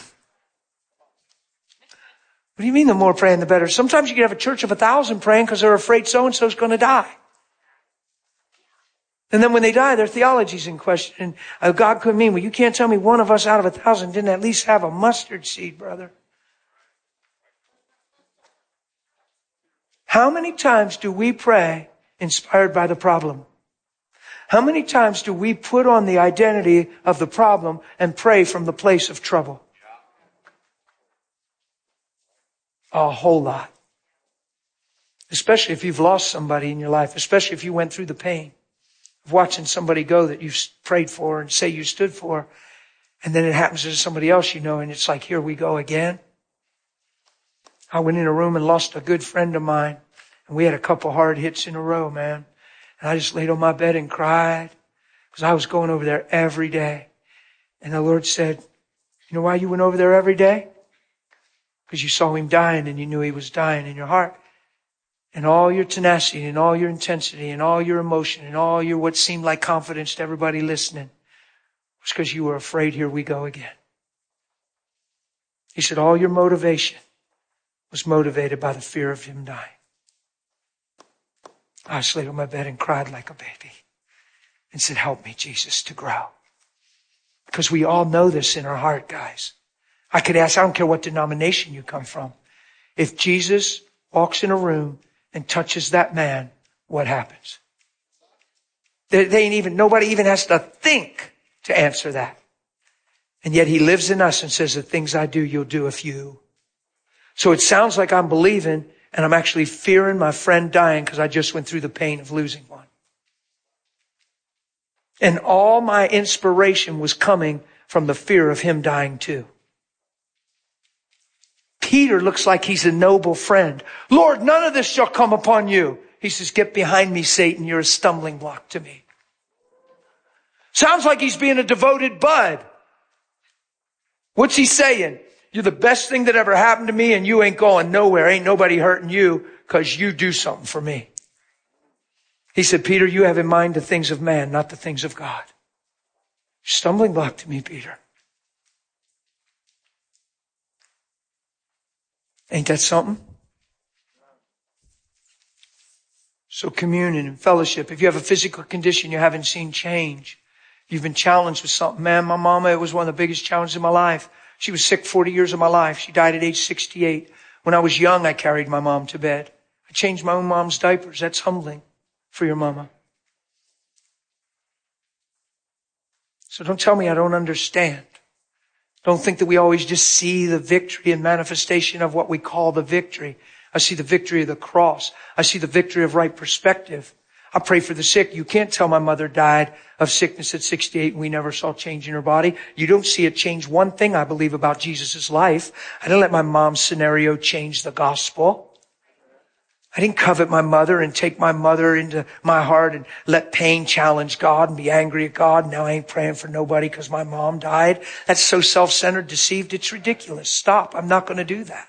do you mean the more praying the better? Sometimes you can have a church of 1,000 praying because they're afraid so-and-so's going to die. And then when they die, their theology's in question. And God could mean, well, you can't tell me one of us out of 1,000 didn't at least have a mustard seed, brother. How many times do we pray inspired by the problem? How many times do we put on the identity of the problem and pray from the place of trouble? A whole lot. Especially if you've lost somebody in your life, especially if you went through the pain of watching somebody go that you prayed for and say you stood for, and then it happens to somebody else you know, and it's like, here we go again. I went in a room and lost a good friend of mine, and we had a couple hard hits in a row, man. And I just laid on my bed and cried because I was going over there every day. And the Lord said, you know why you went over there every day? Because you saw him dying and you knew he was dying in your heart. And all your tenacity and all your intensity and all your emotion and all your what seemed like confidence to everybody listening was because you were afraid, here we go again. He said all your motivation was motivated by the fear of him dying. I just laid on my bed and cried like a baby and said, help me, Jesus, to grow. Because we all know this in our heart, guys. I could ask, I don't care what denomination you come from. If Jesus walks in a room and touches that man, what happens? Nobody even has to think to answer that. And yet he lives in us and says, the things I do, you'll do if you. So it sounds like I'm believing and I'm actually fearing my friend dying because I just went through the pain of losing one. And all my inspiration was coming from the fear of him dying too. Peter looks like he's a noble friend. Lord, none of this shall come upon you. He says, get behind me, Satan. You're a stumbling block to me. Sounds like he's being a devoted bud. What's he saying? You're the best thing that ever happened to me and you ain't going nowhere. Ain't nobody hurting you because you do something for me. He said, Peter, you have in mind the things of man, not the things of God. Stumbling block to me, Peter. Ain't that something? So communion and fellowship. If you have a physical condition you haven't seen change, you've been challenged with something. Man, my mama, it was one of the biggest challenges in my life. She was sick 40 years of my life. She died at age 68. When I was young, I carried my mom to bed. I changed my own mom's diapers. That's humbling for your mama. So don't tell me I don't understand. Don't think that we always just see the victory and manifestation of what we call the victory. I see the victory of the cross. I see the victory of right perspective. I pray for the sick. You can't tell my mother died of sickness at 68 and we never saw change in her body. You don't see it change one thing I believe about Jesus' life. I didn't let my mom's scenario change the gospel. I didn't covet my mother and take my mother into my heart and let pain challenge God and be angry at God. Now I ain't praying for nobody because my mom died. That's so self-centered, deceived. It's ridiculous. Stop. I'm not going to do that.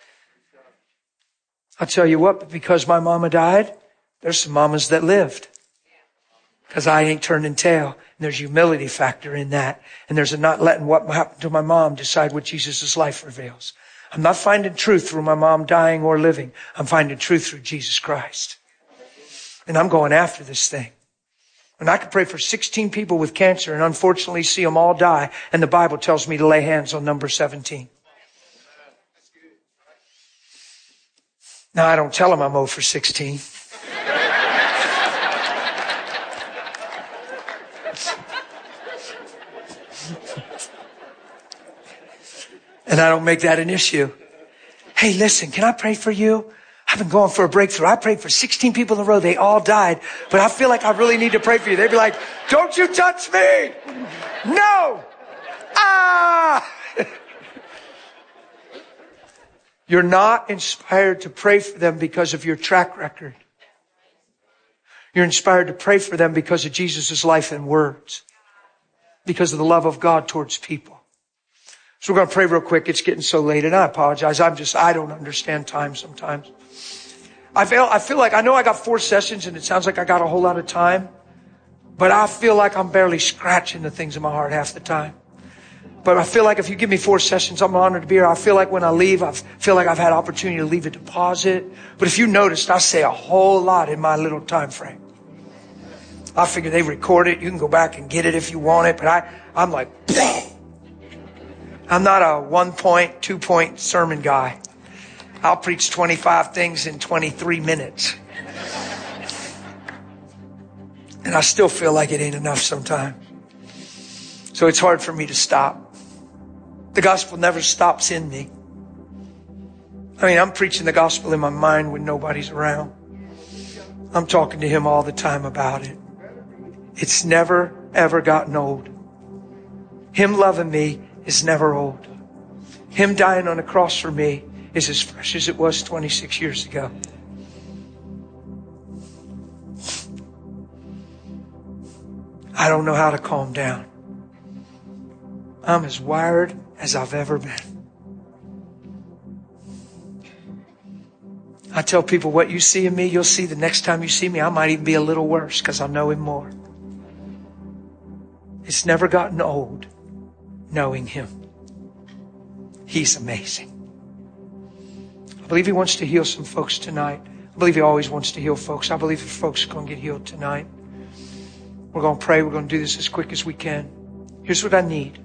I'll tell you what, because my mama died, there's some mamas that lived. Because I ain't turning tail. And there's humility factor in that. And there's a not letting what happened to my mom decide what Jesus' life reveals. I'm not finding truth through my mom dying or living. I'm finding truth through Jesus Christ. And I'm going after this thing. And I could pray for 16 people with cancer and unfortunately see them all die. And the Bible tells me to lay hands on number 17. Now, I don't tell them I'm 0 for 16. And I don't make that an issue. Hey, listen, can I pray for you? I've been going for a breakthrough. I prayed for 16 people in a row. They all died. But I feel like I really need to pray for you. They'd be like, don't you touch me. No. You're not inspired to pray for them because of your track record. You're inspired to pray for them because of Jesus' life and words. Because of the love of God towards people. So we're going to pray real quick. It's getting so late and I apologize. I don't understand time sometimes. I feel like I know I got 4 sessions and it sounds like I got a whole lot of time, but I feel like I'm barely scratching the things in my heart half the time. But I feel like if you give me 4 sessions, I'm honored to be here. I feel like when I leave, I feel like I've had opportunity to leave a deposit. But if you noticed, I say a whole lot in my little time frame. I figure they record it. You can go back and get it if you want it. But I'm like, I'm not a 1-point, 2-point sermon guy. I'll preach 25 things in 23 minutes. And I still feel like it ain't enough sometimes. So it's hard for me to stop. The gospel never stops in me. I mean, I'm preaching the gospel in my mind when nobody's around. I'm talking to him all the time about it. It's never, ever gotten old. Him loving me is never old. Him dying on the cross for me is as fresh as it was 26 years ago. I don't know how to calm down. I'm as wired as I've ever been. I tell people what you see in me, you'll see the next time you see me. I might even be a little worse because I'll know him more. It's never gotten old knowing him. He's amazing. I believe he wants to heal some folks tonight. I believe he always wants to heal folks. I believe that folks are going to get healed tonight. We're going to pray. We're going to do this as quick as we can. Here's what I need.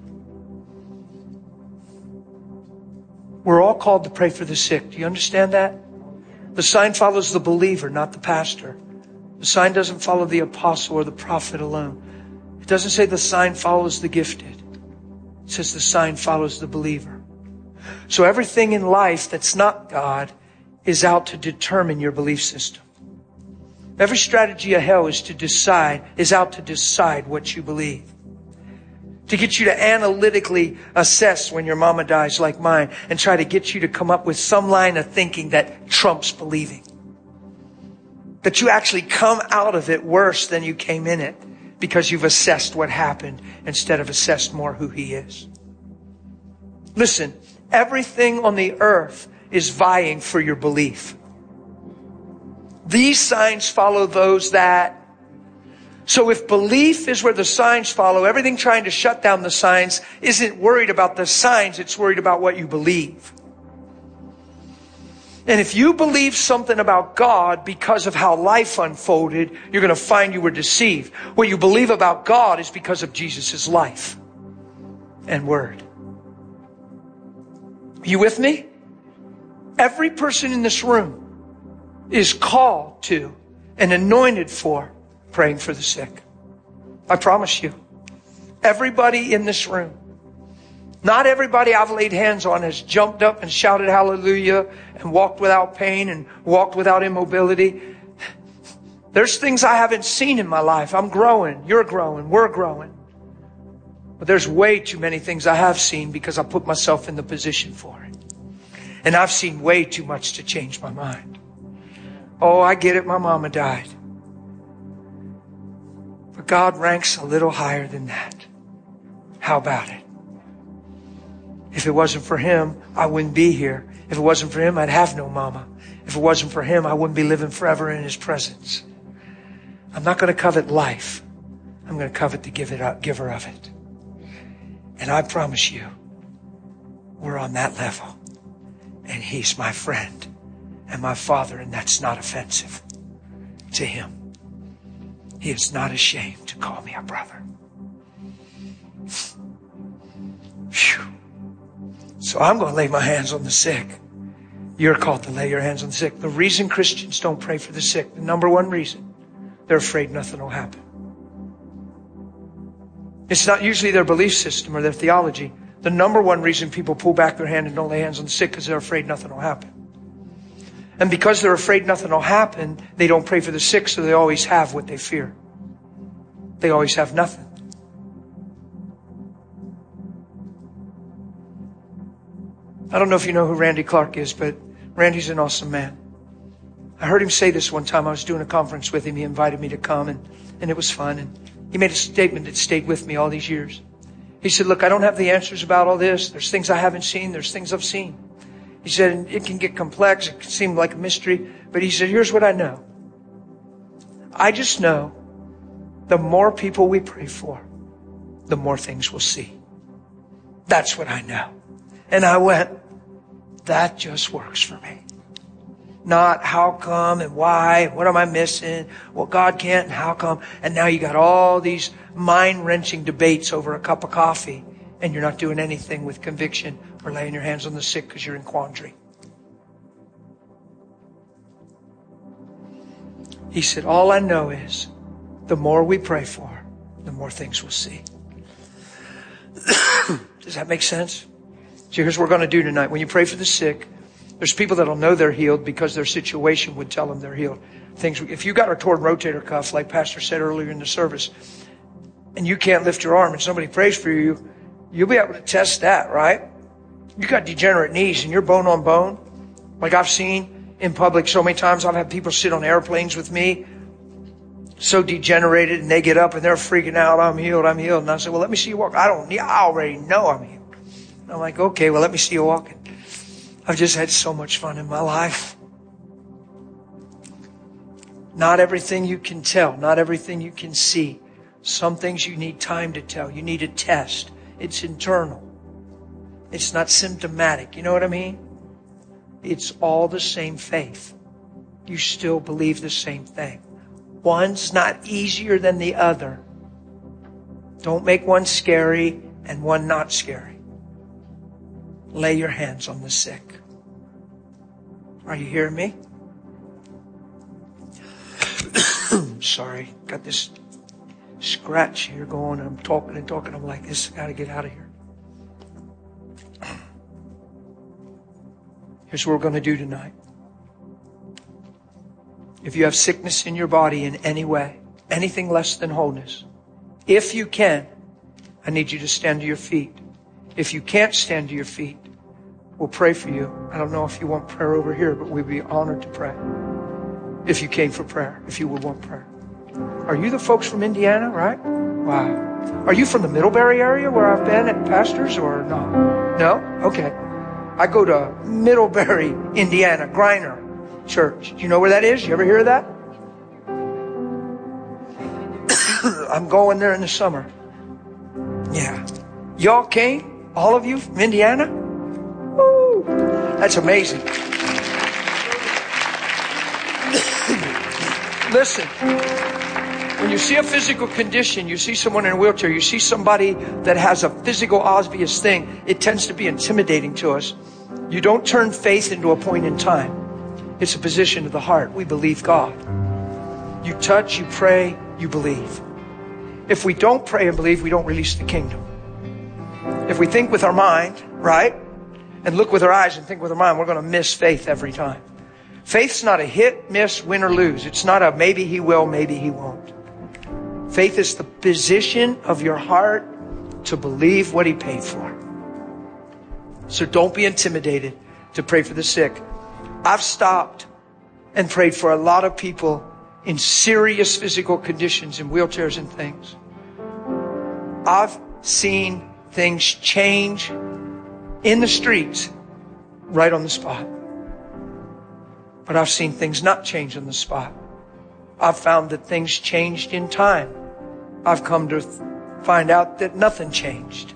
We're all called to pray for the sick. Do you understand that? The sign follows the believer, not the pastor. The sign doesn't follow the apostle or the prophet alone. It doesn't say the sign follows the gifted. It says the sign follows the believer. So everything in life that's not God is out to determine your belief system. Every strategy of hell is out to decide what you believe. To get you to analytically assess when your mama dies like mine and try to get you to come up with some line of thinking that trumps believing. That you actually come out of it worse than you came in it because you've assessed what happened instead of assessed more who he is. Listen, everything on the earth is vying for your belief. These signs follow those that So if belief is where the signs follow, everything trying to shut down the signs isn't worried about the signs, it's worried about what you believe. And if you believe something about God because of how life unfolded, you're going to find you were deceived. What you believe about God is because of Jesus' life and word. Are you with me? Every person in this room is called to and anointed for praying for the sick. I promise you. Everybody in this room. Not everybody I've laid hands on has jumped up and shouted hallelujah and walked without pain and walked without immobility. There's things I haven't seen in my life. I'm growing. You're growing. We're growing. But there's way too many things I have seen because I put myself in the position for it. And I've seen way too much to change my mind. Oh, I get it. My mama died. But God ranks a little higher than that. How about it? If it wasn't for Him, I wouldn't be here. If it wasn't for Him, I'd have no mama. If it wasn't for Him, I wouldn't be living forever in His presence. I'm not going to covet life. I'm going to covet the giver of it. And I promise you, we're on that level. And He's my friend and my Father, and that's not offensive to Him. He is not ashamed to call me a brother. Phew. So I'm going to lay my hands on the sick. You're called to lay your hands on the sick. The reason Christians don't pray for the sick, the number one reason, they're afraid nothing will happen. It's not usually their belief system or their theology. The number one reason people pull back their hand and don't lay hands on the sick is they're afraid nothing will happen. And because they're afraid nothing will happen, they don't pray for the sick, so they always have what they fear. They always have nothing. I don't know if you know who Randy Clark is, but Randy's an awesome man. I heard him say this one time. I was doing a conference with him. He invited me to come, and it was fun. And he made a statement that stayed with me all these years. He said, look, I don't have the answers about all this. There's things I haven't seen. There's things I've seen. He said, it can get complex. It can seem like a mystery. But he said, here's what I know. I just know the more people we pray for, the more things we'll see. That's what I know. And I went, that just works for me. Not how come and why, what am I missing, well, God can't and how come. And now you got all these mind-wrenching debates over a cup of coffee, and you're not doing anything with conviction or laying your hands on the sick because you're in quandary. He said, all I know is the more we pray for, the more things we'll see. Does that make sense? So here's what we're going to do tonight. When you pray for the sick, there's people that'll know they're healed because their situation would tell them they're healed. If you got a torn rotator cuff, like Pastor said earlier in the service, and you can't lift your arm and somebody prays for you, you'll be able to test that, right? You got degenerate knees and you're bone on bone. Like I've seen in public so many times, I've had people sit on airplanes with me, so degenerated, and they get up and they're freaking out. I'm healed, I'm healed. And I said, well, let me see you walk. I already know I'm healed. I'm like, okay, well, let me see you walking. I've just had so much fun in my life. Not everything you can tell, not everything you can see. Some things you need time to tell. You need a test. It's internal. It's not symptomatic. You know what I mean? It's all the same faith. You still believe the same thing. One's not easier than the other. Don't make one scary and one not scary. Lay your hands on the sick. Are you hearing me? Sorry, got this scratch here going. I'm talking and talking. I'm like, this, I got to get out of here. Here's what we're going to do tonight. If you have sickness in your body in any way, anything less than wholeness, if you can, I need you to stand to your feet. If you can't stand to your feet, we'll pray for you. I don't know if you want prayer over here, but we'd be honored to pray. If you came for prayer, if you would want prayer. Are you the folks from Indiana, right? Wow. Are you from the Middlebury area where I've been at pastors or no? No? Okay. I go to Middlebury, Indiana, Griner Church. Do you know where that is? You ever hear of that? I'm going there in the summer. Yeah. Y'all came? All of you from Indiana? Woo! That's amazing. Listen, when you see a physical condition, you see someone in a wheelchair, you see somebody that has a physical obvious thing, it tends to be intimidating to us. You don't turn faith into a point in time. It's a position of the heart. We believe God. You touch, you pray, you believe. If we don't pray and believe, we don't release the kingdom. If we think with our mind, right, and look with our eyes and think with our mind, we're going to miss faith every time. Faith's not a hit, miss, win, or lose. It's not a maybe he will, maybe he won't. Faith is the position of your heart to believe what he paid for. So don't be intimidated to pray for the sick. I've stopped and prayed for a lot of people in serious physical conditions, in wheelchairs and things. I've seen things change in the streets right on the spot. But I've seen things not change on the spot. I've found that things changed in time. I've come to find out that nothing changed.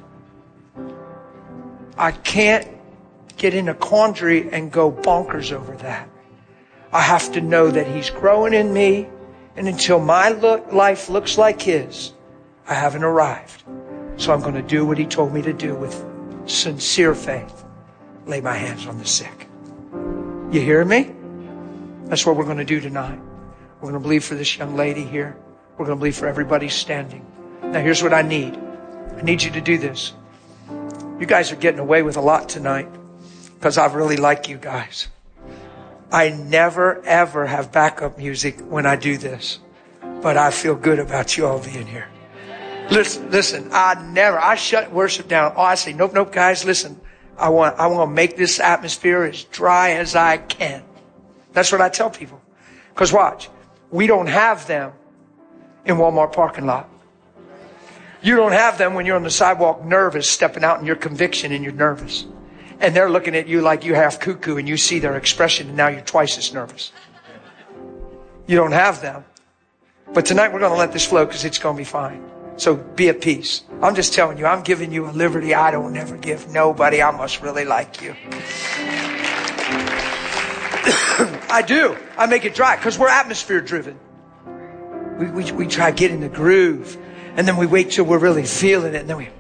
I can't get in a quandary and go bonkers over that. I have to know that he's growing in me, and until my life looks like his, I haven't arrived. So I'm going to do what he told me to do with sincere faith. Lay my hands on the sick. You hear me? That's what we're going to do tonight. We're going to believe for this young lady here. We're going to believe for everybody standing. Now here's what I need. I need you to do this. You guys are getting away with a lot tonight because I really like you guys. I never, ever have backup music when I do this. But I feel good about you all being here. Listen, I shut worship down. Oh, I say, nope, guys, listen. I want to make this atmosphere as dry as I can. That's what I tell people. Because watch, we don't have them in Walmart parking lot. You don't have them when you're on the sidewalk nervous, stepping out in your conviction and you're nervous. And they're looking at you like you half cuckoo and you see their expression and now you're twice as nervous. You don't have them. But tonight we're going to let this flow because it's going to be fine. So be at peace. I'm just telling you, I'm giving you a liberty I don't ever give nobody. I must really like you. I do. I make it dry because we're atmosphere driven. We try to get in the groove and then we wait till we're really feeling it and then we...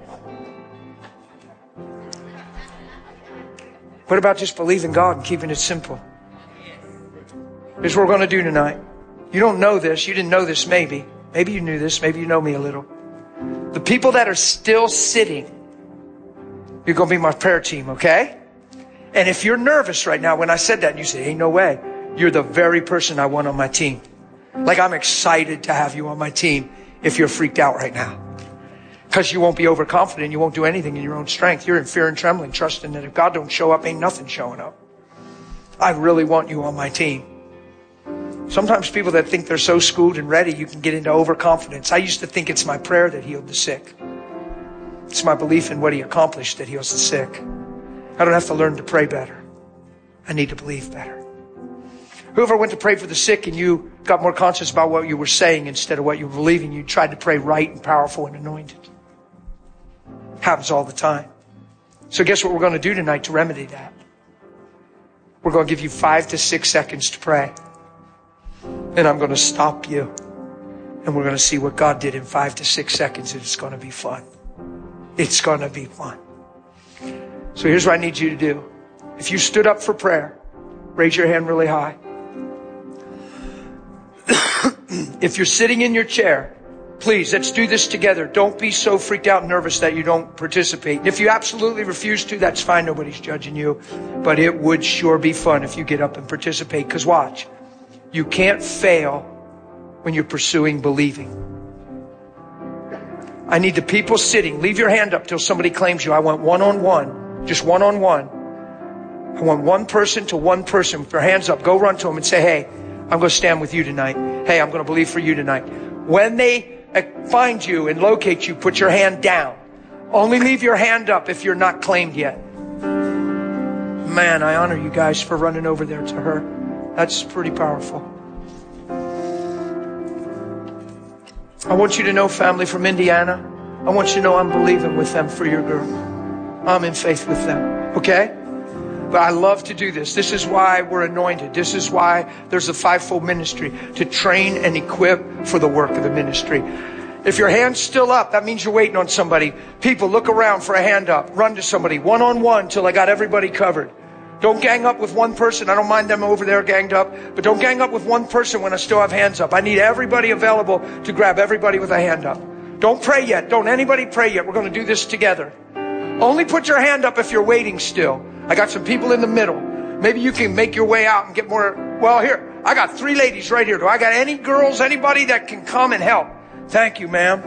What about just believing God and keeping it simple? Here's what we're going to do tonight. You don't know this. You didn't know this maybe. Maybe you knew this. Maybe you know me a little. The people that are still sitting, you're going to be my prayer team, okay? And if you're nervous right now, when I said that, and you say, ain't no way, you're the very person I want on my team. Like I'm excited to have you on my team if you're freaked out right now. Because you won't be overconfident. You won't do anything in your own strength. You're in fear and trembling, trusting that if God don't show up, ain't nothing showing up. I really want you on my team. Sometimes people that think they're so schooled and ready, you can get into overconfidence. I used to think it's my prayer that healed the sick. It's my belief in what he accomplished that heals the sick. I don't have to learn to pray better. I need to believe better. Whoever went to pray for the sick and you got more conscious about what you were saying instead of what you were believing, you tried to pray right and powerful and anointed. Happens all the time. So guess what we're going to do tonight to remedy that? We're going to give you 5 to 6 seconds to pray. And I'm going to stop you. And we're going to see what God did in 5 to 6 seconds. And it's going to be fun. It's going to be fun. So here's what I need you to do. If you stood up for prayer, raise your hand really high. If you're sitting in your chair, please, let's do this together. Don't be so freaked out and nervous that you don't participate. And if you absolutely refuse to, that's fine. Nobody's judging you. But it would sure be fun if you get up and participate. Because watch, you can't fail when you're pursuing believing. I need the people sitting. Leave your hand up till somebody claims you. I want one-on-one. Just one-on-one. I want one person to one person with their hands up. Go run to them and say, hey, I'm going to stand with you tonight. Hey, I'm going to believe for you tonight. When they find you and locate you, put your hand down. Only leave your hand up if you're not claimed yet. Man, I honor you guys for running over there to her. That's pretty powerful. I want you to know, family from Indiana, I want you to know I'm believing with them for your girl. I'm in faith with them, okay? But I love to do this. This is why we're anointed. This is why there's a fivefold ministry, to train and equip for the work of the ministry. If your hand's still up, that means you're waiting on somebody. People, look around for a hand up. Run to somebody, one-on-one, till I got everybody covered. Don't gang up with one person. I don't mind them over there ganged up, but don't gang up with one person when I still have hands up. I need everybody available to grab everybody with a hand up. Don't pray yet. Don't anybody pray yet. We're going to do this together. Only put your hand up if you're waiting still. I got some people in the middle. Maybe you can make your way out and get more. Well, here, I got 3 ladies right here. Do I got any girls, anybody that can come and help? Thank you, ma'am.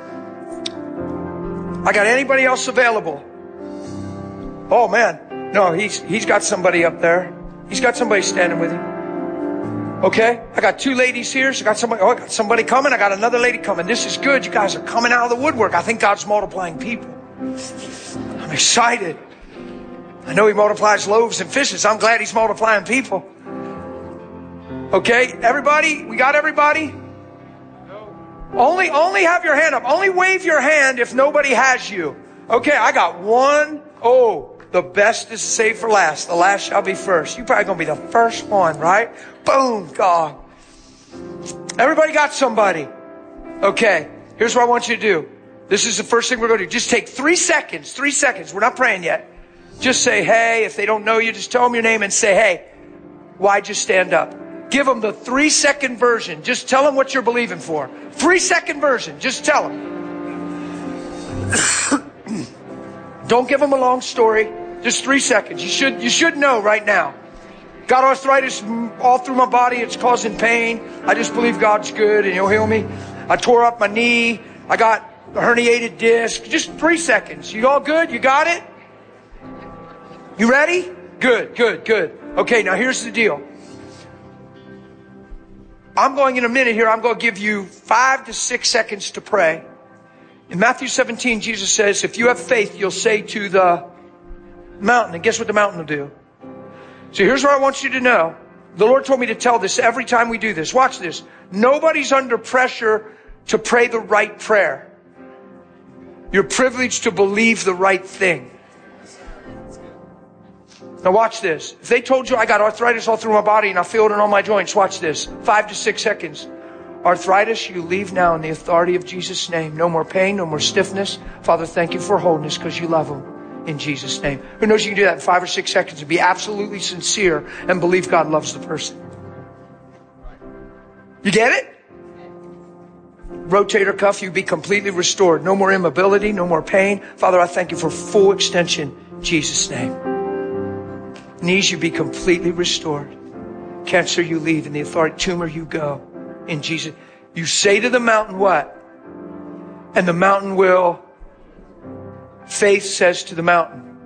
I got anybody else available? Oh, man. No, he's got somebody up there. He's got somebody standing with him. Okay? I got 2 ladies here. So I got somebody coming. I got another lady coming. This is good. You guys are coming out of the woodwork. I think God's multiplying people. I'm excited. I know He multiplies loaves and fishes. I'm glad He's multiplying people. Okay? Everybody? We got everybody? Only have your hand up. Only wave your hand if nobody has you. Okay, I got 1. Oh, the best is saved for last. The last shall be first. You're probably going to be the first one, right? Boom, God. Everybody got somebody. Okay, here's what I want you to do. This is the first thing we're going to do. Just take 3 seconds. 3 seconds. We're not praying yet. Just say, hey. If they don't know you, just tell them your name and say, hey, why'd you stand up? Give them the 3-second version. Just tell them what you're believing for. 3-second version. Just tell them. Don't give them a long story. Just 3 seconds. You should know right now. Got arthritis all through my body. It's causing pain. I just believe God's good and He'll heal me. I tore up my knee. I got a herniated disc. Just 3 seconds. You all good? You got it? You ready? Good. Okay, now here's the deal. I'm going in a minute here. I'm going to give you 5 to 6 seconds to pray. In Matthew 17, Jesus says, if you have faith, you'll say to the mountain. And guess what the mountain will do? So here's what I want you to know. The Lord told me to tell this every time we do this. Watch this. Nobody's under pressure to pray the right prayer. You're privileged to believe the right thing. Now watch this. If they told you I got arthritis all through my body and I feel it in all my joints, watch this. 5 to 6 seconds. Arthritis, you leave now in the authority of Jesus' name. No more pain, no more stiffness. Father, thank you for wholeness because you love them in Jesus' name. Who knows you can do that in 5 or 6 seconds and be absolutely sincere and believe God loves the person. You get it? Rotator cuff, you be completely restored. No more immobility, no more pain. Father, I thank you for full extension in Jesus' name. Knees, you be completely restored. Cancer, you leave in the authority. Tumor, you go in Jesus. You say to the mountain what? And the mountain will. Faith says to the mountain.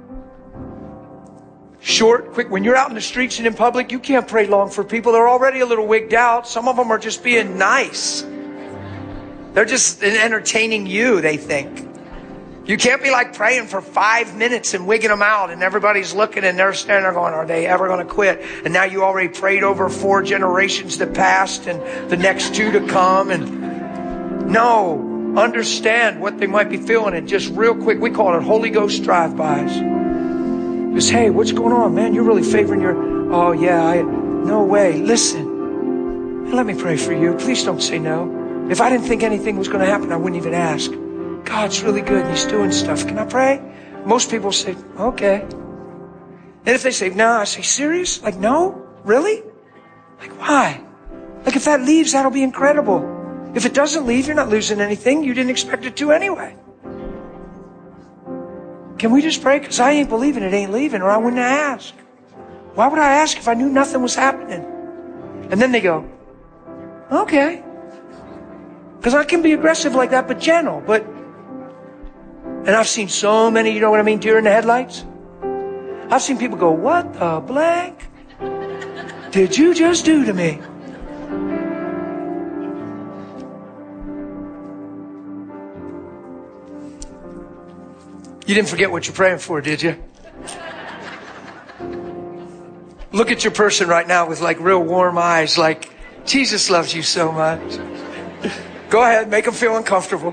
Short, quick. When you're out in the streets and in public, you can't pray long for people. They're already a little wigged out. Some of them are just being nice. They're just entertaining you, they think. You can't be like praying for 5 minutes and wigging them out and everybody's looking and they're standing there going, are they ever going to quit? And now you already prayed over 4 generations that passed and the next 2 to come. And no, understand what they might be feeling. And just real quick, we call it Holy Ghost drive-bys. Just, hey, what's going on, man? You're really favoring your, oh yeah, no way. Listen, let me pray for you. Please don't say no. If I didn't think anything was going to happen, I wouldn't even ask. God's really good and He's doing stuff. Can I pray? Most people say, okay. And if they say, no, I say, serious? Like, no? Really? Like, why? Like, if that leaves, that'll be incredible. If it doesn't leave, you're not losing anything. You didn't expect it to anyway. Can we just pray? Because I ain't believing it ain't leaving, or I wouldn't ask. Why would I ask if I knew nothing was happening? And then they go, okay. Because I can be aggressive like that, but gentle. And I've seen so many, you know what I mean, deer in the headlights. I've seen people go, what the blank did you just do to me? You didn't forget what you're praying for, did you? Look at your person right now with like real warm eyes, like Jesus loves you so much. Go ahead, make them feel uncomfortable.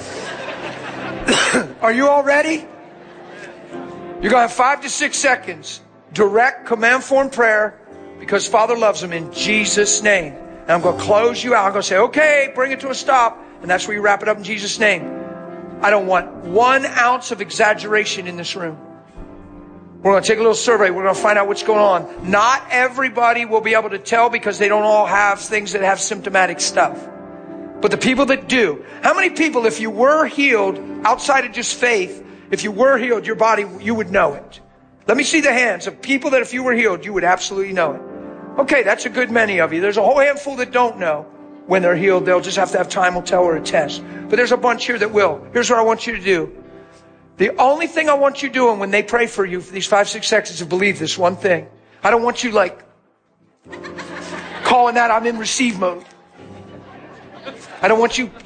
Are you all ready? You're going to have 5 to 6 seconds. Direct command form prayer because Father loves them in Jesus' name. And I'm going to close you out. I'm going to say, okay, bring it to a stop. And that's where you wrap it up in Jesus' name. I don't want 1 ounce of exaggeration in this room. We're going to take a little survey. We're going to find out what's going on. Not everybody will be able to tell because they don't all have things that have symptomatic stuff. But the people that do, how many people, if you were healed outside of just faith, if you were healed, your body, you would know it? Let me see the hands of people that if you were healed, you would absolutely know it. Okay, that's a good many of you. There's a whole handful that don't know when they're healed. They'll just have to have time will tell or a test. But there's a bunch here that will. Here's what I want you to do. The only thing I want you doing when they pray for you for these 5, 6 seconds to believe this one thing. I don't want you like calling that I'm in receive mode. I don't want you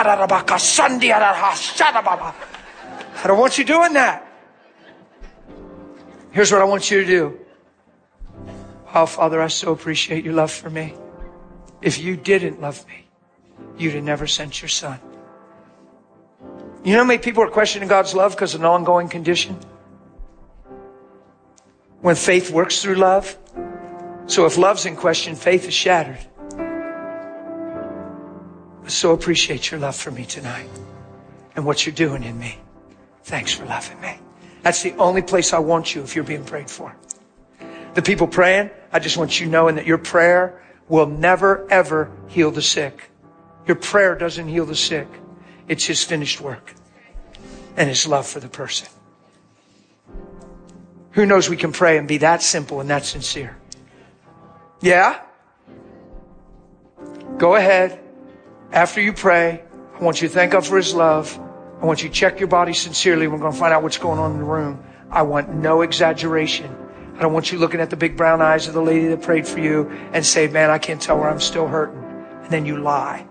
I don't want you doing that. Here's what I want you to do. Oh, Father, I so appreciate your love for me. If you didn't love me, you'd have never sent your son. You know how many people are questioning God's love because of an ongoing condition? When faith works through love. So if love's in question, faith is shattered. I so appreciate your love for me tonight and what you're doing in me. Thanks for loving me. That's the only place I want you if you're being prayed for. The people praying, I just want you knowing that your prayer will never, ever heal the sick. Your prayer doesn't heal the sick. It's his finished work and his love for the person. Who knows we can pray and be that simple and that sincere? Yeah? Go ahead. After you pray, I want you to thank God for his love. I want you to check your body sincerely. We're going to find out what's going on in the room. I want no exaggeration. I don't want you looking at the big brown eyes of the lady that prayed for you and say, man, I can't tell her I'm still hurting. And then you lie.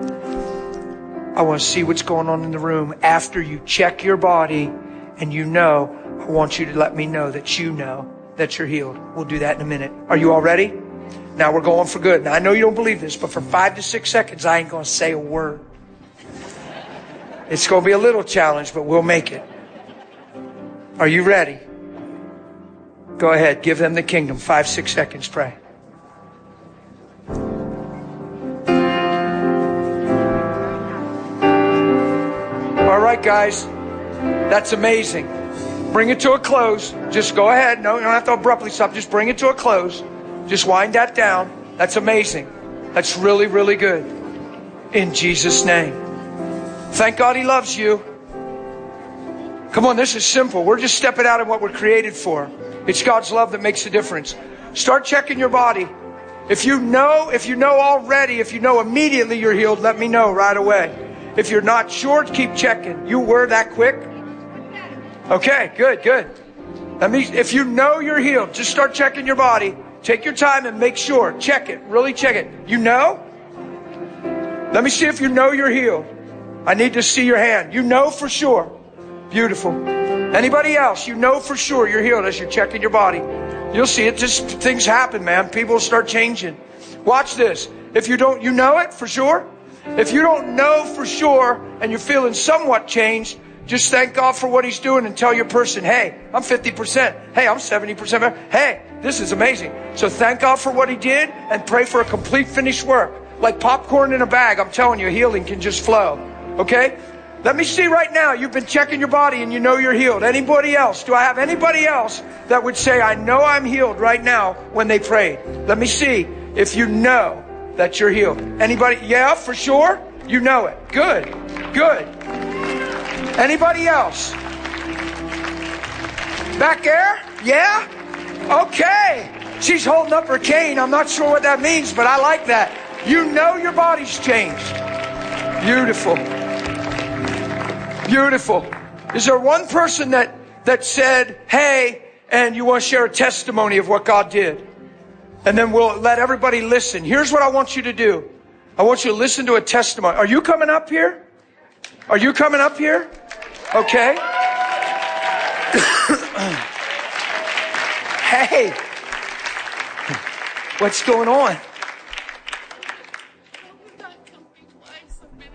I want to see what's going on in the room. After you check your body and you know, I want you to let me know that you know that you're healed. We'll do that in a minute. Are you all ready? Now we're going for good. Now I know you don't believe this, but for 5 to 6 seconds, I ain't going to say a word. It's going to be a little challenge, but we'll make it. Are you ready? Go ahead. Give them the kingdom. 5, 6 seconds. Pray. All right, guys. That's amazing. Bring it to a close. Just go ahead. No, you don't have to abruptly stop. Just bring it to a close. Just wind that down. That's amazing. That's really, really good. In Jesus' name. Thank God he loves you. Come on, this is simple. We're just stepping out in what we're created for. It's God's love that makes the difference. Start checking your body. If you know already, if you know immediately you're healed, let me know right away. If you're not sure, keep checking. You were that quick? Okay, good. If you know you're healed, just start checking your body. Take your time and make sure. Check it. Really check it. You know? Let me see if you know you're healed. I need to see your hand. You know for sure. Beautiful. Anybody else? You know for sure you're healed as you're checking your body. You'll see it. Just things happen, man. People will start changing. Watch this. If you don't, you know it for sure. If you don't know for sure and you're feeling somewhat changed, just thank God for what he's doing and tell your person, hey, I'm 50%. Hey, I'm 70%. Hey, this is amazing. So thank God for what he did and pray for a complete finished work. Like popcorn in a bag, I'm telling you, healing can just flow. Okay? Let me see right now. You've been checking your body and you know you're healed. Anybody else? Do I have anybody else that would say, I know I'm healed right now when they prayed? Let me see if you know that you're healed. Anybody? Yeah, for sure? You know it. Good. Anybody else? Back there? Yeah? Okay. She's holding up her cane. I'm not sure what that means, but I like that. You know your body's changed. Beautiful. Is there one person that said, hey, and you want to share a testimony of what God did? And then we'll let everybody listen. Here's what I want you to do. I want you to listen to a testimony. Are you coming up here? Okay. Hey. What's going on?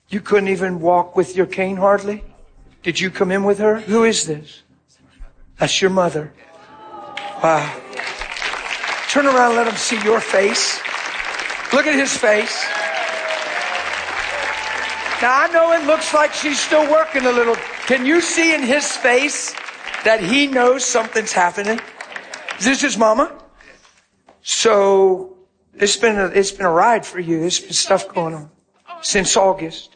You couldn't even walk with your cane hardly? Did you come in with her? Who is this? That's your mother. Wow. Turn around and let him see your face. Look at his face. Now I know it looks like she's still working a little. Can you see in his face that he knows something's happening? Is this his mama? So it's been a ride for you. There's been stuff going on since August.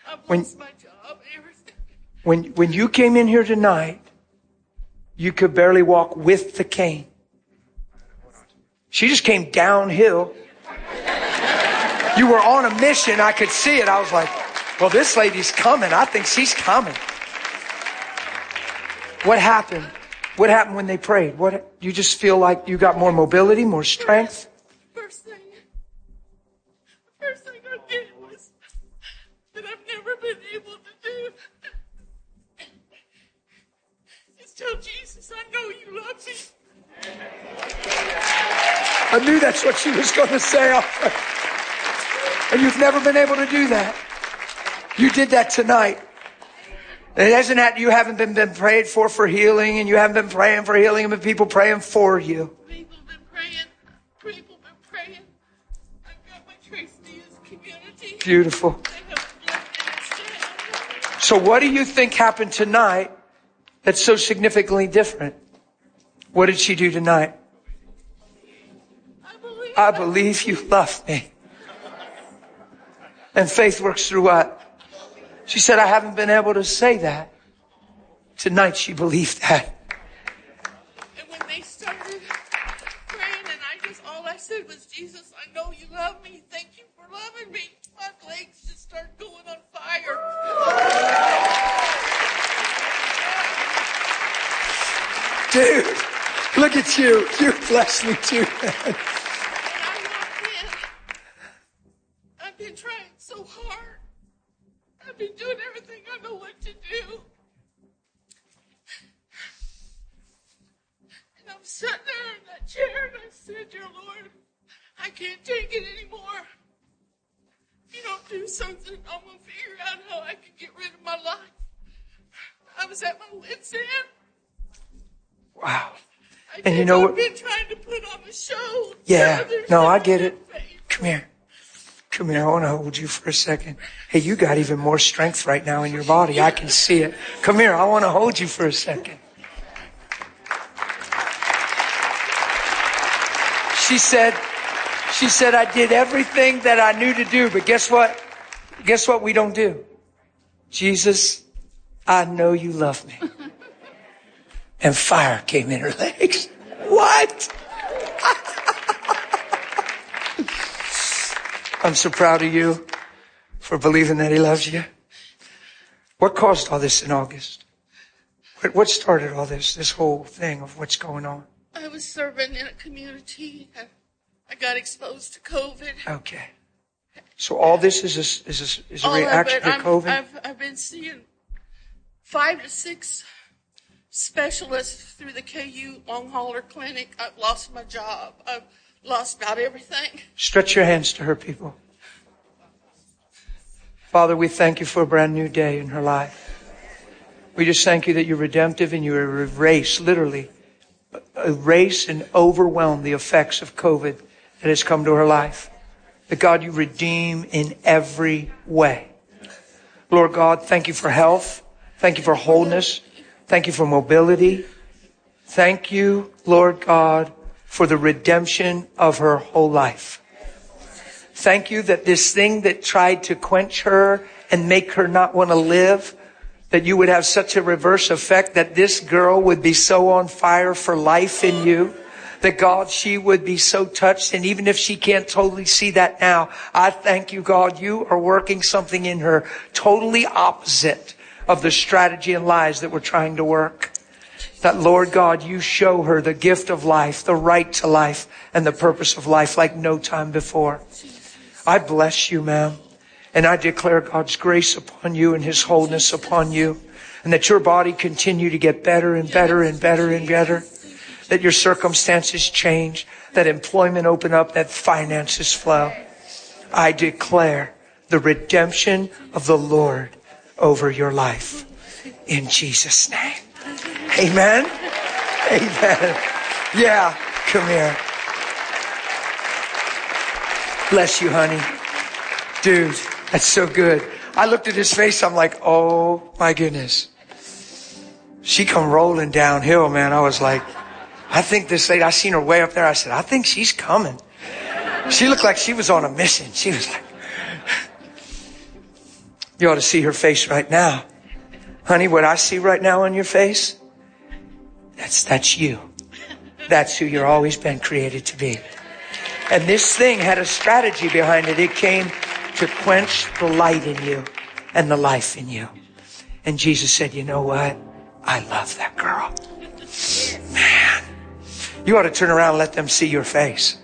When you came in here tonight, you could barely walk with the cane. She just came downhill. You were on a mission. I could see it. I was like, well, this lady's coming. I think she's coming. What happened? What happened when they prayed? You just feel like you got more mobility, more strength? First thing I did was that I've never been able to do. Just tell Jesus, I know you love me. I knew that's what she was going to say. And you've never been able to do that. You did that tonight. It isn't that you haven't been prayed for healing, and you haven't been praying for healing, and people praying for you. People have been praying. People have been praying. I've got my Trace Diaz community. Beautiful. They have left us down. So what do you think happened tonight that's so significantly different? What did she do tonight? I believe you love me. And faith works through what? She said, I haven't been able to say that. Tonight she believed that. And when they started praying, and all I said was, Jesus, I know you love me. Thank you for loving me. My legs just started going on fire. Dude, look at you. You blessed me too, man. I've been trying so hard. I've been doing everything I know what to do. And I'm sitting there in that chair and I said, dear Lord, I can't take it anymore. If you don't do something, I'm going to figure out how I can get rid of my life. I was at my wit's end. Wow. And you know what? I've been trying to put on a show. Yeah. No, I get it. Come here. Come here. I want to hold you for a second. Hey, you got even more strength right now in your body. I can see it. Come here. I want to hold you for a second. She said, I did everything that I knew to do, but guess what? Guess what we don't do? Jesus, I know you love me. And fire came in her legs. What? I'm so proud of you for believing that he loves you. What caused all this in August? What started all this whole thing of what's going on? I was serving in a community. I got exposed to COVID. Okay. So all this is a reaction to COVID? I've been seeing 5 to 6 specialists through the KU Long Hauler Clinic. I've lost my job. I've lost about everything. Stretch your hands to her, people. Father, we thank you for a brand new day in her life. We just thank you that you're redemptive and you erase and overwhelm the effects of COVID that has come to her life. That God, you redeem in every way. Lord God, thank you for health. Thank you for wholeness. Thank you for mobility. Thank you, Lord God, for the redemption of her whole life. Thank you that this thing that tried to quench her and make her not want to live, that you would have such a reverse effect, that this girl would be so on fire for life in you, that God, she would be so touched. And even if she can't totally see that now, I thank you, God, you are working something in her totally opposite of the strategy and lies that we're trying to work. That, Lord God, you show her the gift of life, the right to life, and the purpose of life like no time before. I bless you, ma'am. And I declare God's grace upon you and his wholeness upon you. And that your body continue to get better and better and better and better. That your circumstances change. That employment open up. That finances flow. I declare the redemption of the Lord over your life. In Jesus' name. Amen. Amen. Yeah, come here. Bless you, honey. Dude, that's so good. I looked at his face. I'm like, oh my goodness. She come rolling downhill, man. I was like, I think this lady, I seen her way up there. I said, I think she's coming. She looked like she was on a mission. She was like, you ought to see her face right now. Honey, what I see right now on your face, that's you. That's who you're always been created to be. And this thing had a strategy behind it. It came to quench the light in you and the life in you. And Jesus said, you know what? I love that girl. Man, you ought to turn around and let them see your face.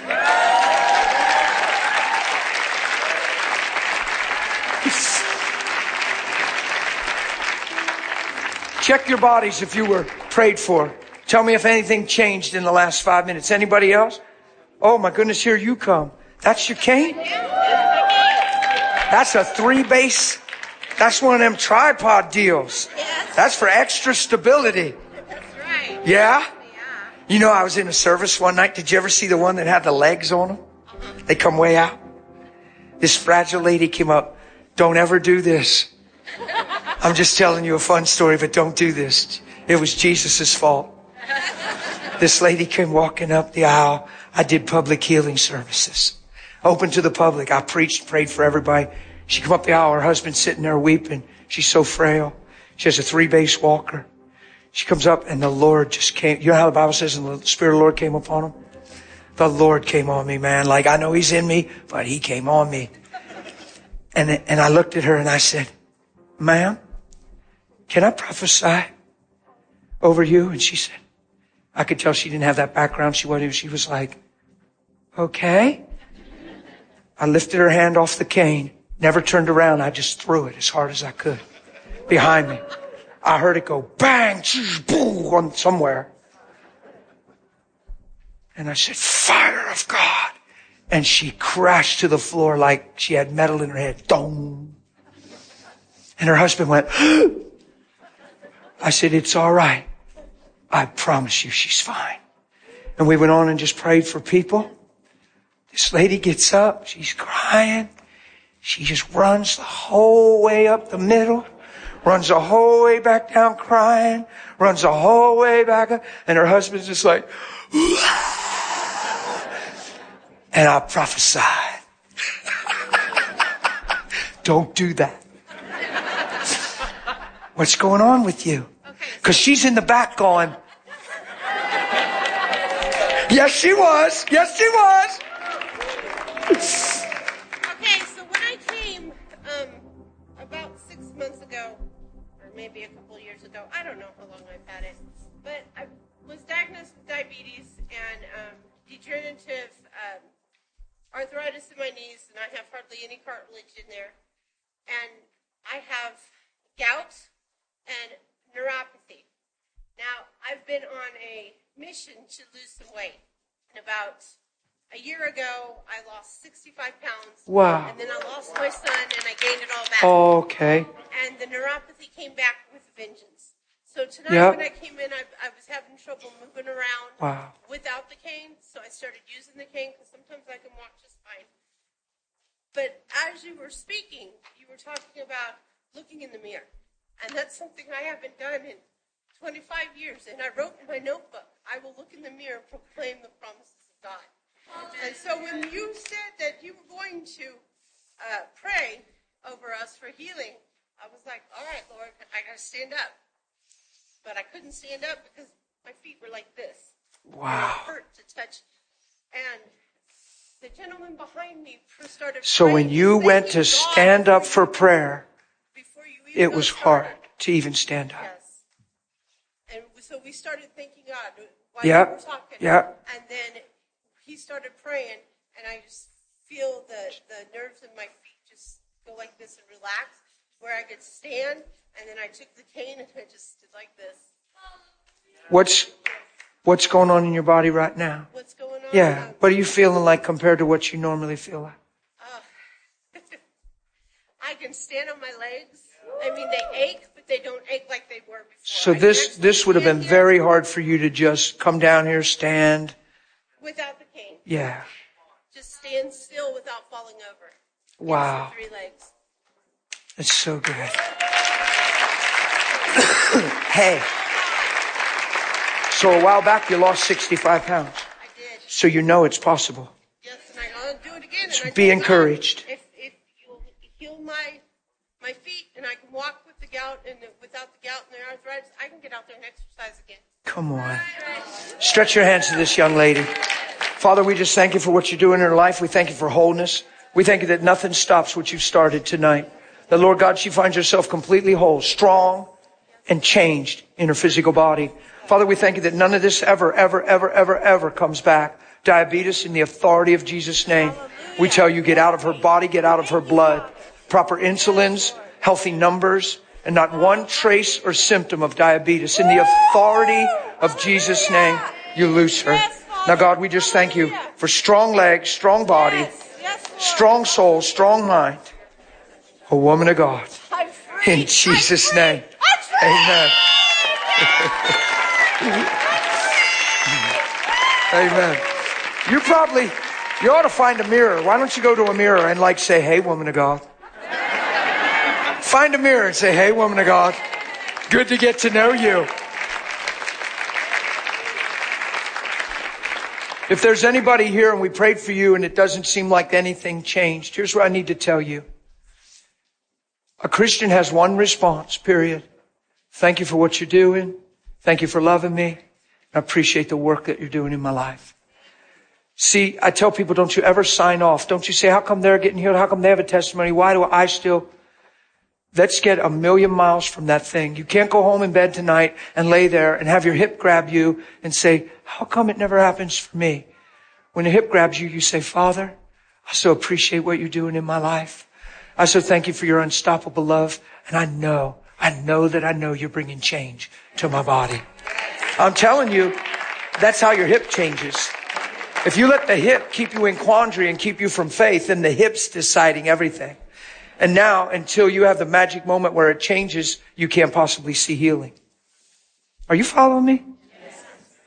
Check your bodies if you were prayed for. Tell me if anything changed in the last 5 minutes. Anybody else? Oh my goodness, here you come. That's your cane? That's a 3-base. That's one of them tripod deals. That's for extra stability. That's right. Yeah? You know, I was in a service one night. Did you ever see the one that had the legs on them? They come way out. This fragile lady came up. Don't ever do this. I'm just telling you a fun story, but don't do this. It was Jesus' fault. This lady came walking up the aisle. I did public healing services. Open to the public. I preached, prayed for everybody. She come up the aisle. Her husband's sitting there weeping. She's so frail. She has a 3-base walker. She comes up and the Lord just came. You know how the Bible says, and the Spirit of the Lord came upon him? The Lord came on me, man. Like, I know he's in me, but he came on me. And I looked at her and I said, ma'am, can I prophesy over you? And she said, I could tell she didn't have that background. She was like, okay. I lifted her hand off the cane, never turned around. I just threw it as hard as I could behind me. I heard it go bang, boom, on somewhere. And I said, fire of God. And she crashed to the floor like she had metal in her head. Dong. And her husband went, I said, it's all right. I promise you she's fine. And we went on and just prayed for people. This lady gets up. She's crying. She just runs the whole way up the middle. Runs the whole way back down crying. Runs the whole way back up. And her husband's just like, and I prophesied. Don't do that. What's going on with you? Because she's in the back going, yes, she was. Yes, she was. Okay, so when I came about 6 months ago, or maybe a couple years ago, I don't know how long I've had it, but I was diagnosed with diabetes and degenerative arthritis in my knees, and I have hardly any cartilage in there. And I have gout and neuropathy. Now, I've been on a mission to lose some weight. And about a year ago, I lost 65 pounds. Wow. And then I lost my son, and I gained it all back. Okay. And the neuropathy came back with vengeance. So tonight when I came in, I was having trouble moving around without the cane. So I started using the cane because sometimes I can walk just fine. But as you were speaking, you were talking about looking in the mirror. And that's something I haven't done in 25 years. And I wrote in my notebook, I will look in the mirror and proclaim the promises of God. And so when you said that you were going to pray over us for healing, I was like, all right, Lord, I got to stand up. But I couldn't stand up because my feet were like this. Wow. And it hurt to touch. And the gentleman behind me started So praying, when you went to stand up for prayer, it was hard to even stand up. Yes. And so we started thanking God while you were talking. Yep. And then he started praying, and I just feel the nerves in my feet just go like this and relax, where I could stand. And then I took the cane and I just did like this. What's going on in your body right now? What's going on? Yeah. What are you feeling like compared to what you normally feel like? I can stand on my legs. I mean, they ache, but they don't ache like they were before. So this would have been very hard for you to just come down here, stand. Without the cane. Yeah. Just stand still without falling over. Wow. 3 legs. It's so good. Hey. So a while back you lost 65 pounds. I did. So you know it's possible. Yes, and I'm going to do it again. So be encouraged. If you'll heal my feet and I can walk with the gout and without the gout and the arthritis, I can get out there and exercise again. Come on. Stretch your hands to this young lady. Father, we just thank you for what you're doing in her life. We thank you for wholeness. We thank you that nothing stops what you've started tonight. That, Lord God, she finds herself completely whole, strong, and changed in her physical body. Father, we thank you that none of this ever comes back. Diabetes, in the authority of Jesus' name, we tell you, get out of her body, get out of her blood. Proper insulins, healthy numbers, and not one trace or symptom of diabetes. In the authority of Jesus' name, you loose her. Now, God, we just thank you for strong legs, strong body, strong soul, strong mind. A woman of God. In Jesus' name. Amen. Amen. You ought to find a mirror. Why don't you go to a mirror and say, hey, woman of God. Find a mirror and say, hey, woman of God. Good to get to know you. If there's anybody here and we prayed for you and it doesn't seem like anything changed, here's what I need to tell you. A Christian has one response, period. Thank you for what you're doing. Thank you for loving me. I appreciate the work that you're doing in my life. See, I tell people, don't you ever sign off. Don't you say, how come they're getting healed? How come they have a testimony? Why do I still? Let's get a million miles from that thing. You can't go home in bed tonight and lay there and have your hip grab you and say, how come it never happens for me? When the hip grabs you, you say, Father, I so appreciate what you're doing in my life. I so thank you for your unstoppable love. And I know you're bringing change to my body. I'm telling you, that's how your hip changes. If you let the hip keep you in quandary and keep you from faith, then the hip's deciding everything. And now, until you have the magic moment where it changes, you can't possibly see healing. Are you following me? Yes.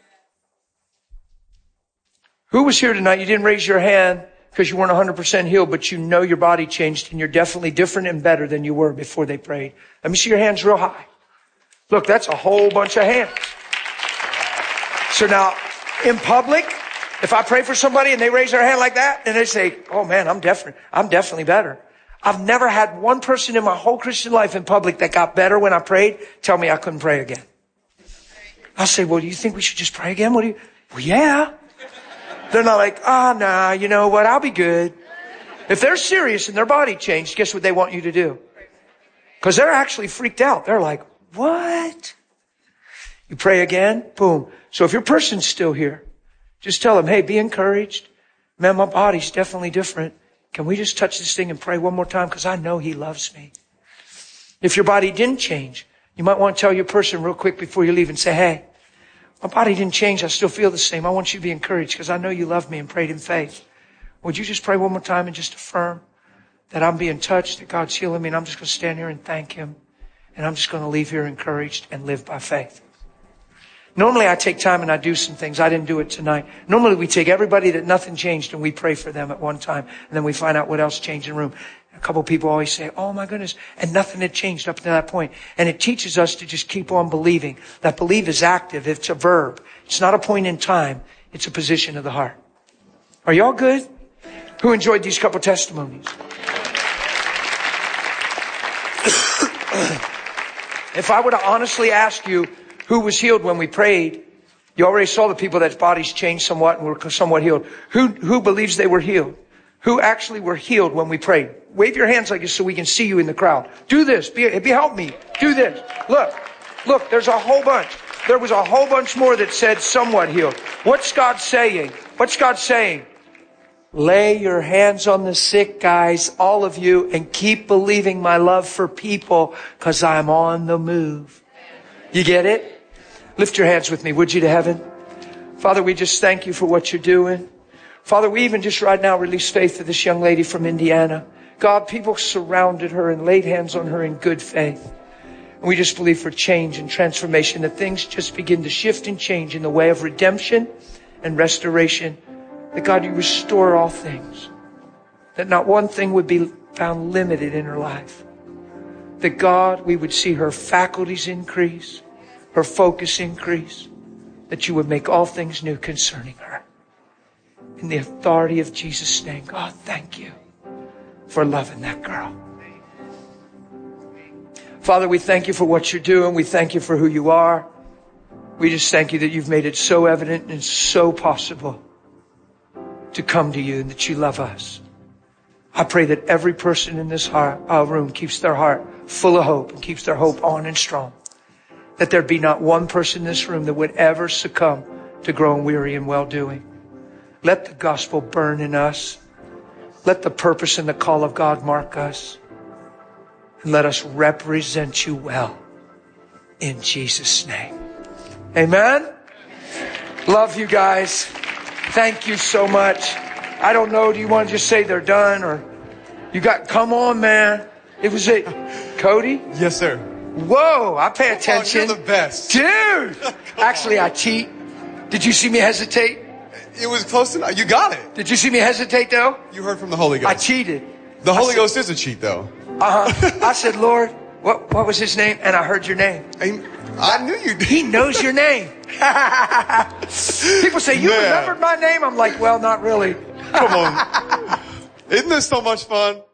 Who was here tonight? You didn't raise your hand because you weren't 100% healed, but you know your body changed and you're definitely different and better than you were before they prayed. Let me see your hands real high. Look, that's a whole bunch of hands. So now, in public, if I pray for somebody and they raise their hand like that and they say, oh man, I'm definitely better. I've never had one person in my whole Christian life in public that got better when I prayed tell me I couldn't pray again. I say, well, do you think we should just pray again? Well, yeah. They're not like, nah, you know what? I'll be good. If they're serious and their body changed, guess what they want you to do? Because they're actually freaked out. They're like, what? You pray again? Boom. So if your person's still here, just tell them, hey, be encouraged. Man, my body's definitely different. Can we just touch this thing and pray one more time? Because I know he loves me. If your body didn't change, you might want to tell your person real quick before you leave and say, hey, my body didn't change. I still feel the same. I want you to be encouraged because I know you love me and prayed in faith. Would you just pray one more time and just affirm that I'm being touched, that God's healing me, and I'm just going to stand here and thank him. And I'm just going to leave here encouraged and live by faith. Normally I take time and I do some things. I didn't do it tonight. Normally we take everybody that nothing changed and we pray for them at one time. And then we find out what else changed in the room. A couple of people always say, oh my goodness. And nothing had changed up to that point. And it teaches us to just keep on believing. That believe is active. It's a verb. It's not a point in time. It's a position of the heart. Are y'all good? Who enjoyed these couple testimonies? If I were to honestly ask you, who was healed when we prayed? You already saw the people that's bodies changed somewhat and were somewhat healed. Who believes they were healed? Who actually were healed when we prayed? Wave your hands like this so we can see you in the crowd. Do this. Help me. Do this. Look, there's a whole bunch. There was a whole bunch more that said somewhat healed. What's God saying? What's God saying? Lay your hands on the sick, guys, all of you, and keep believing my love for people because I'm on the move. You get it? Lift your hands with me, would you, to heaven? Father, we just thank you for what you're doing. Father, we even just right now release faith to this young lady from Indiana. God, people surrounded her and laid hands on her in good faith. And we just believe for change and transformation, that things just begin to shift and change in the way of redemption and restoration. That God, you restore all things. That not one thing would be found limited in her life. That God, we would see her faculties increase, her focus increase. That you would make all things new concerning her. In the authority of Jesus' name, God, thank you for loving that girl. Father, we thank you for what you're doing. We thank you for who you are. We just thank you that you've made it so evident and so possible to come to you and that you love us. I pray that every person in this room keeps their heart full of hope and keeps their hope on and strong. That there be not one person in this room that would ever succumb to growing weary in well-doing. Let the gospel burn in us. Let the purpose and the call of God mark us. And let us represent you well. In Jesus' name. Amen. Love you guys. Thank you so much. I don't know. Do you want to just say they're done or you got, come on, man. It was it. Cody? Yes, sir. Whoa, I pay attention. Oh, you're the best. Dude. Actually, I cheat. Did you see me hesitate? It was close enough. You got it. Did you see me hesitate though? You heard from the Holy Ghost. I cheated. The Holy Ghost is a cheat though. I said, Lord, what was his name? And I heard your name. I knew you did. He knows your name. People say, you remembered my name? I'm like, well, not really. Come on. Isn't this so much fun?